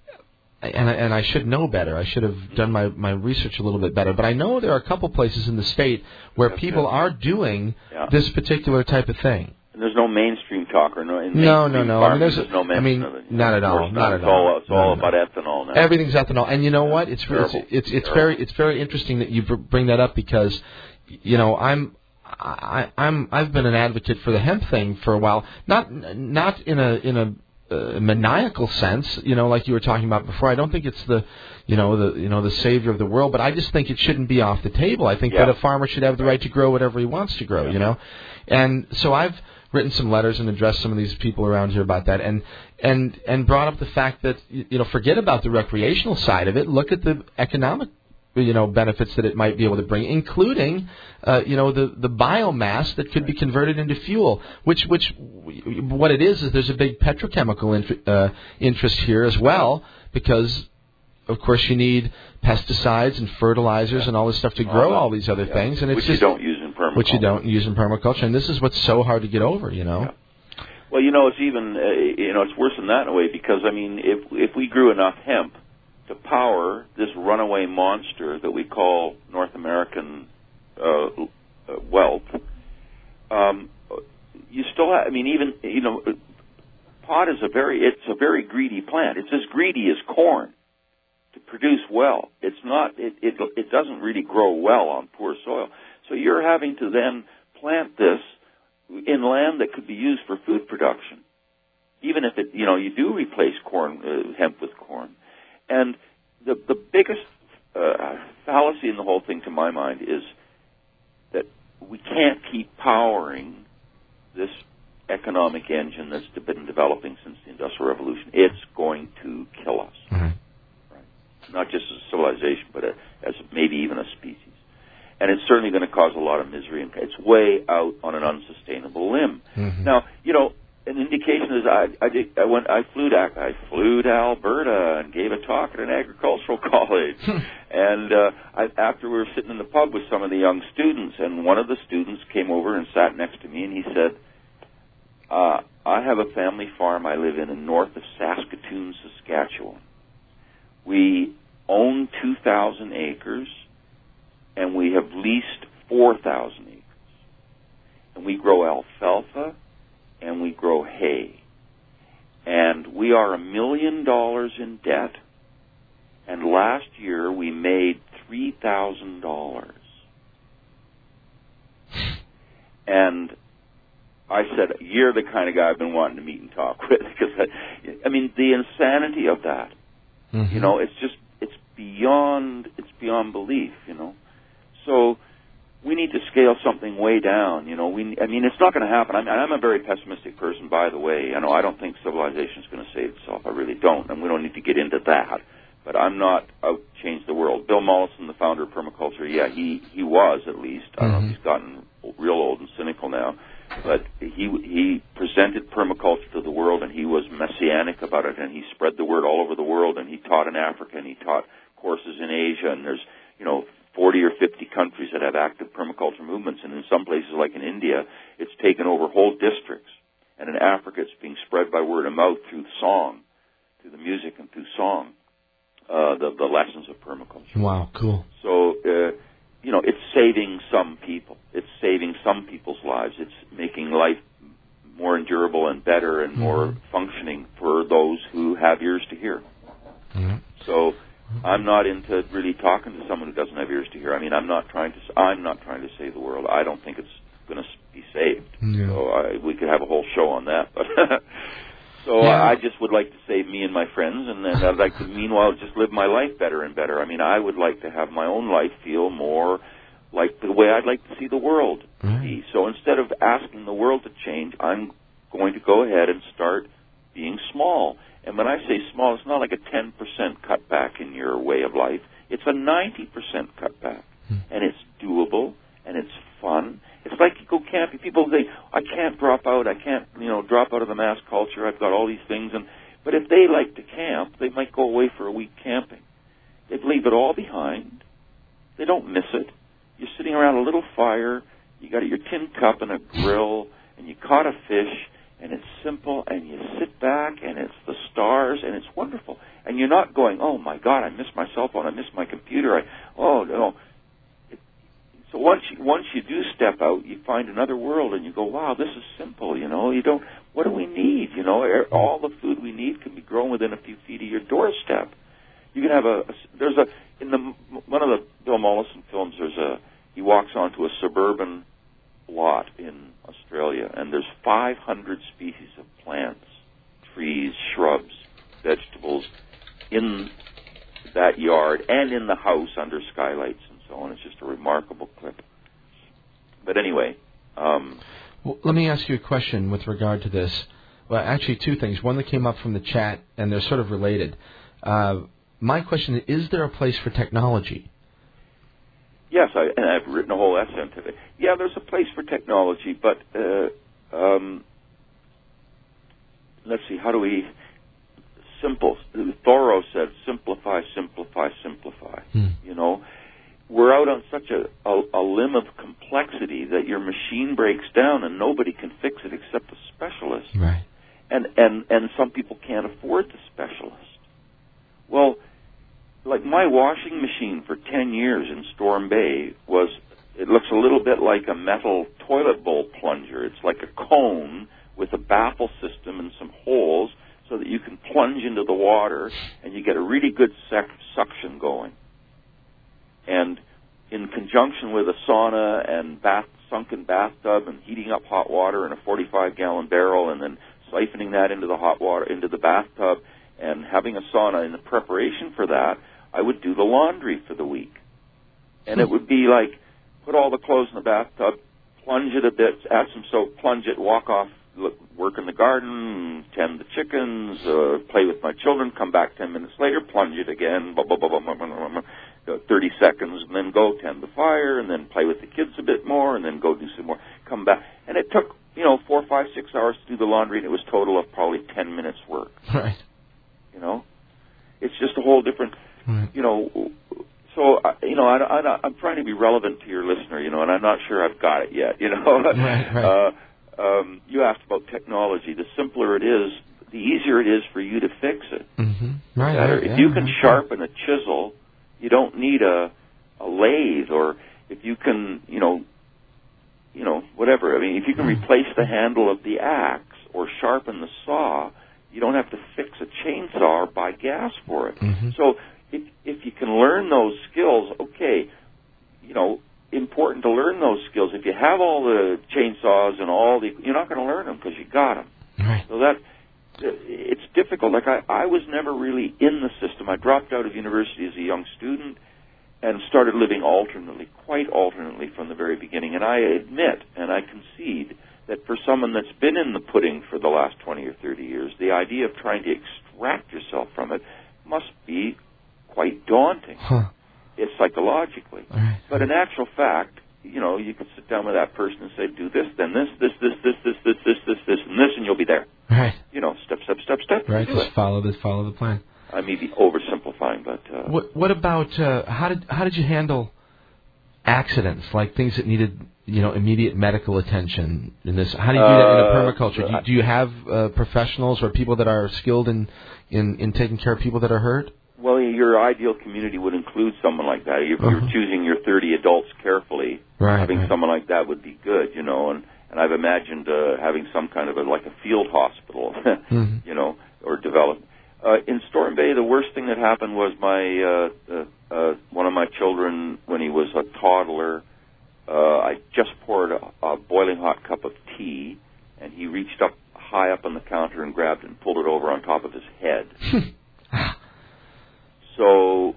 And I, and I should know better. I should have done my, my research a little bit better. But I know there are a couple places in the state where That's people good. are doing Yeah. this particular type of thing. And there's no mainstream talk or no. In No, mainstream no, no. I mean, farming, there's- there's no I mention mean, of it. not at Of all, course not at It's all. all, it's No, all no. about ethanol now. Everything's ethanol. And you know what? It's it's Terrible. it's it's Terrible. very it's very interesting that you br- bring that up because, you know, I'm. I, I'm. I've been an advocate for the hemp thing for a while. Not not in a in a uh, maniacal sense, you know, like you were talking about before. I don't think it's the, you know, the you know the savior of the world, but I just think it shouldn't be off the table. I think Yeah. that a farmer should have the right to grow whatever he wants to grow, Yeah. you know, and so I've written some letters and addressed some of these people around here about that, and and and brought up the fact that, you know, forget about the recreational side of it. Look at the economic, you know, benefits that it might be able to bring, including, uh, you know, the, the biomass that could be converted into fuel, which, which, what it is, is there's a big petrochemical int- uh, interest here as well, because, of course, you need pesticides and fertilizers and all this stuff to grow that. all these other Yeah. things, and it's which just, you don't use in permaculture. which you don't use in permaculture, and this is what's so hard to get over, you know. Yeah. Well, you know, it's even, uh, you know, it's worse than that in a way, because, I mean, if if we grew enough hemp to power this runaway monster that we call North American uh, uh, wealth, um, you still have, I mean, even, you know, pot is a very, it's a very greedy plant. It's as greedy as corn to produce well. It's not, it, it, it doesn't really grow well on poor soil. So you're having to then plant this in land that could be used for food production, even if it, you know, you do replace corn, uh, hemp with corn. And the, the biggest uh, fallacy in the whole thing, to my mind, is that we can't keep powering this economic engine that's been developing since the Industrial Revolution. It's going to kill us. Mm-hmm. Right? Not just as a civilization, but a, as maybe even a species. And it's certainly going to cause a lot of misery. And it's way out on an unsustainable limb. Mm-hmm. Now, you know, an indication is I I, did, I went I flew to I flew to Alberta and gave a talk at an agricultural college. And uh, I, after we were sitting in the pub with some of the young students, and one of the students came over and sat next to me, and he said, uh, "I have a family farm I live in, in north of Saskatoon, Saskatchewan. We own two thousand acres, and we have leased four thousand acres, and we grow alfalfa." And we grow hay. And we are a million dollars in debt. And last year we made three thousand dollars. And I said, you're the kind of guy I've been wanting to meet and talk with. Because I, I mean, the insanity of that. Mm-hmm. You know, it's just, it's beyond, it's beyond belief, you know. So we need to scale something way down, you know. We, I mean, it's not going to happen. I'm, I'm a very pessimistic person, by the way. You know, I don't think civilization is going to save itself. I really don't, and we don't need to get into that. But I'm not out to change the world. Bill Mollison, the founder of permaculture, yeah, he, he was at least. I don't mm-hmm. know if he's gotten real old and cynical now. But he he presented permaculture to the world, and he was messianic about it, and he spread the word all over the world, and he taught in Africa, and he taught courses in Asia, and there's, you know, forty or fifty countries that have active permaculture movements, and in some places, like in India, it's taken over whole districts. And in Africa, it's being spread by word of mouth through song, through the music and through song, uh, the, the lessons of permaculture. Wow, cool. So, uh, you know, it's saving some people. It's saving some people's lives. It's making life more endurable and better and mm-hmm. more functioning for those who have ears to hear. Mm-hmm. So I'm not into really talking to someone who doesn't have ears to hear. I mean, I'm not trying to. I'm not trying to save the world. I don't think it's going to be saved. Yeah. So I, we could have a whole show on that. But so yeah. I just would like to save me and my friends, and then I'd like to, meanwhile, just live my life better and better. I mean, I would like to have my own life feel more like the way I'd like to see the world right. be. So instead of asking the world to change, I'm going to go ahead and start being small. And when I say small, it's not like a ten percent cutback in your way of life. It's a ninety percent cutback. Hmm. And it's doable, and it's fun. It's like you go camping. People say, I can't drop out. I can't, you know, drop out of the mass culture. I've got all these things. And But if they like to camp, they might go away for a week camping. They leave it all behind. They don't miss it. You're sitting around a little fire. You got your tin cup and a grill, and you caught a fish. And it's simple, and you sit back, and it's the stars, and it's wonderful. And you're not going, oh, my God, I miss my cell phone, I miss my computer. I, oh, no. It, so once you, once you do step out, you find another world, and you go, wow, this is simple, you know. You don't, what do we need, you know? All the food we need can be grown within a few feet of your doorstep. You can have a, a there's a, in the, one of the Bill Mollison films, there's a, he walks onto a suburban lot in Australia, and there's five hundred species of plants, trees, shrubs, vegetables in that yard and in the house under skylights and so on. It's just a remarkable clip. But anyway. Um, well, let me ask you a question with regard to this. Well, actually, two things. One that came up from the chat, and they're sort of related. Uh, my question is, is there a place for technology? Yes, I, and I've written a whole essay on it. Yeah, there's a place for technology, but uh, um, let's see, how do we, simple, Thoreau said, simplify, simplify, simplify. Hmm. You know, we're out on such a, a, a limb of complexity that your machine breaks down and nobody can fix it except a specialist. Right. And, and, and some people can't afford the specialist. Well, like my washing machine for ten years in Storm Bay was, it looks a little bit like a metal toilet bowl plunger. It's like a cone with a baffle system and some holes so that you can plunge into the water and you get a really good sec- suction going. And in conjunction with a sauna and bath, sunken bathtub and heating up hot water in a forty-five gallon barrel and then siphoning that into the hot water, into the bathtub, and having a sauna in the preparation for that, I would do the laundry for the week. And it would be like, put all the clothes in the bathtub, plunge it a bit, add some soap, plunge it, walk off, look, work in the garden, tend the chickens, uh, play with my children, come back ten minutes later, plunge it again, blah, blah, blah, blah, blah, blah, blah, blah, thirty seconds, and then go tend the fire, and then play with the kids a bit more, and then go do some more, come back. And it took, you know, four, five, six hours to do the laundry, and it was total of probably ten minutes work. Right. You know? It's just a whole different, right. you know... So, uh, you know, I, I, I'm trying to be relevant to your listener, you know, and I'm not sure I've got it yet, you know. Right, right. Uh, um, you asked about technology. The simpler it is, the easier it is for you to fix it. Mm-hmm. Right. Uh, I, if yeah, you can yeah. sharpen a chisel, you don't need a, a lathe, or if you can, you know, you know, whatever. I mean, if you can replace the handle of the axe or sharpen the saw, you don't have to fix a chainsaw or buy gas for it. Mm-hmm. So if, if you can learn those skills, okay, you know, important to learn those skills. If you have all the chainsaws and all the, you're not going to learn them because you got them. Right. So that, it's difficult. Like I, I was never really in the system. I dropped out of university as a young student and started living alternately, quite alternately from the very beginning. And I admit and I concede that for someone that's been in the pudding for the last twenty or thirty years, the idea of trying to extract yourself from it must be quite daunting. Huh. It's psychologically. Right. But in actual fact, you know, you could sit down with that person and say, do this, then this, this, this, this, this, this, this, this, this, and this, and you'll be there. Right. You know, step, step, step, step. Right. Do Just it. follow this, follow the plan. I may be oversimplifying, but uh, What What about uh, how did how did you handle accidents, like things that needed, you know, immediate medical attention in this? How do you do that in a Uh, permaculture? Do you, do you have uh, professionals or people that are skilled in, in, in taking care of people that are hurt? well, your ideal community would include someone like that. If Uh-huh. you're choosing your thirty adults carefully, Right, having right. someone like that would be good, you know. And, and I've imagined uh, having some kind of a, like a field hospital, Mhm. you know, or develop. Uh, in Storm Bay, the worst thing that happened was my uh, uh, uh, one of my children, when he was a toddler, uh, I just poured a, a boiling hot cup of tea, and he reached up high up on the counter and grabbed it and pulled it over on top of his head. So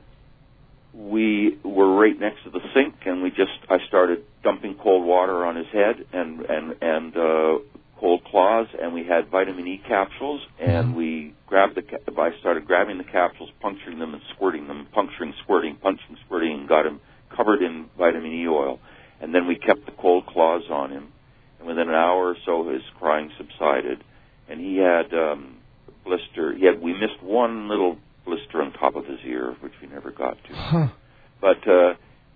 we were right next to the sink, and we just I started dumping cold water on his head and and and uh, cold cloths, and we had vitamin E capsules, and Mm-hmm. we grabbed the ca- I started grabbing the capsules, puncturing them and squirting them, puncturing, squirting, punching, squirting, and got him covered in vitamin E oil, and then we kept the cold cloths on him, and within an hour or so his crying subsided, and he had um, blister. He had we missed one little blister on top of his ear, which we never got to. Huh. But uh,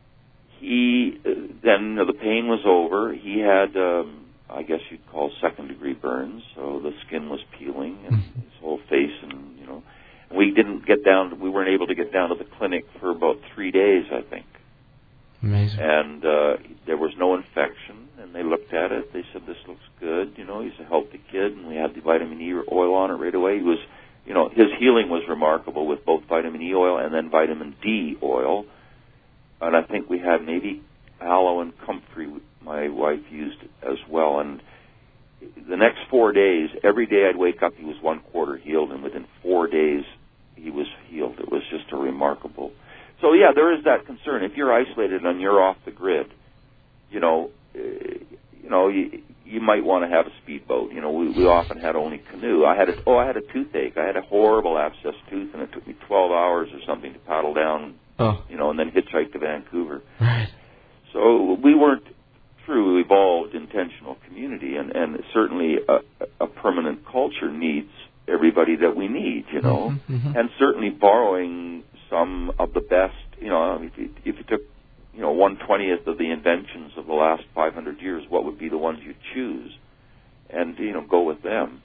he uh, then uh, the pain was over. He had, um, I guess you'd call second degree burns, so the skin was peeling and his whole face, and you know, we didn't get down. To, we weren't able to get down to the clinic for about three days, I think. Amazing. And uh, there was no infection, and they looked at it. They said, "This looks good. You know, he's a healthy kid," and we had the vitamin E oil on it right away. He was. You know, his healing was remarkable with both vitamin E oil and then vitamin D oil. And I think we had maybe aloe and comfrey my wife used as well. And the next four days, every day I'd wake up, he was one quarter healed, and within four days he was healed. It was just a remarkable. So, yeah, there is that concern. If you're isolated and you're off the grid, you know, uh, you know, you, you might want to have a speedboat. You know, we, we often had only canoe. I had a, oh, I had a toothache. I had a horrible abscess tooth, and it took me twelve hours or something to paddle down, Oh. you know, and then hitchhike to Vancouver. Right. So we weren't true evolved intentional community, and, and certainly a, a permanent culture needs everybody that we need, you know, Mm-hmm, mm-hmm. and certainly borrowing some of the best, you know, if you, if you took, you know, one twentieth of the inventions of the last five hundred years, what would be the ones you choose? And, you know, go with them.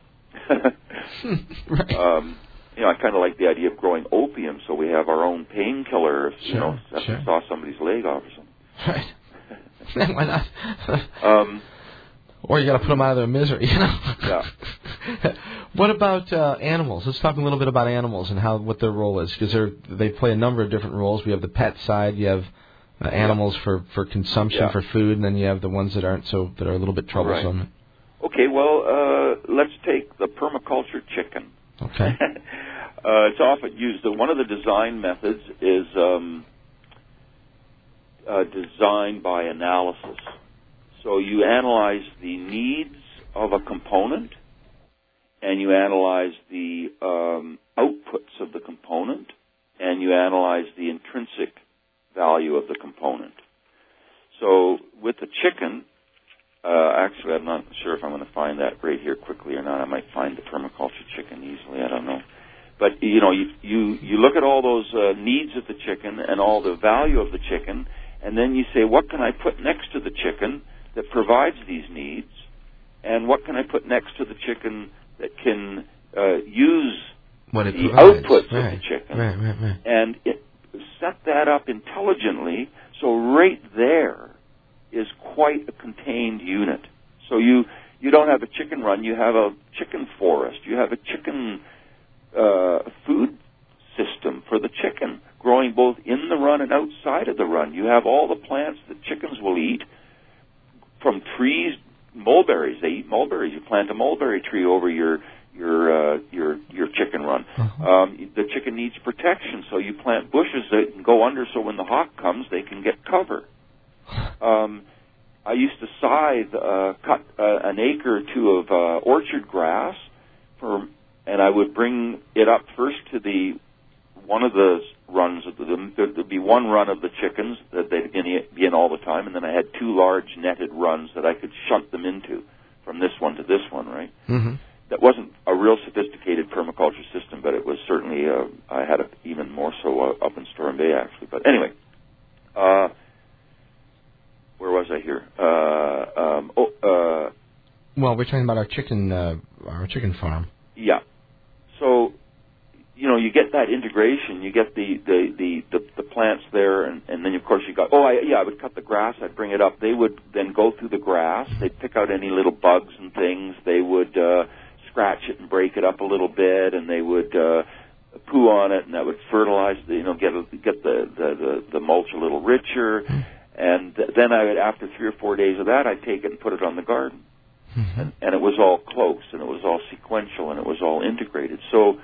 Right. um, you know, I kind of like the idea of growing opium so we have our own painkiller if, Sure, you know, if sure. we saw somebody's leg off or something. Right. Why not? Um, Or you got to put them out of their misery, you know. Yeah. What about uh, animals? Let's talk a little bit about animals and how what their role is, because they play a number of different roles. We have the pet side. You have uh, animals yeah. for, for consumption, yeah. for food, and then you have the ones that aren't so that are a little bit troublesome. Right. Okay, well, uh, let's take the permaculture chicken. Okay. uh, it's often used. One of the design methods is um, uh, design by analysis. So you analyze the needs of a component, and you analyze the um, outputs of the component, and you analyze the intrinsic value of the component. So with the chicken, uh, actually I'm not sure if I'm going to find that right here quickly or not. I might find the permaculture chicken easily, I don't know. But, you know, you you, you look at all those uh, needs of the chicken and all the value of the chicken, and then you say, what can I put next to the chicken that provides these needs, and what can I put next to the chicken that can uh, use what it the provides. outputs right. of the chicken, right, right, right. and it, set that up intelligently, so right there is quite a contained unit. So you, you don't have a chicken run, you have a chicken forest, you have a chicken uh, food system for the chicken, growing both in the run and outside of the run. You have all the plants that chickens will eat, from trees, mulberries. They eat mulberries. You plant a mulberry tree over your your uh, your your chicken run. Uh-huh. Um, the chicken needs protection, so you plant bushes that can go under, so when the hawk comes, they can get cover. Um, I used to scythe, uh, cut uh, an acre or two of uh, orchard grass, for, and I would bring it up first to the one of the runs. Of the, there'd be one run of the chickens that they'd be in all the time, and then I had two large netted runs that I could shunt them into from this one to this one, right? Mm-hmm. That wasn't a real sophisticated permaculture system, but it was certainly, uh, I had it even more so uh, up in Storm Bay, actually. But anyway, uh, where was I here? Uh, um, oh, uh, well, we're talking about our chicken, uh, our chicken farm. Yeah. So, you know, you get that integration, you get the, the, the, the, the plants there, and, and then, of course, you got, oh, I, yeah, I would cut the grass, I'd bring it up. They would then go through the grass, they'd pick out any little bugs and things, they would uh, scratch it and break it up a little bit, and they would uh, poo on it, and that would fertilize, the, you know, get, a, get the, the, the, the mulch a little richer, and then I would, after three or four days of that, I'd take it and put it on the garden. Mm-hmm. And, and it was all close, and it was all sequential, and it was all integrated. So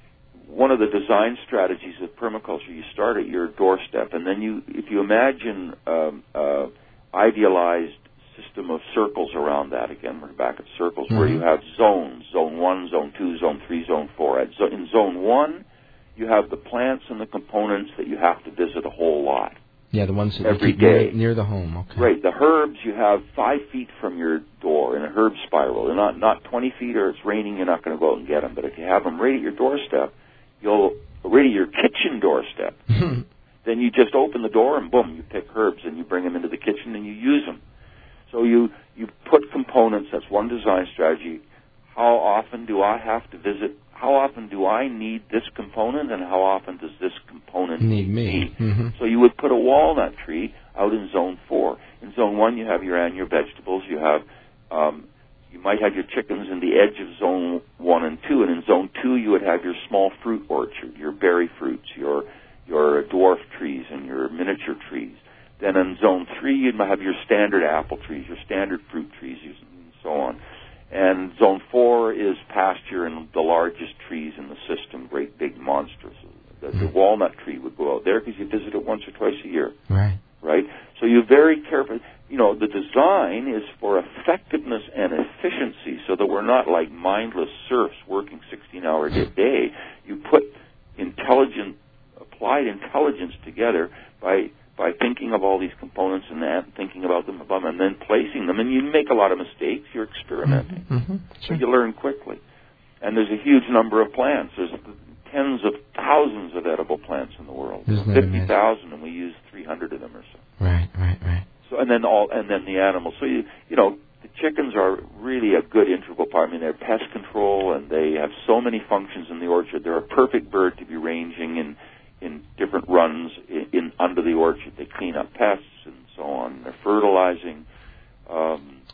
one of the design strategies of permaculture, you start at your doorstep, and then you, if you imagine um, uh, idealized system of circles around that, again, we're back at circles, mm-hmm. where you have zones, zone one, zone two, zone three, zone four. At zo- in zone one, you have the plants and the components that you have to visit a whole lot. Yeah, the ones that every you keep day. Near, near the home. Okay. Right. The herbs you have five feet from your door in a herb spiral. They're not not twenty feet, or it's raining. You're not going to go out and get them. But if you have them right at your doorstep, you'll right at your kitchen doorstep. Then you just open the door and boom, you pick herbs and you bring them into the kitchen and you use them. So you you put components. That's one design strategy. How often do I have to visit? How often do I need this component, and how often does this component need me? me? Mm-hmm. So you would put a walnut tree out in zone four. In zone one, you have your annual vegetables. You have, um, you might have your chickens in the edge of zone one and two, and in zone two, you would have your small fruit orchard, your berry fruits, your your dwarf trees, and your miniature trees. Then in zone three, you'd have your standard apple trees, your standard fruit trees, and so on. And zone four is pasture and the largest trees in the system, great big monsters. The, the walnut tree would go out there because you visit it once or twice a year. Right. Right? So you very carefully, you know, the design is for effectiveness and efficiency so that we're not like mindless serfs working sixteen hours a day. You put intelligent, applied intelligence together by by thinking of all these components and that, thinking about them, and then placing them. And you make a lot of mistakes. You're experimenting. Mm-hmm. So you learn quickly. And there's a huge number of plants. There's tens of thousands of edible plants in the world. fifty thousand, and we use three hundred of them or so. Right, right, right. So, and then all, and then the animals. So, you, you know, the chickens are really a good integral part. I mean, they're pest control, and they have so many functions in the orchard. They're a perfect bird to be ranging in in different runs in, in under the orchard. They clean up pests and so on. They're fertilizing. Um,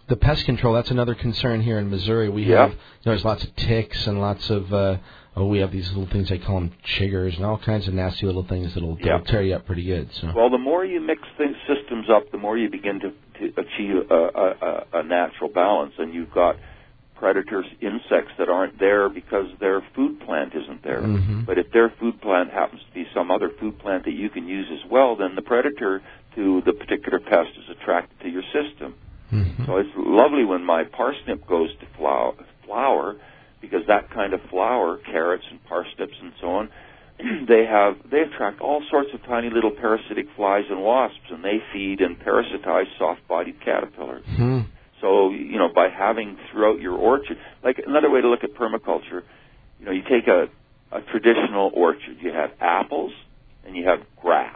the pest control, that's another concern here in Missouri. We yeah. have, you know, there's lots of ticks and lots of, uh, oh, we have these little things, they call them chiggers, and all kinds of nasty little things that'll, yeah. that'll tear you up pretty good. So. Well, the more you mix things, systems up, the more you begin to, to achieve a, a, a natural balance, and you've got predators, insects that aren't there because their food plant isn't there. Mm-hmm. But if their food plant happens to be some other food plant that you can use as well, then the predator to the particular pest is attracted to your system. Mm-hmm. So it's lovely when my parsnip goes to flower, flower because that kind of flower, carrots and parsnips and so on, they have they attract all sorts of tiny little parasitic flies and wasps, and they feed and parasitize soft-bodied caterpillars. Mm-hmm. So, you know, by having throughout your orchard, like another way to look at permaculture, you know, you take a, a traditional orchard. You have apples and you have grass.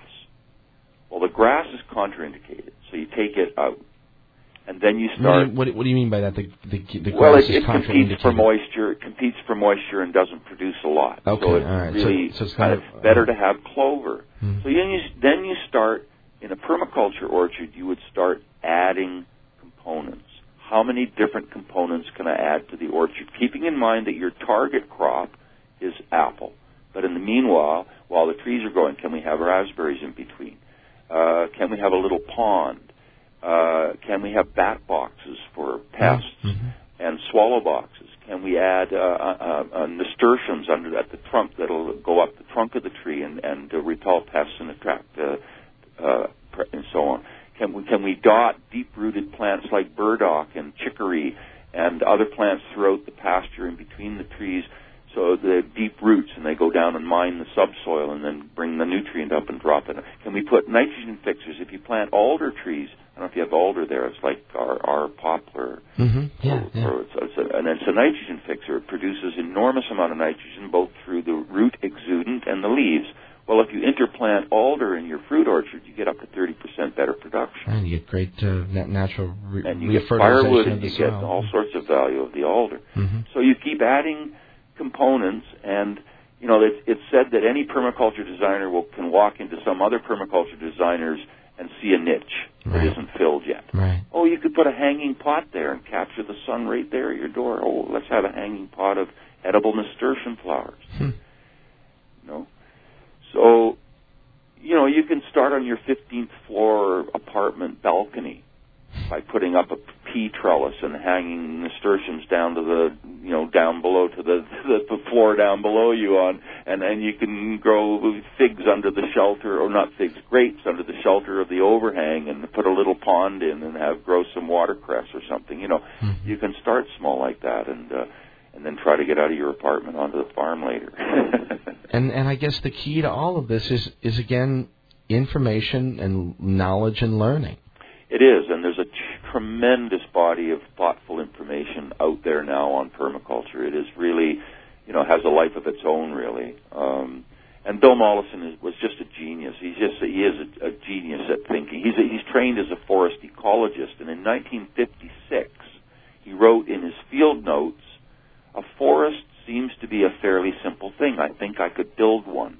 Well, the grass is contraindicated, so you take it out. And then you start... What do you, what do you mean by that? The, the, the well, grass it, is it competes for contraindicated? moisture. It competes for moisture and doesn't produce a lot. Okay, so it's all right. really so, so it's kind kind of of, better uh, to have clover. Hmm. So then you, then you start, in a permaculture orchard, you would start adding components. How many different components can I add to the orchard? Keeping in mind that your target crop is apple. But in the meanwhile, while the trees are growing, can we have raspberries in between? Uh, can we have a little pond? Uh, can we have bat boxes for pests mm-hmm. and swallow boxes? Can we add uh, uh, uh, nasturtiums under at the trunk that'll go up the trunk of the tree and, and uh, repel pests and attract uh, uh, and so on? Can we, can we dot deep-rooted plants like burdock and chicory and other plants throughout the pasture in between the trees so the deep roots, and they go down and mine the subsoil and then bring the nutrient up and drop it? Can we put nitrogen fixers? If you plant alder trees, I don't know if you have alder there, it's like our, our poplar. Mm-hmm. Yeah, or, yeah. Or it's, it's a, and it's a nitrogen fixer. It produces enormous amount of nitrogen both through the root exudent and the leaves. Well, if you interplant alder in your fruit orchard, you get up to thirty percent better production. And you get great uh, nat- natural re- and you get refertilization firewood, of and the you soil. get all sorts of value of the alder. Mm-hmm. So you keep adding components, and you know it's, it's said that any permaculture designer will can walk into some other permaculture designers and see a niche right. that isn't filled yet. Right. Oh, you could put a hanging pot there and capture the sun right there at your door. Oh, let's have a hanging pot of edible nasturtium flowers. Hmm. No, so. You know, you can start on your fifteenth floor apartment balcony by putting up a pea trellis and hanging nasturtiums down to the, you know, down below to the, the, the floor down below you on, and then you can grow figs under the shelter, or not figs, grapes under the shelter of the overhang, and put a little pond in and have grow some watercress or something. You know, mm-hmm. you can start small like that, and uh, and then try to get out of your apartment onto the farm later. And and I guess the key to all of this is, is again, information and knowledge and learning. It is, and there's a t- tremendous body of thoughtful information out there now on permaculture. It is really, you know, has a life of its own, really. Um, and Bill Mollison is, was just a genius. He's just he is a, a genius at thinking. He's a, he's trained as a forest ecologist, and in nineteen fifty-six, he wrote in his field notes, "A forest seems to be a fairly simple thing. I think I could build one."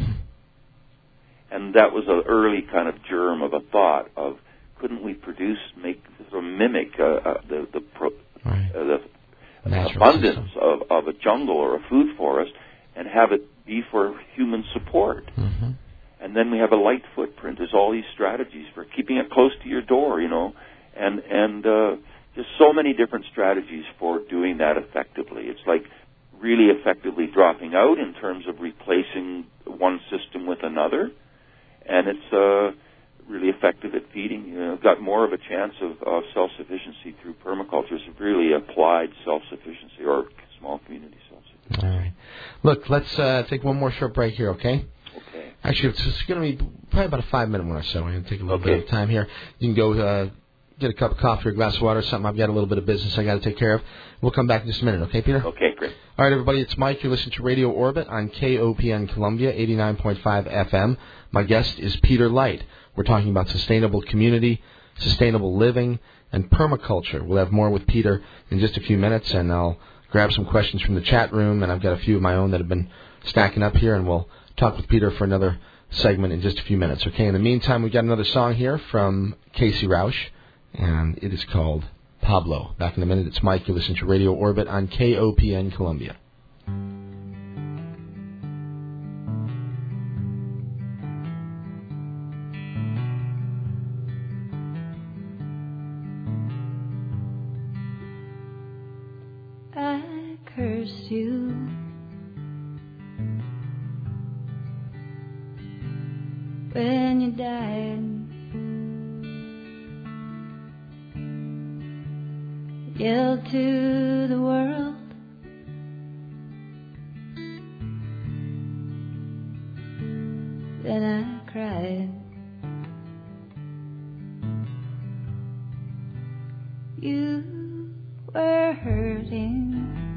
And that was an early kind of germ of a thought of, couldn't we produce, make, sort of mimic uh, uh, the the, pro, right. uh, the Natural abundance system. of, of a jungle or a food forest, and have it be for human support? Mm-hmm. And then we have a light footprint. There's all these strategies for keeping it close to your door, you know, and and uh, just so many different strategies for doing that effectively. It's like really effectively dropping out in terms of replacing one system with another, and it's uh, really effective at feeding. You know, got more of a chance of, of self-sufficiency through permaculture. It's really applied self-sufficiency or small community self-sufficiency. All right. Look, let's uh, take one more short break here, okay? Okay. Actually, it's, it's going to be probably about a five-minute one or so. We're going to take a little Okay. bit of time here. You can go uh, get a cup of coffee or a glass of water or something. I've got a little bit of business I got to take care of. We'll come back in just a minute, okay, Peter? Okay, great. All right, everybody, it's Mike. You're listening to Radio Orbit on K O P N Columbia, eighty-nine point five F M. My guest is Peter Light. We're talking about sustainable community, sustainable living, and permaculture. We'll have more with Peter in just a few minutes, and I'll grab some questions from the chat room, and I've got a few of my own that have been stacking up here, and we'll talk with Peter for another segment in just a few minutes, okay? In the meantime, we've got another song here from Casey Rausch, and it is called Pablo. Back in a minute. It's Mike. You're listening to Radio Orbit on K O P N Columbia. I curse you. When you died, yelled to the world, then I cried. You were hurting,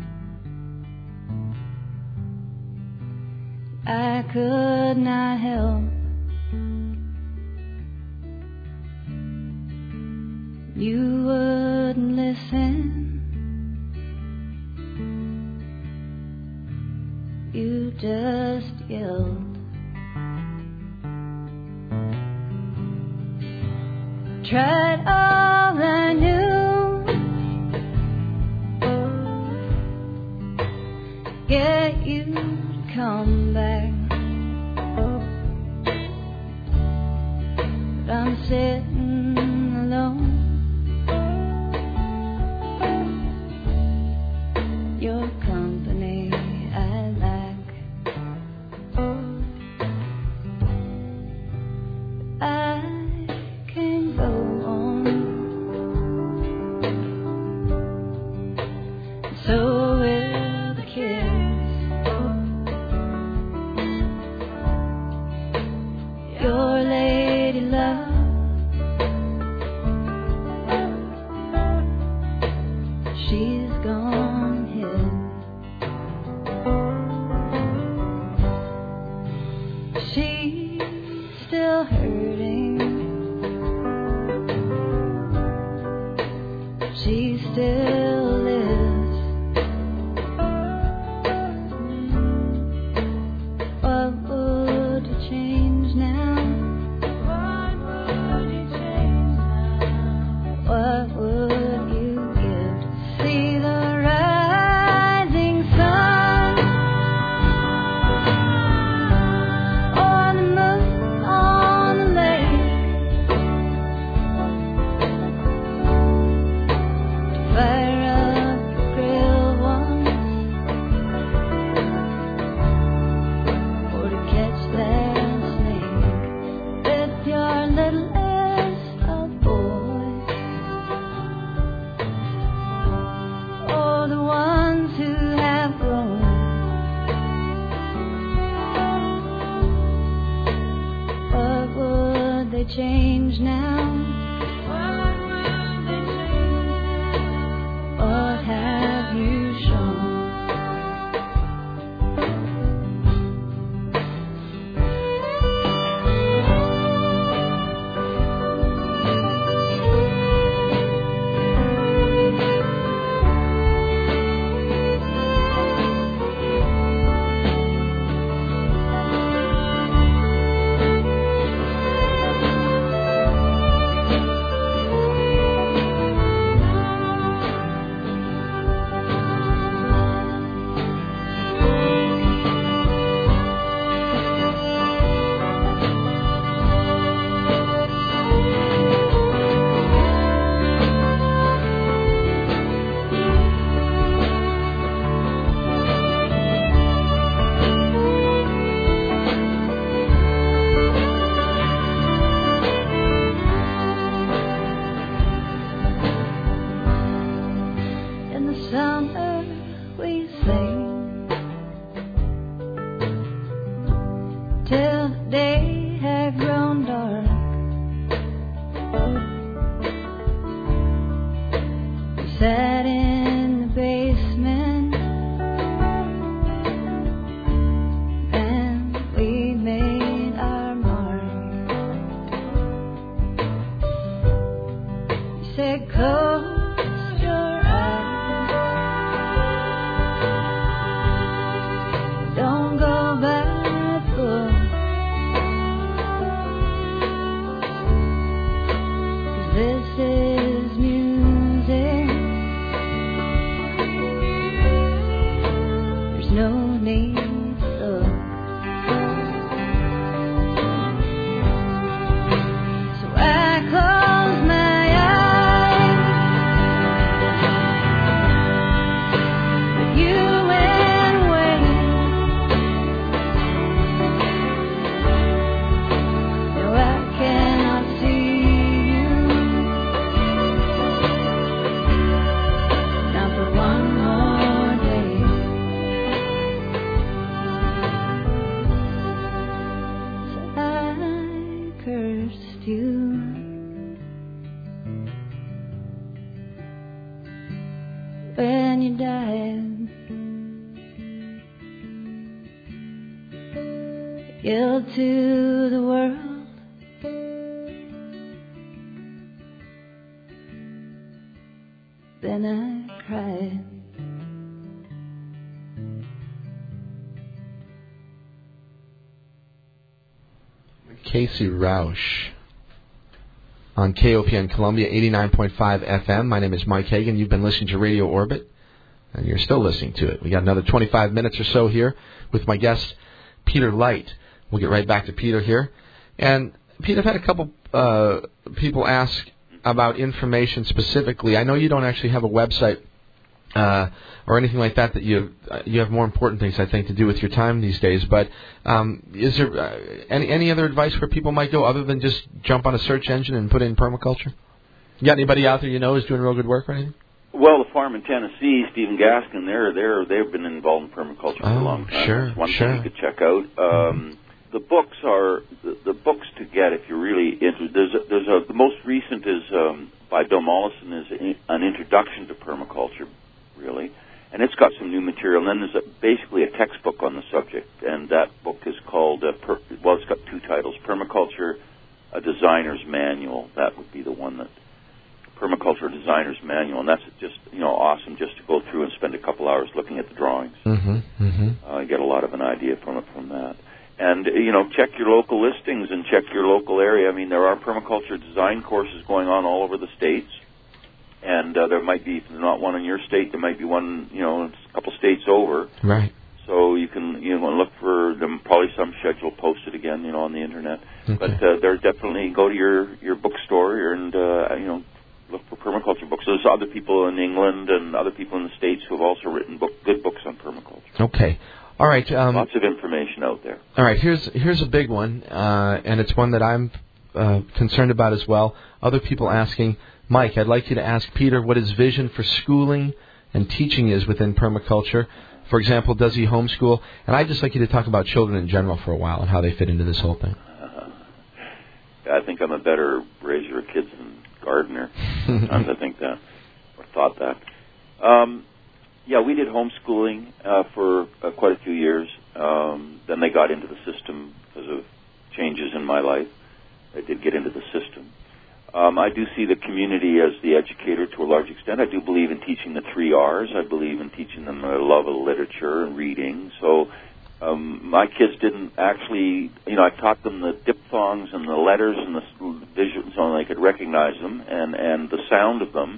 I could not help. You wouldn't listen. You just yelled. Tried all I knew, get you to come back, but I'm sitting alone. Your company I lack. I can go on. So will the kids. Your lady love. She's gone. She's still hurting. She still lives. What would you change now? What would you change now? What would you give to see the rising sun? Or the moon on the lake? Fire up the grill once, or to catch that snake with your littlest of boys, or the ones who have grown. What would they change now? What would they change? What have you shown? you. When you died, yelled to the world, then I cried. Casey Rausch on K O P N Columbia, eighty-nine point five F M. My name is Mike Hagan. You've been listening to Radio Orbit, and you're still listening to it. We got another twenty-five minutes or so here with my guest, Peter Light. We'll get right back to Peter here. And, Pete, I've had a couple uh, people ask about information specifically. I know you don't actually have a website uh, or anything like that, that you uh, you have more important things, I think, to do with your time these days. But um, is there uh, any any other advice where people might go other than just jump on a search engine and put in permaculture? You got anybody out there you know who's doing real good work or anything? Well, the farm in Tennessee, Stephen Gaskin, they're, they're, they've been involved in permaculture for oh, a long time. Sure, That's one sure. thing you could check out. Um, the books are, the, the books to get if you're really interested. There's a, there's a, the most recent is um, by Bill Mollison, is in, an introduction to permaculture, really. And it's got some new material. And then there's a, basically a textbook on the subject. And that book is called, uh, per, well, it's got two titles, Permaculture, A Designer's Manual. That would be the one that, Permaculture Designer's Manual. And that's just, you know, awesome just to go through and spend a couple hours looking at the drawings. Mm-hmm, mm-hmm. Uh, get a lot of an idea from it from that. And, you know, check your local listings and check your local area. I mean, there are permaculture design courses going on all over the states. And uh, there might be, if there's not one in your state, there might be one, you know, a couple states over. Right. So you can, you know, look for them, probably some schedule posted again, you know, on the Internet. Okay. But uh, there's definitely, go to your, your bookstore and, uh, you know, look for permaculture books. There's other people in England and other people in the States who have also written book, good books on permaculture. Okay. All right. Um, Lots of information out there. All right. Here's here's a big one, uh, and it's one that I'm uh, concerned about as well. Other people asking, Mike, I'd like you to ask Peter what his vision for schooling and teaching is within permaculture. For example, does he homeschool? And I'd just like you to talk about children in general for a while and how they fit into this whole thing. Uh, I think I'm a better raiser of kids than gardener. Sometimes I think that, or thought that. Um, yeah, we did homeschooling uh, for uh, quite a few years. Um, then they got into the system because of changes in my life. I did get into the system. Um, I do see the community as the educator to a large extent. I do believe in teaching the three R's. I believe in teaching them a love of literature and reading. So um, my kids didn't actually, you know, I taught them the diphthongs and the letters and the vision so they could recognize them and, and the sound of them.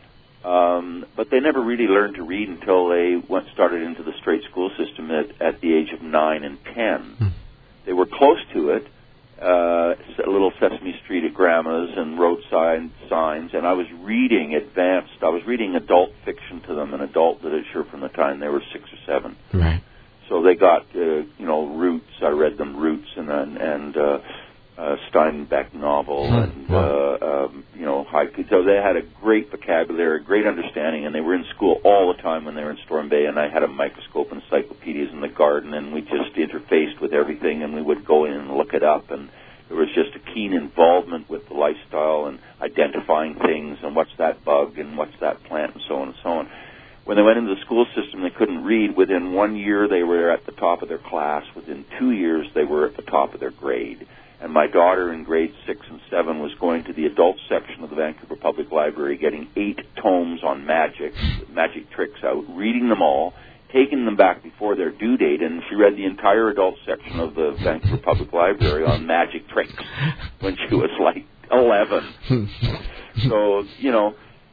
Um, but they never really learned to read until they went started into the straight school system at, at the age of nine and ten. Hmm. They were close to it. Uh, a little Sesame Street at Grandma's and roadside signs, and I was reading advanced, I was reading adult fiction to them, and adult literature from the time they were six or seven. Right. So they got, uh, you know, Roots, I read them Roots, and and uh, uh, Steinbeck novel, huh. and, wow. uh, um, you know, haiku. So they had a great vocabulary, great understanding, and they were in school all the time when they were in Storm Bay, and I had a microscope and encyclopedias in the garden, and we just interfaced with everything, and we would go in and look it up, and there was just a keen involvement with the lifestyle and identifying things and what's that bug and what's that plant and so on and so on. When they went into the school system, they couldn't read. Within one year, they were at the top of their class. Within two years, they were at the top of their grade. And my daughter in grade six and seven was going to the adult section of the Vancouver Public Library, getting eight tomes on magic, magic tricks out, reading them all, taking them back before their due date, and she read the entire adult section of the Vancouver Public Library on magic tricks when she was like eleven. So, you know,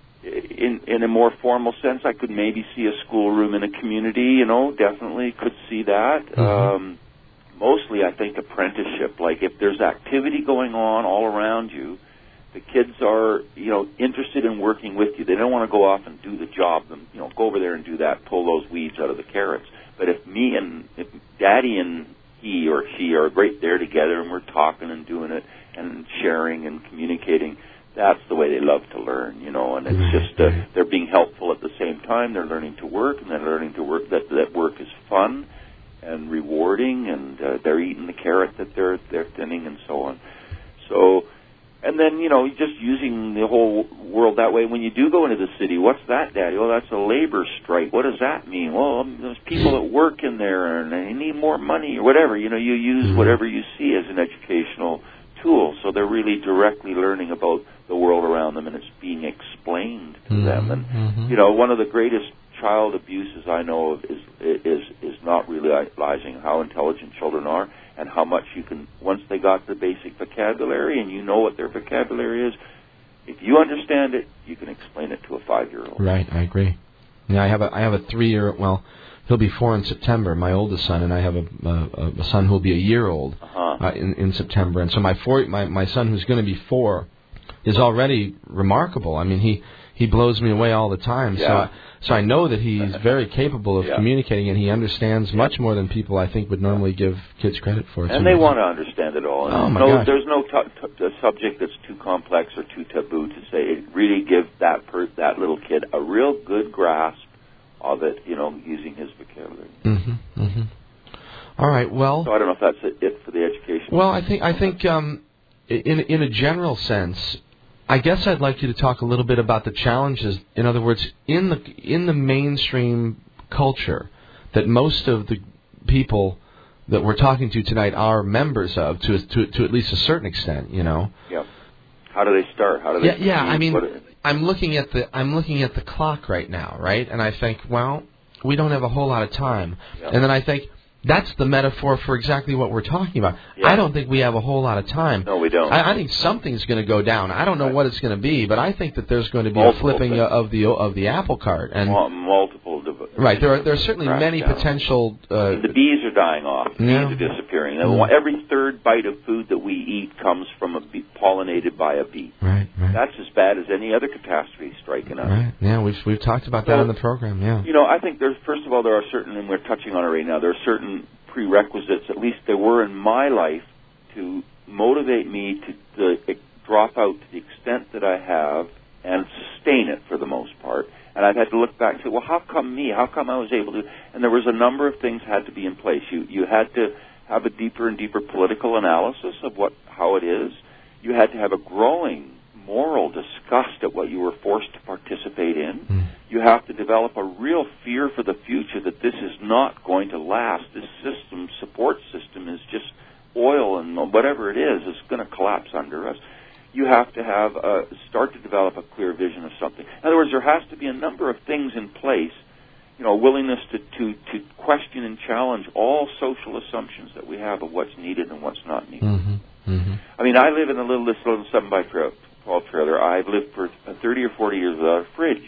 in in a more formal sense, I could maybe see a schoolroom in a community, you know, definitely could see that. Mm-hmm. Um, mostly, I think, apprenticeship. Like, if there's activity going on all around you, the kids are, you know, interested in working with you. They don't want to go off and do the job, you know, go over there and do that, pull those weeds out of the carrots. But if me and, if Daddy and he or she are right there together and we're talking and doing it and sharing and communicating, that's the way they love to learn, you know, and it's just, uh, they're being helpful at the same time. They're learning to work, and they're learning to work, that, that work is fun and rewarding, and uh, they're eating the carrot that they're, they're thinning and so on. So, And then, you know, just using the whole world that way. When you do go into the city, what's that, Daddy? Well, that's a labor strike. What does that mean? Well, um, there's people that work in there and they need more money or whatever. You know, you use whatever you see as an educational tool. So they're really directly learning about the world around them, and it's being explained to mm-hmm. them. And, mm-hmm. you know, one of the greatest child abuses I know of is is is not realizing how intelligent children are and how much you can, once they got the basic vocabulary and you know what their vocabulary is, if you understand it, you can explain it to a five-year-old. Right, I agree. Yeah, I have a I have a three-year, well, he'll be four in September, my oldest son, and I have a a, a son who'll be a year old uh-huh. uh, in in September. And so my four my my son who's going to be four is already remarkable. I mean, he he blows me away all the time. Yeah. So I, so I know that he's very capable of yeah. communicating, and he understands much more than people I think would normally give kids credit for. And they want to understand it all. And oh my no, gosh. There's no t- t- subject that's too complex or too taboo to say. It really gives that per- that little kid a real good grasp of it, you know, using his vocabulary. Mm-hmm, mm-hmm. All right, well... So I don't know if that's it for the education. Well, I think, I think um, in, in a general sense... I guess I'd like you to talk a little bit about the challenges. In other words, in the in the mainstream culture that most of the people that we're talking to tonight are members of, to to, to at least a certain extent, you know. Yeah. How do they start? How do they? Yeah, yeah. I mean, it, I'm looking at the I'm looking at the clock right now, right? And I think, well, we don't have a whole lot of time. Yeah. And then I think. That's the metaphor for exactly what we're talking about. Yeah. I don't think we have a whole lot of time. No, we don't. I, I think something's going to go down. I don't know right. what it's going to be, but I think that there's going to be multiple a flipping things. of the of the apple cart. And multiple. Div- right. There are there are certainly many down. potential. Uh, the bees are dying off. The yeah. bees are disappearing. Mm. Every third bite of food that we eat comes from a bee, pollinated by a bee. Right. Right. That's as bad as any other catastrophe striking us. Right. Yeah. We've we've talked about so, that on the program. Yeah. You know, I think there's first of all there are certain, and we're touching on it right now. There are certain prerequisites, at least there were in my life, to motivate me to, to drop out to the extent that I have and sustain it for the most part. And I've had to look back and say, well, how come me? How come I was able to? And there was a number of things had to be in place. You you had to have a deeper and deeper political analysis of what how it is. You had to have a growing moral disgust at what you were forced to participate in. Mm. You have to develop a real fear for the future that this is not going to last. This system, support system, is just oil and whatever it is, is going to collapse under us. You have to have a, start to develop a clear vision of something. In other words, there has to be a number of things in place, you know, a willingness to, to, to question and challenge all social assumptions that we have of what's needed and what's not needed. Mm-hmm. Mm-hmm. I mean, I live in a little, this little seven by twelve trailer. I've lived for thirty or forty years without a fridge.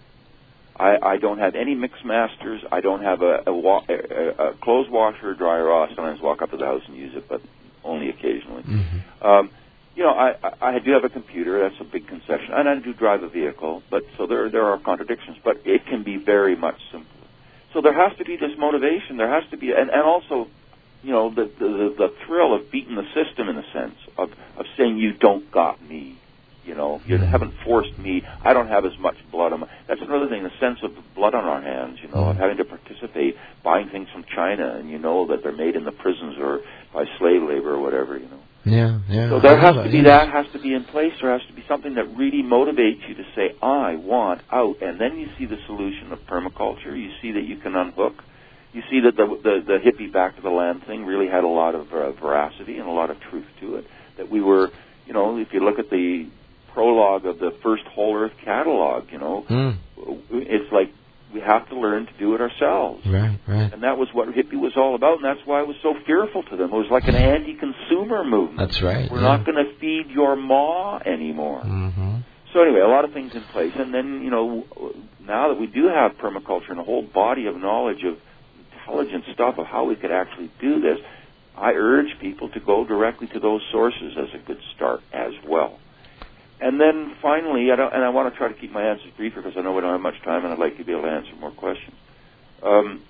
I, I don't have any mix masters. I don't have a, a, wa- a, a clothes washer or dryer. I sometimes walk up to the house and use it, but only occasionally. Mm-hmm. Um, you know, I, I do have a computer. That's a big concession. And I do drive a vehicle, but so there there are contradictions. But it can be very much simpler. So there has to be this motivation. There has to be, and, and also, you know, the, the the thrill of beating the system in a sense, of, of saying you don't got me. You know, you haven't forced me. I don't have as much blood on my... That's another thing, the sense of blood on our hands, you know, of having to participate, buying things from China, and you know that they're made in the prisons or by slave labor or whatever, you know. Yeah, yeah. So there has to be that, has to be in place. There has to be something that really motivates you to say, I want out. And then you see the solution of permaculture. You see that you can unhook. You see that the the, the hippie back to the land thing really had a lot of uh, veracity and a lot of truth to it. That we were, you know, if you look at the prologue of the first Whole Earth catalog, you know, mm. it's like we have to learn to do it ourselves. Right, right. And that was what hippie was all about, and that's why I was so fearful to them. It was like an anti-consumer movement. That's right. We're yeah. not going to feed your maw anymore. Mm-hmm. So anyway, a lot of things in place. And then, you know, now that we do have permaculture and a whole body of knowledge of intelligent stuff of how we could actually do this, I urge people to go directly to those sources as a good start as well. And then finally, I don't, and I want to try to keep my answers briefer because I know we don't have much time and I'd like to be able to answer more questions. Um,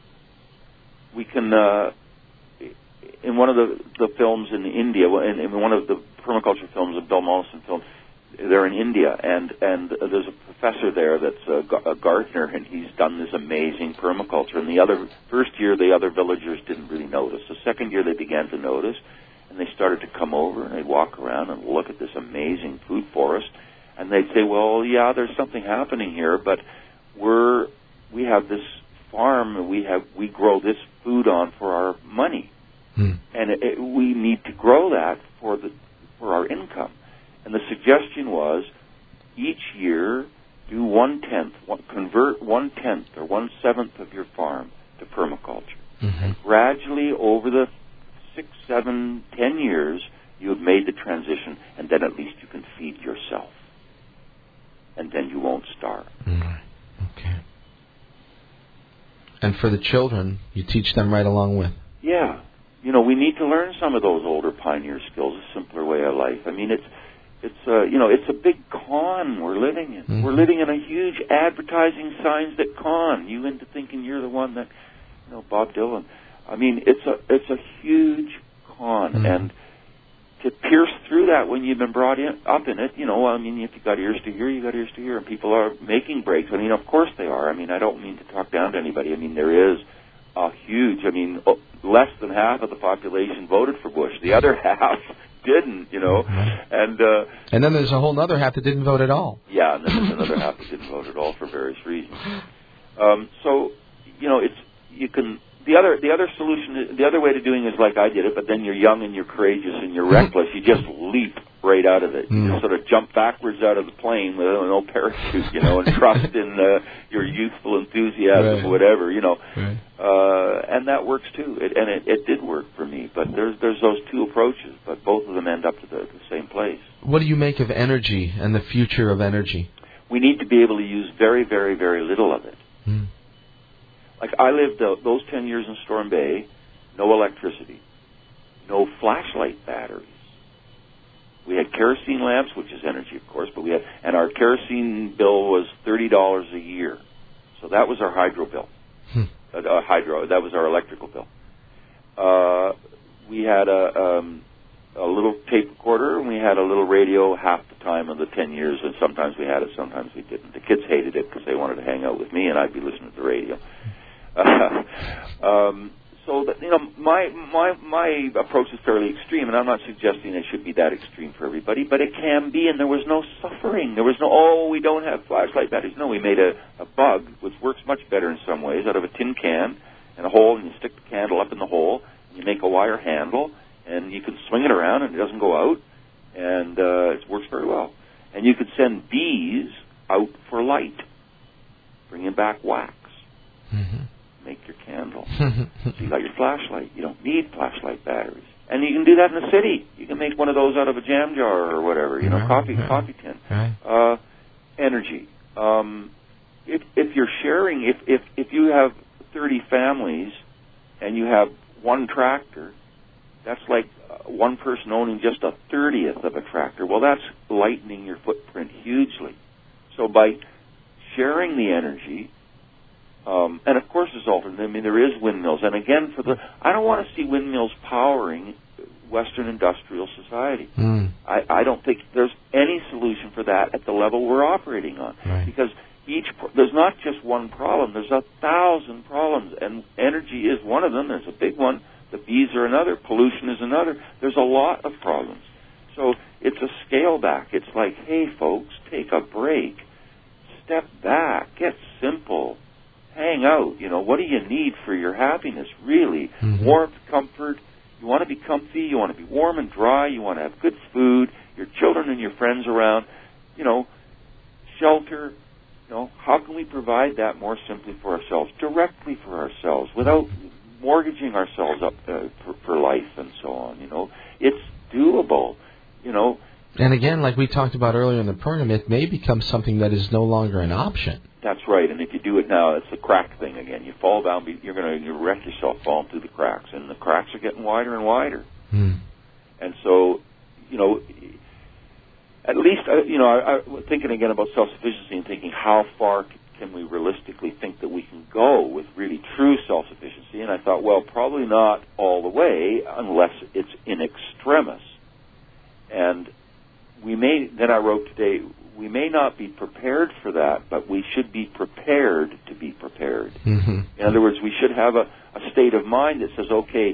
we can, uh, in one of the, the films in India, in, in one of the permaculture films, the Bill Mollison film, they're in India, and, and there's a professor there that's a, a gardener, and he's done this amazing permaculture. And the other first year, the other villagers didn't really notice. The second year, they began to notice. and they started to come over and they'd walk around and look at this amazing food forest, and they'd say, well, yeah, there's something happening here, but we're we have this farm and we have we grow this food on for our money, hmm. and it, it, we need to grow that for the for our income. And the suggestion was each year do one tenth, convert one tenth or one seventh of your farm to permaculture, mm-hmm. and gradually over the six, seven, ten years, you have made the transition, and then at least you can feed yourself, and then you won't starve. Mm-hmm. Okay. And for the children, you teach them right along with. Yeah, you know, we need to learn some of those older pioneer skills, a simpler way of life. I mean, it's it's uh, you know, it's a big con we're living in. Mm-hmm. We're living in a huge advertising signs that con you into thinking you're the one that, you know, Bob Dylan. I mean, it's a it's a huge con, mm-hmm. and to pierce through that when you've been brought in, up in it, you know, I mean, if you've got ears to hear, you got ears to hear, and people are making breaks. I mean, of course they are. I mean, I don't mean to talk down to anybody. I mean, there is a huge, I mean, less than half of the population voted for Bush. The other half didn't, you know, mm-hmm. and uh, and then there's a whole other half that didn't vote at all. Yeah, and then there's another half that didn't vote at all for various reasons. Um, so, you know, it's you can. The other the other solution, the other way to doing it is like I did it, but then you're young and you're courageous and you're reckless. You just leap right out of it. You just sort of jump backwards out of the plane with no parachute, you know, and trust in uh, your youthful enthusiasm, right. whatever, you know. Right. Uh, and that works too. It, and it, it did work for me. But there's there's those two approaches, but both of them end up to the, the same place. What do you make of energy and the future of energy? We need to be able to use very, very, very little of it. Hmm. Like, I lived uh, those ten years in Storm Bay, no electricity, no flashlight batteries. We had kerosene lamps, which is energy, of course, but we had, and our kerosene bill was thirty dollars a year. So that was our hydro bill. Hmm. Uh, uh, hydro, that was our electrical bill. Uh, we had a, um, a little tape recorder, and we had a little radio half the time of the ten years, and sometimes we had it, sometimes we didn't. The kids hated it because they wanted to hang out with me, and I'd be listening to the radio. Uh, um, so that, you know, my my my approach is fairly extreme, and I'm not suggesting it should be that extreme for everybody, but it can be. And there was no suffering. There was no, oh, we don't have flashlight batteries. No, we made a, a bug, which works much better in some ways, out of a tin can and a hole, and you stick the candle up in the hole, and you make a wire handle, and you can swing it around, and it doesn't go out, and uh, it works very well. And you could send bees out for light, bringing back wax. Mm-hmm. Make your candle. So you got your flashlight. You don't need flashlight batteries. And you can do that in the city. You can make one of those out of a jam jar or whatever, you know, right, coffee right. coffee tin. Right. Uh, energy. Um, if if you're sharing, if, if, if you have thirty families and you have one tractor, that's like uh, one person owning just a thirtieth of a tractor. Well, that's lightening your footprint hugely. So by sharing the energy, Um, and of course there's alternate. I mean, there is windmills. And again, for the, I don't want to see windmills powering Western industrial society. Mm. I, I don't think there's any solution for that at the level we're operating on. Right. Because each, there's not just one problem. There's a thousand problems. And energy is one of them. There's a big one. The bees are another. Pollution is another. There's a lot of problems. So it's a scale back. It's like, hey, folks, take a break. Step back. Get simple. Hang out. You know, what do you need for your happiness, really? Mm-hmm. Warmth, comfort. You want to be comfy. You want to be warm and dry. You want to have good food. Your children and your friends around. You know, shelter. You know, how can we provide that more simply for ourselves, directly for ourselves, without mortgaging ourselves up uh, for, for life and so on? You know, it's doable. You know. And again, like we talked about earlier in the program, it may become something that is no longer an option. That's right, and if you do it now, it's the crack thing again. You fall down, you're going to wreck yourself falling through the cracks, and the cracks are getting wider and wider. Hmm. And so, you know, at least, uh, you know, I, I, thinking again about self-sufficiency and thinking how far can we realistically think that we can go with really true self-sufficiency, and I thought, well, probably not all the way unless it's in extremis. And we may, then I wrote today, we may not be prepared for that, but we should be prepared to be prepared. Mm-hmm. In other words, we should have a, a state of mind that says, okay,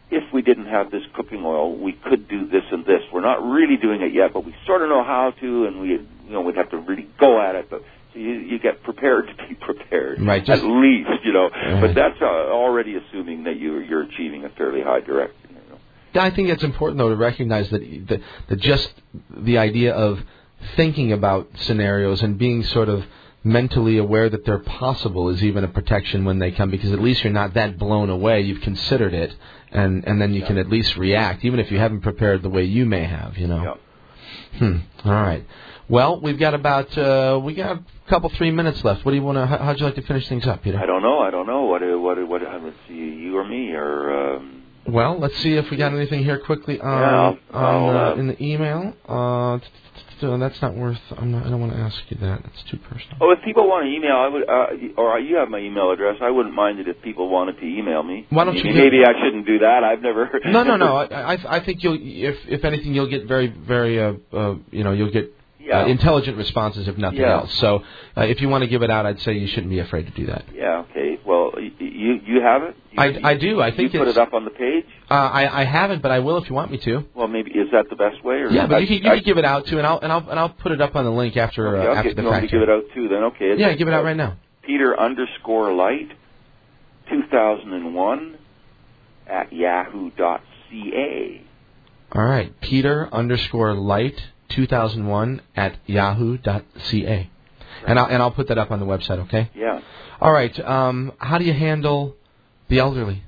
if we didn't have this cooking oil, we could do this and this. We're not really doing it yet, but we sort of know how to, and we, you know, we'd have to really go at it. But so you, you get prepared to be prepared, right? Just, at least, you know. Right. But that's uh, already assuming that you you're achieving a fairly high direction. You know? I think it's important though to recognize that that, that just the idea of thinking about scenarios and being sort of mentally aware that they're possible is even a protection when they come, because at least you're not that blown away. You've considered it, and, and then you yeah. can at least react, even if you haven't prepared the way you may have, you know. Yeah. Hmm. All right. Well, we've got about, uh, we got a couple, three minutes left. What do you want to, how, how'd you like to finish things up, Peter? I don't know. I don't know. What, what, what, let's see, you or me, or... Um... Well, let's see if we got anything here quickly on, yeah, I'll, on I'll, uh, uh, in the email. Uh, So that's not worth. I'm not. I don't want to ask you that. That's too personal. Oh, if people want to email, I would, uh, or you have my email address. I wouldn't mind it if people wanted to email me. Why don't maybe, you? Maybe I shouldn't do that. I've never. No, no, no. I, I, I think you'll. If, if anything, you'll get very, very. Uh, uh, you know, you'll get yeah. uh, intelligent responses, if nothing yeah. else. So, uh, if you want to give it out, I'd say you shouldn't be afraid to do that. Yeah. Okay. Well, you you have it. You, I, you, I do. I think you put it's, it up on the page. Uh, I I haven't, but I will if you want me to. Well, maybe is that the best way? Or yeah, but I, you can you I, can give it out too, and I'll and I'll and I'll put it up on the link after okay, uh, okay, after the you want fact. me to give it out too? Then okay. Yeah, give it out right now. Peter underscore Light, two thousand one at yahoo dot ca. All right, Peter underscore Light two thousand one at yahoo dot ca, and I'll and I'll put that up on the website. Okay. Yeah. All right. Um, how do you handle the elderly?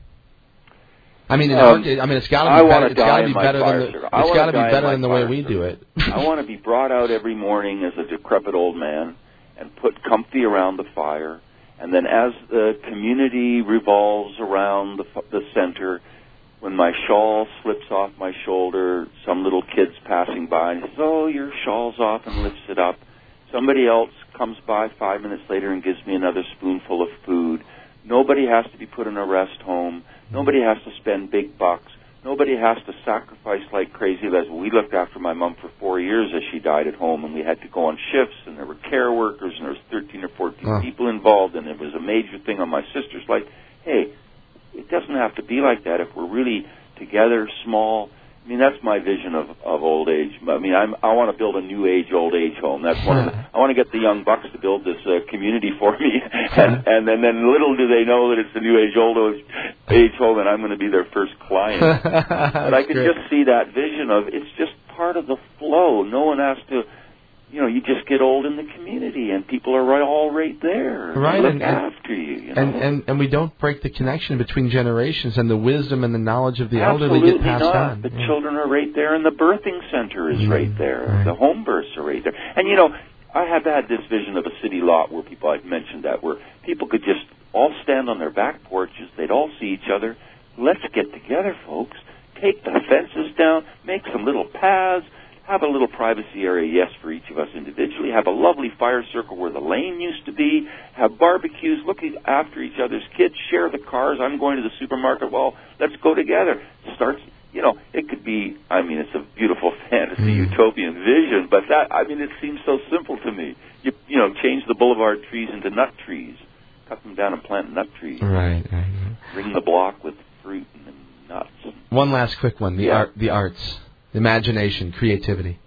I mean, in um, our, I mean, it's got to be better. It's got to be better than the. It's got to be better than the way we do it. I want to be brought out every morning as a decrepit old man and put comfy around the fire, and then as the community revolves around the the center, when my shawl slips off my shoulder, some little kid's passing by and says, "Oh, your shawl's off," and lifts it up. Somebody else comes by five minutes later and gives me another spoonful of food. Nobody has to be put in a rest home. Nobody has to spend big bucks. Nobody has to sacrifice like crazy. We looked after my mom for four years as she died at home, and we had to go on shifts, and there were care workers, and there was thirteen or fourteen oh. people involved, and it was a major thing on my sister's life. Hey, it doesn't have to be like that if we're really together, small. I mean, that's my vision of, of old age. I mean, I'm, I want to build a new age old age home. That's one of the, I want to get the young bucks to build this uh, community for me, and, and then, then little do they know that it's the new age old age home, and I'm going to be their first client. But I can great. just see that vision of it's just part of the flow. No one has to. You know, you just get old in the community, and people are right, all right there. Right, they look and, after you. you know? and, and and we don't break the connection between generations, and the wisdom and the knowledge of the Absolutely elderly get passed not. on. The yeah. children are right there, and the birthing center is mm-hmm. right there. Right. The home births are right there. And, you know, I have had this vision of a city lot where people, I've mentioned that, where people could just all stand on their back porches. They'd all see each other. Let's get together, folks. Take the fences down. Make some little paths. Have a little privacy area, yes, for each of us individually. Have a lovely fire circle where the lane used to be. Have barbecues. Look after each other's kids. Share the cars. I'm going to the supermarket. Well, let's go together. Starts, you know, it could be, I mean, it's a beautiful fantasy, mm. utopian vision, but that, I mean, it seems so simple to me. You, you know, change the boulevard trees into nut trees. Cut them down and plant nut trees. Right, right. Ring the block with fruit and nuts. One last quick one. The yeah. art, the arts. Imagination, creativity.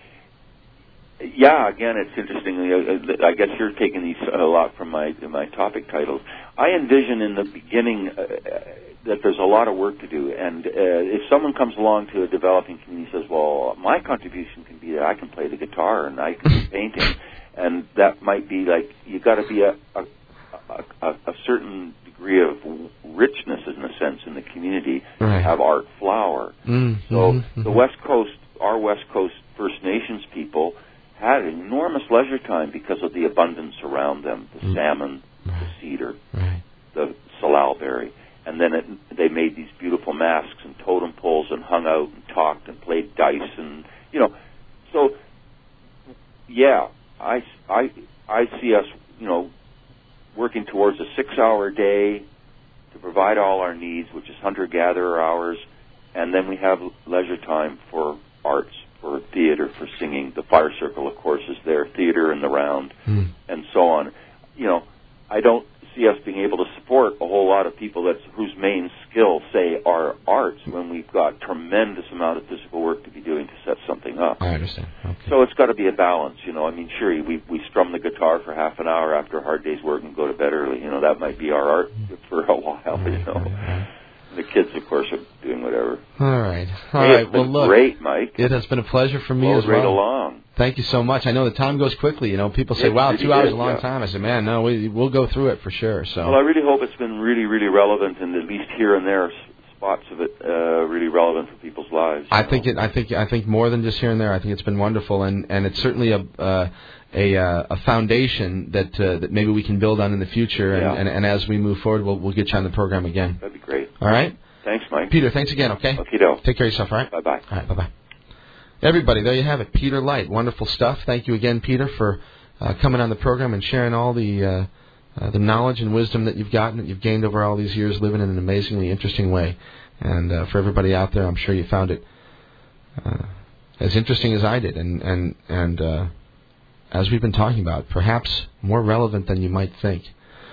Yeah, again, it's interesting. I guess you're taking these a lot from my my topic titles. I envision in the beginning uh, that there's a lot of work to do, and uh, if someone comes along to a developing community and says, "Well, my contribution can be that I can play the guitar and I can do painting," and that might be like you got to be a a, a a certain degree of richness, in a sense, in the community right. to have art flower. Mm-hmm. So mm-hmm. the West Coast, our West Coast First Nations people had enormous leisure time because of the abundance around them, the mm-hmm. salmon, right. the cedar, right. the salal and then it, they made these beautiful masks and totem poles and hung out and talked and played dice and, you know, so, yeah, I, I, I see us, you know, working towards a six-hour day to provide all our needs, which is hunter-gatherer hours, and then we have leisure time for arts, for theater, for singing. The fire circle, of course, is there, theater in the round, mm. and so on. You know, I don't see us being able to support a whole lot of people that's whose main skill, say, are arts, when we've got tremendous amount of physical work to be doing to set something up. I understand. Okay. So it's got to be a balance, you know. I mean, sure, we we strum the guitar for half an hour after a hard day's work and go to bed early. You know, that might be our art for a while, you know. The kids, of course, are doing whatever. All right. All hey, right. It's been well, look, great, Mike. It has been a pleasure for me well, as well. right along. Thank you so much. I know the time goes quickly. You know, people say, it wow, really two hours is is, a long yeah. time. I said, man, no, we, we'll go through it for sure. So. Well, I really hope it's been really, really relevant, and at least here and there, spots of it uh, really relevant for people's lives. I know? think it. I think. I think more than just here and there. I think it's been wonderful, and, and it's certainly a uh, a uh, a foundation that uh, that maybe we can build on in the future. And, Yeah. and, and as we move forward, we'll we'll get you on the program again. That'd be great. All right. Thanks, Mike. Peter, thanks again. Okay. Okay, do. Take care of yourself. All right. Bye bye. All right. Bye bye. Everybody, there you have it. Peter Light, wonderful stuff. Thank you again, Peter, for uh, coming on the program and sharing all the uh, uh, the knowledge and wisdom that you've gotten, that you've gained over all these years, living in an amazingly interesting way. And uh, for everybody out there, I'm sure you found it uh, as interesting as I did, and and and uh, as we've been talking about, perhaps more relevant than you might think.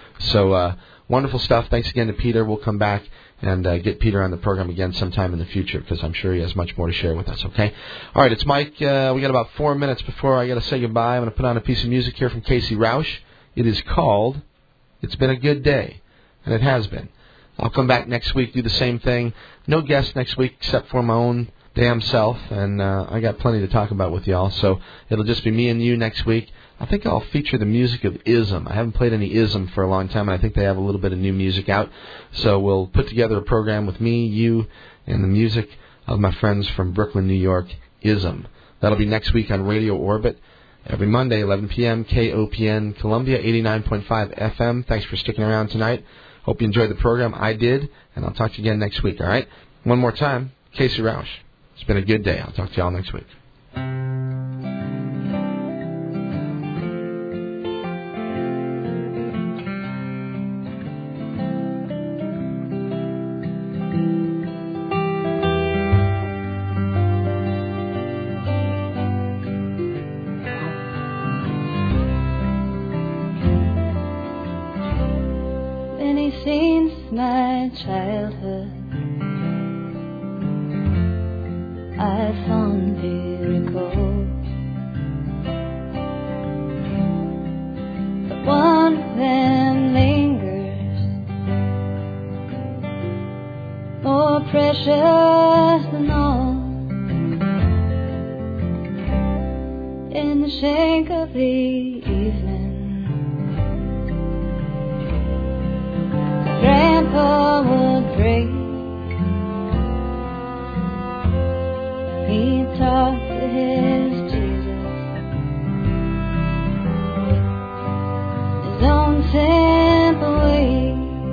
So uh, wonderful stuff. Thanks again to Peter. We'll come back and uh, get Peter on the program again sometime in the future, because I'm sure he has much more to share with us, okay? All right, it's Mike. Uh, we got about four minutes before I got to say goodbye. I'm going to put on a piece of music here from Casey Rausch. It is called It's Been a Good Day, and it has been. I'll come back next week, do the same thing. No guests next week except for my own damn self, and uh, I got plenty to talk about with y'all, so it'll just be me and you next week. I think I'll feature the music of Ism. I haven't played any Ism for a long time, and I think they have a little bit of new music out. So we'll put together a program with me, you, and the music of my friends from Brooklyn, New York, Ism. That'll be next week on Radio Orbit, every Monday, eleven p.m., K O P N, Columbia, eighty-nine point five F M. Thanks for sticking around tonight. Hope you enjoyed the program. I did, and I'll talk to you again next week, all right? One more time, Casey Rausch. It's been a good day. I'll talk to y'all next week. Since my childhood, I fondly recall, but one of them lingers, more precious than all. In the shake of the evening, Grandpa would pray. He'd talk to his Jesus, his own simple way.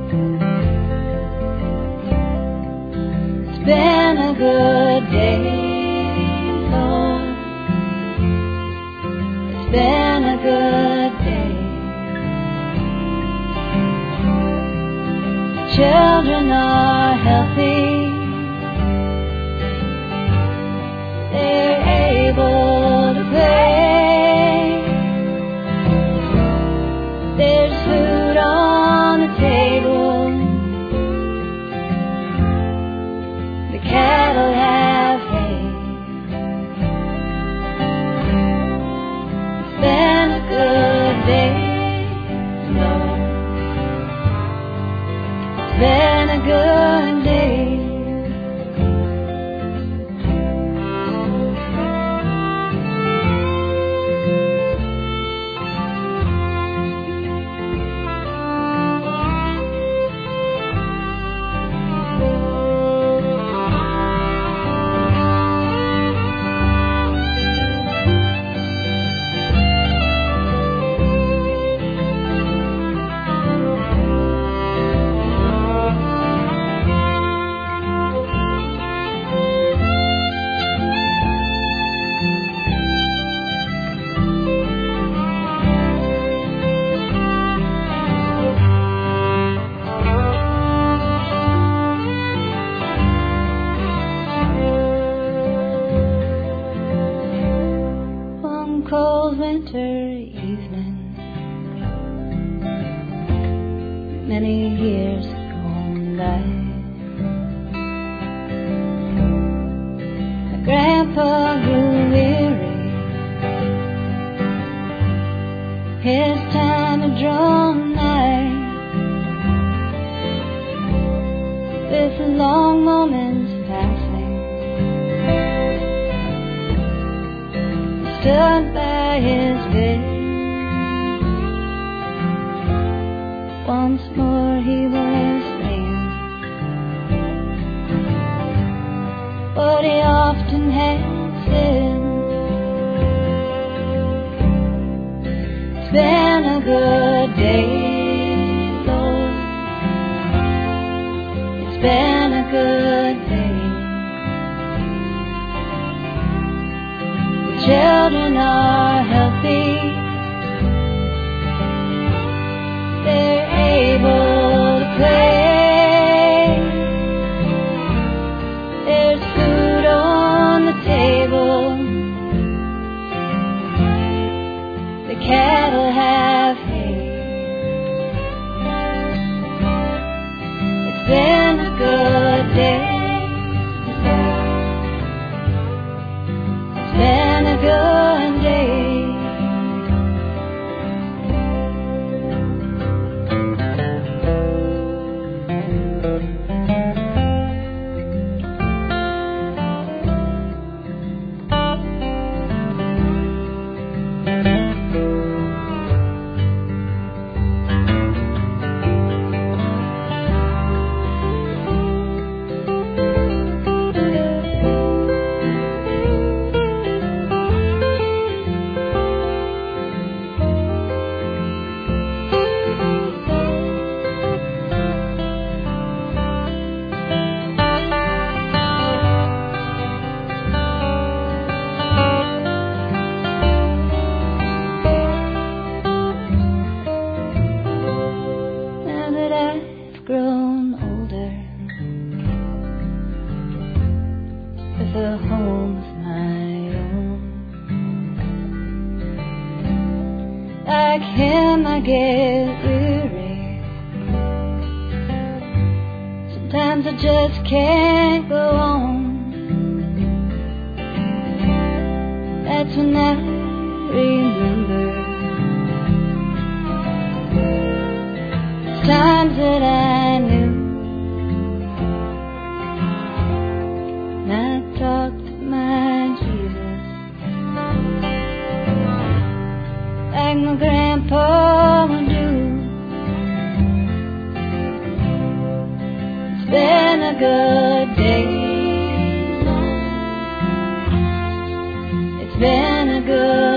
It's been a good day, Lord. It's been a good day. Children are healthy, they're able to play, there's food on the table, the cattle have hay. It's been a good day, Lord. Been a good day. winter evening, many years gone by. My grandpa grew weary, his time had drawn nigh. With the long moments passing, he stood by his bed. Once more he was saying what he often had said. It's been a good day, Lord. It's been a good day. The children are healthy. They're able to play. There's food on the table. The cattle have hay. It's been a good day. It's been a good day.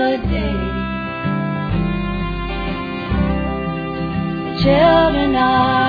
Children are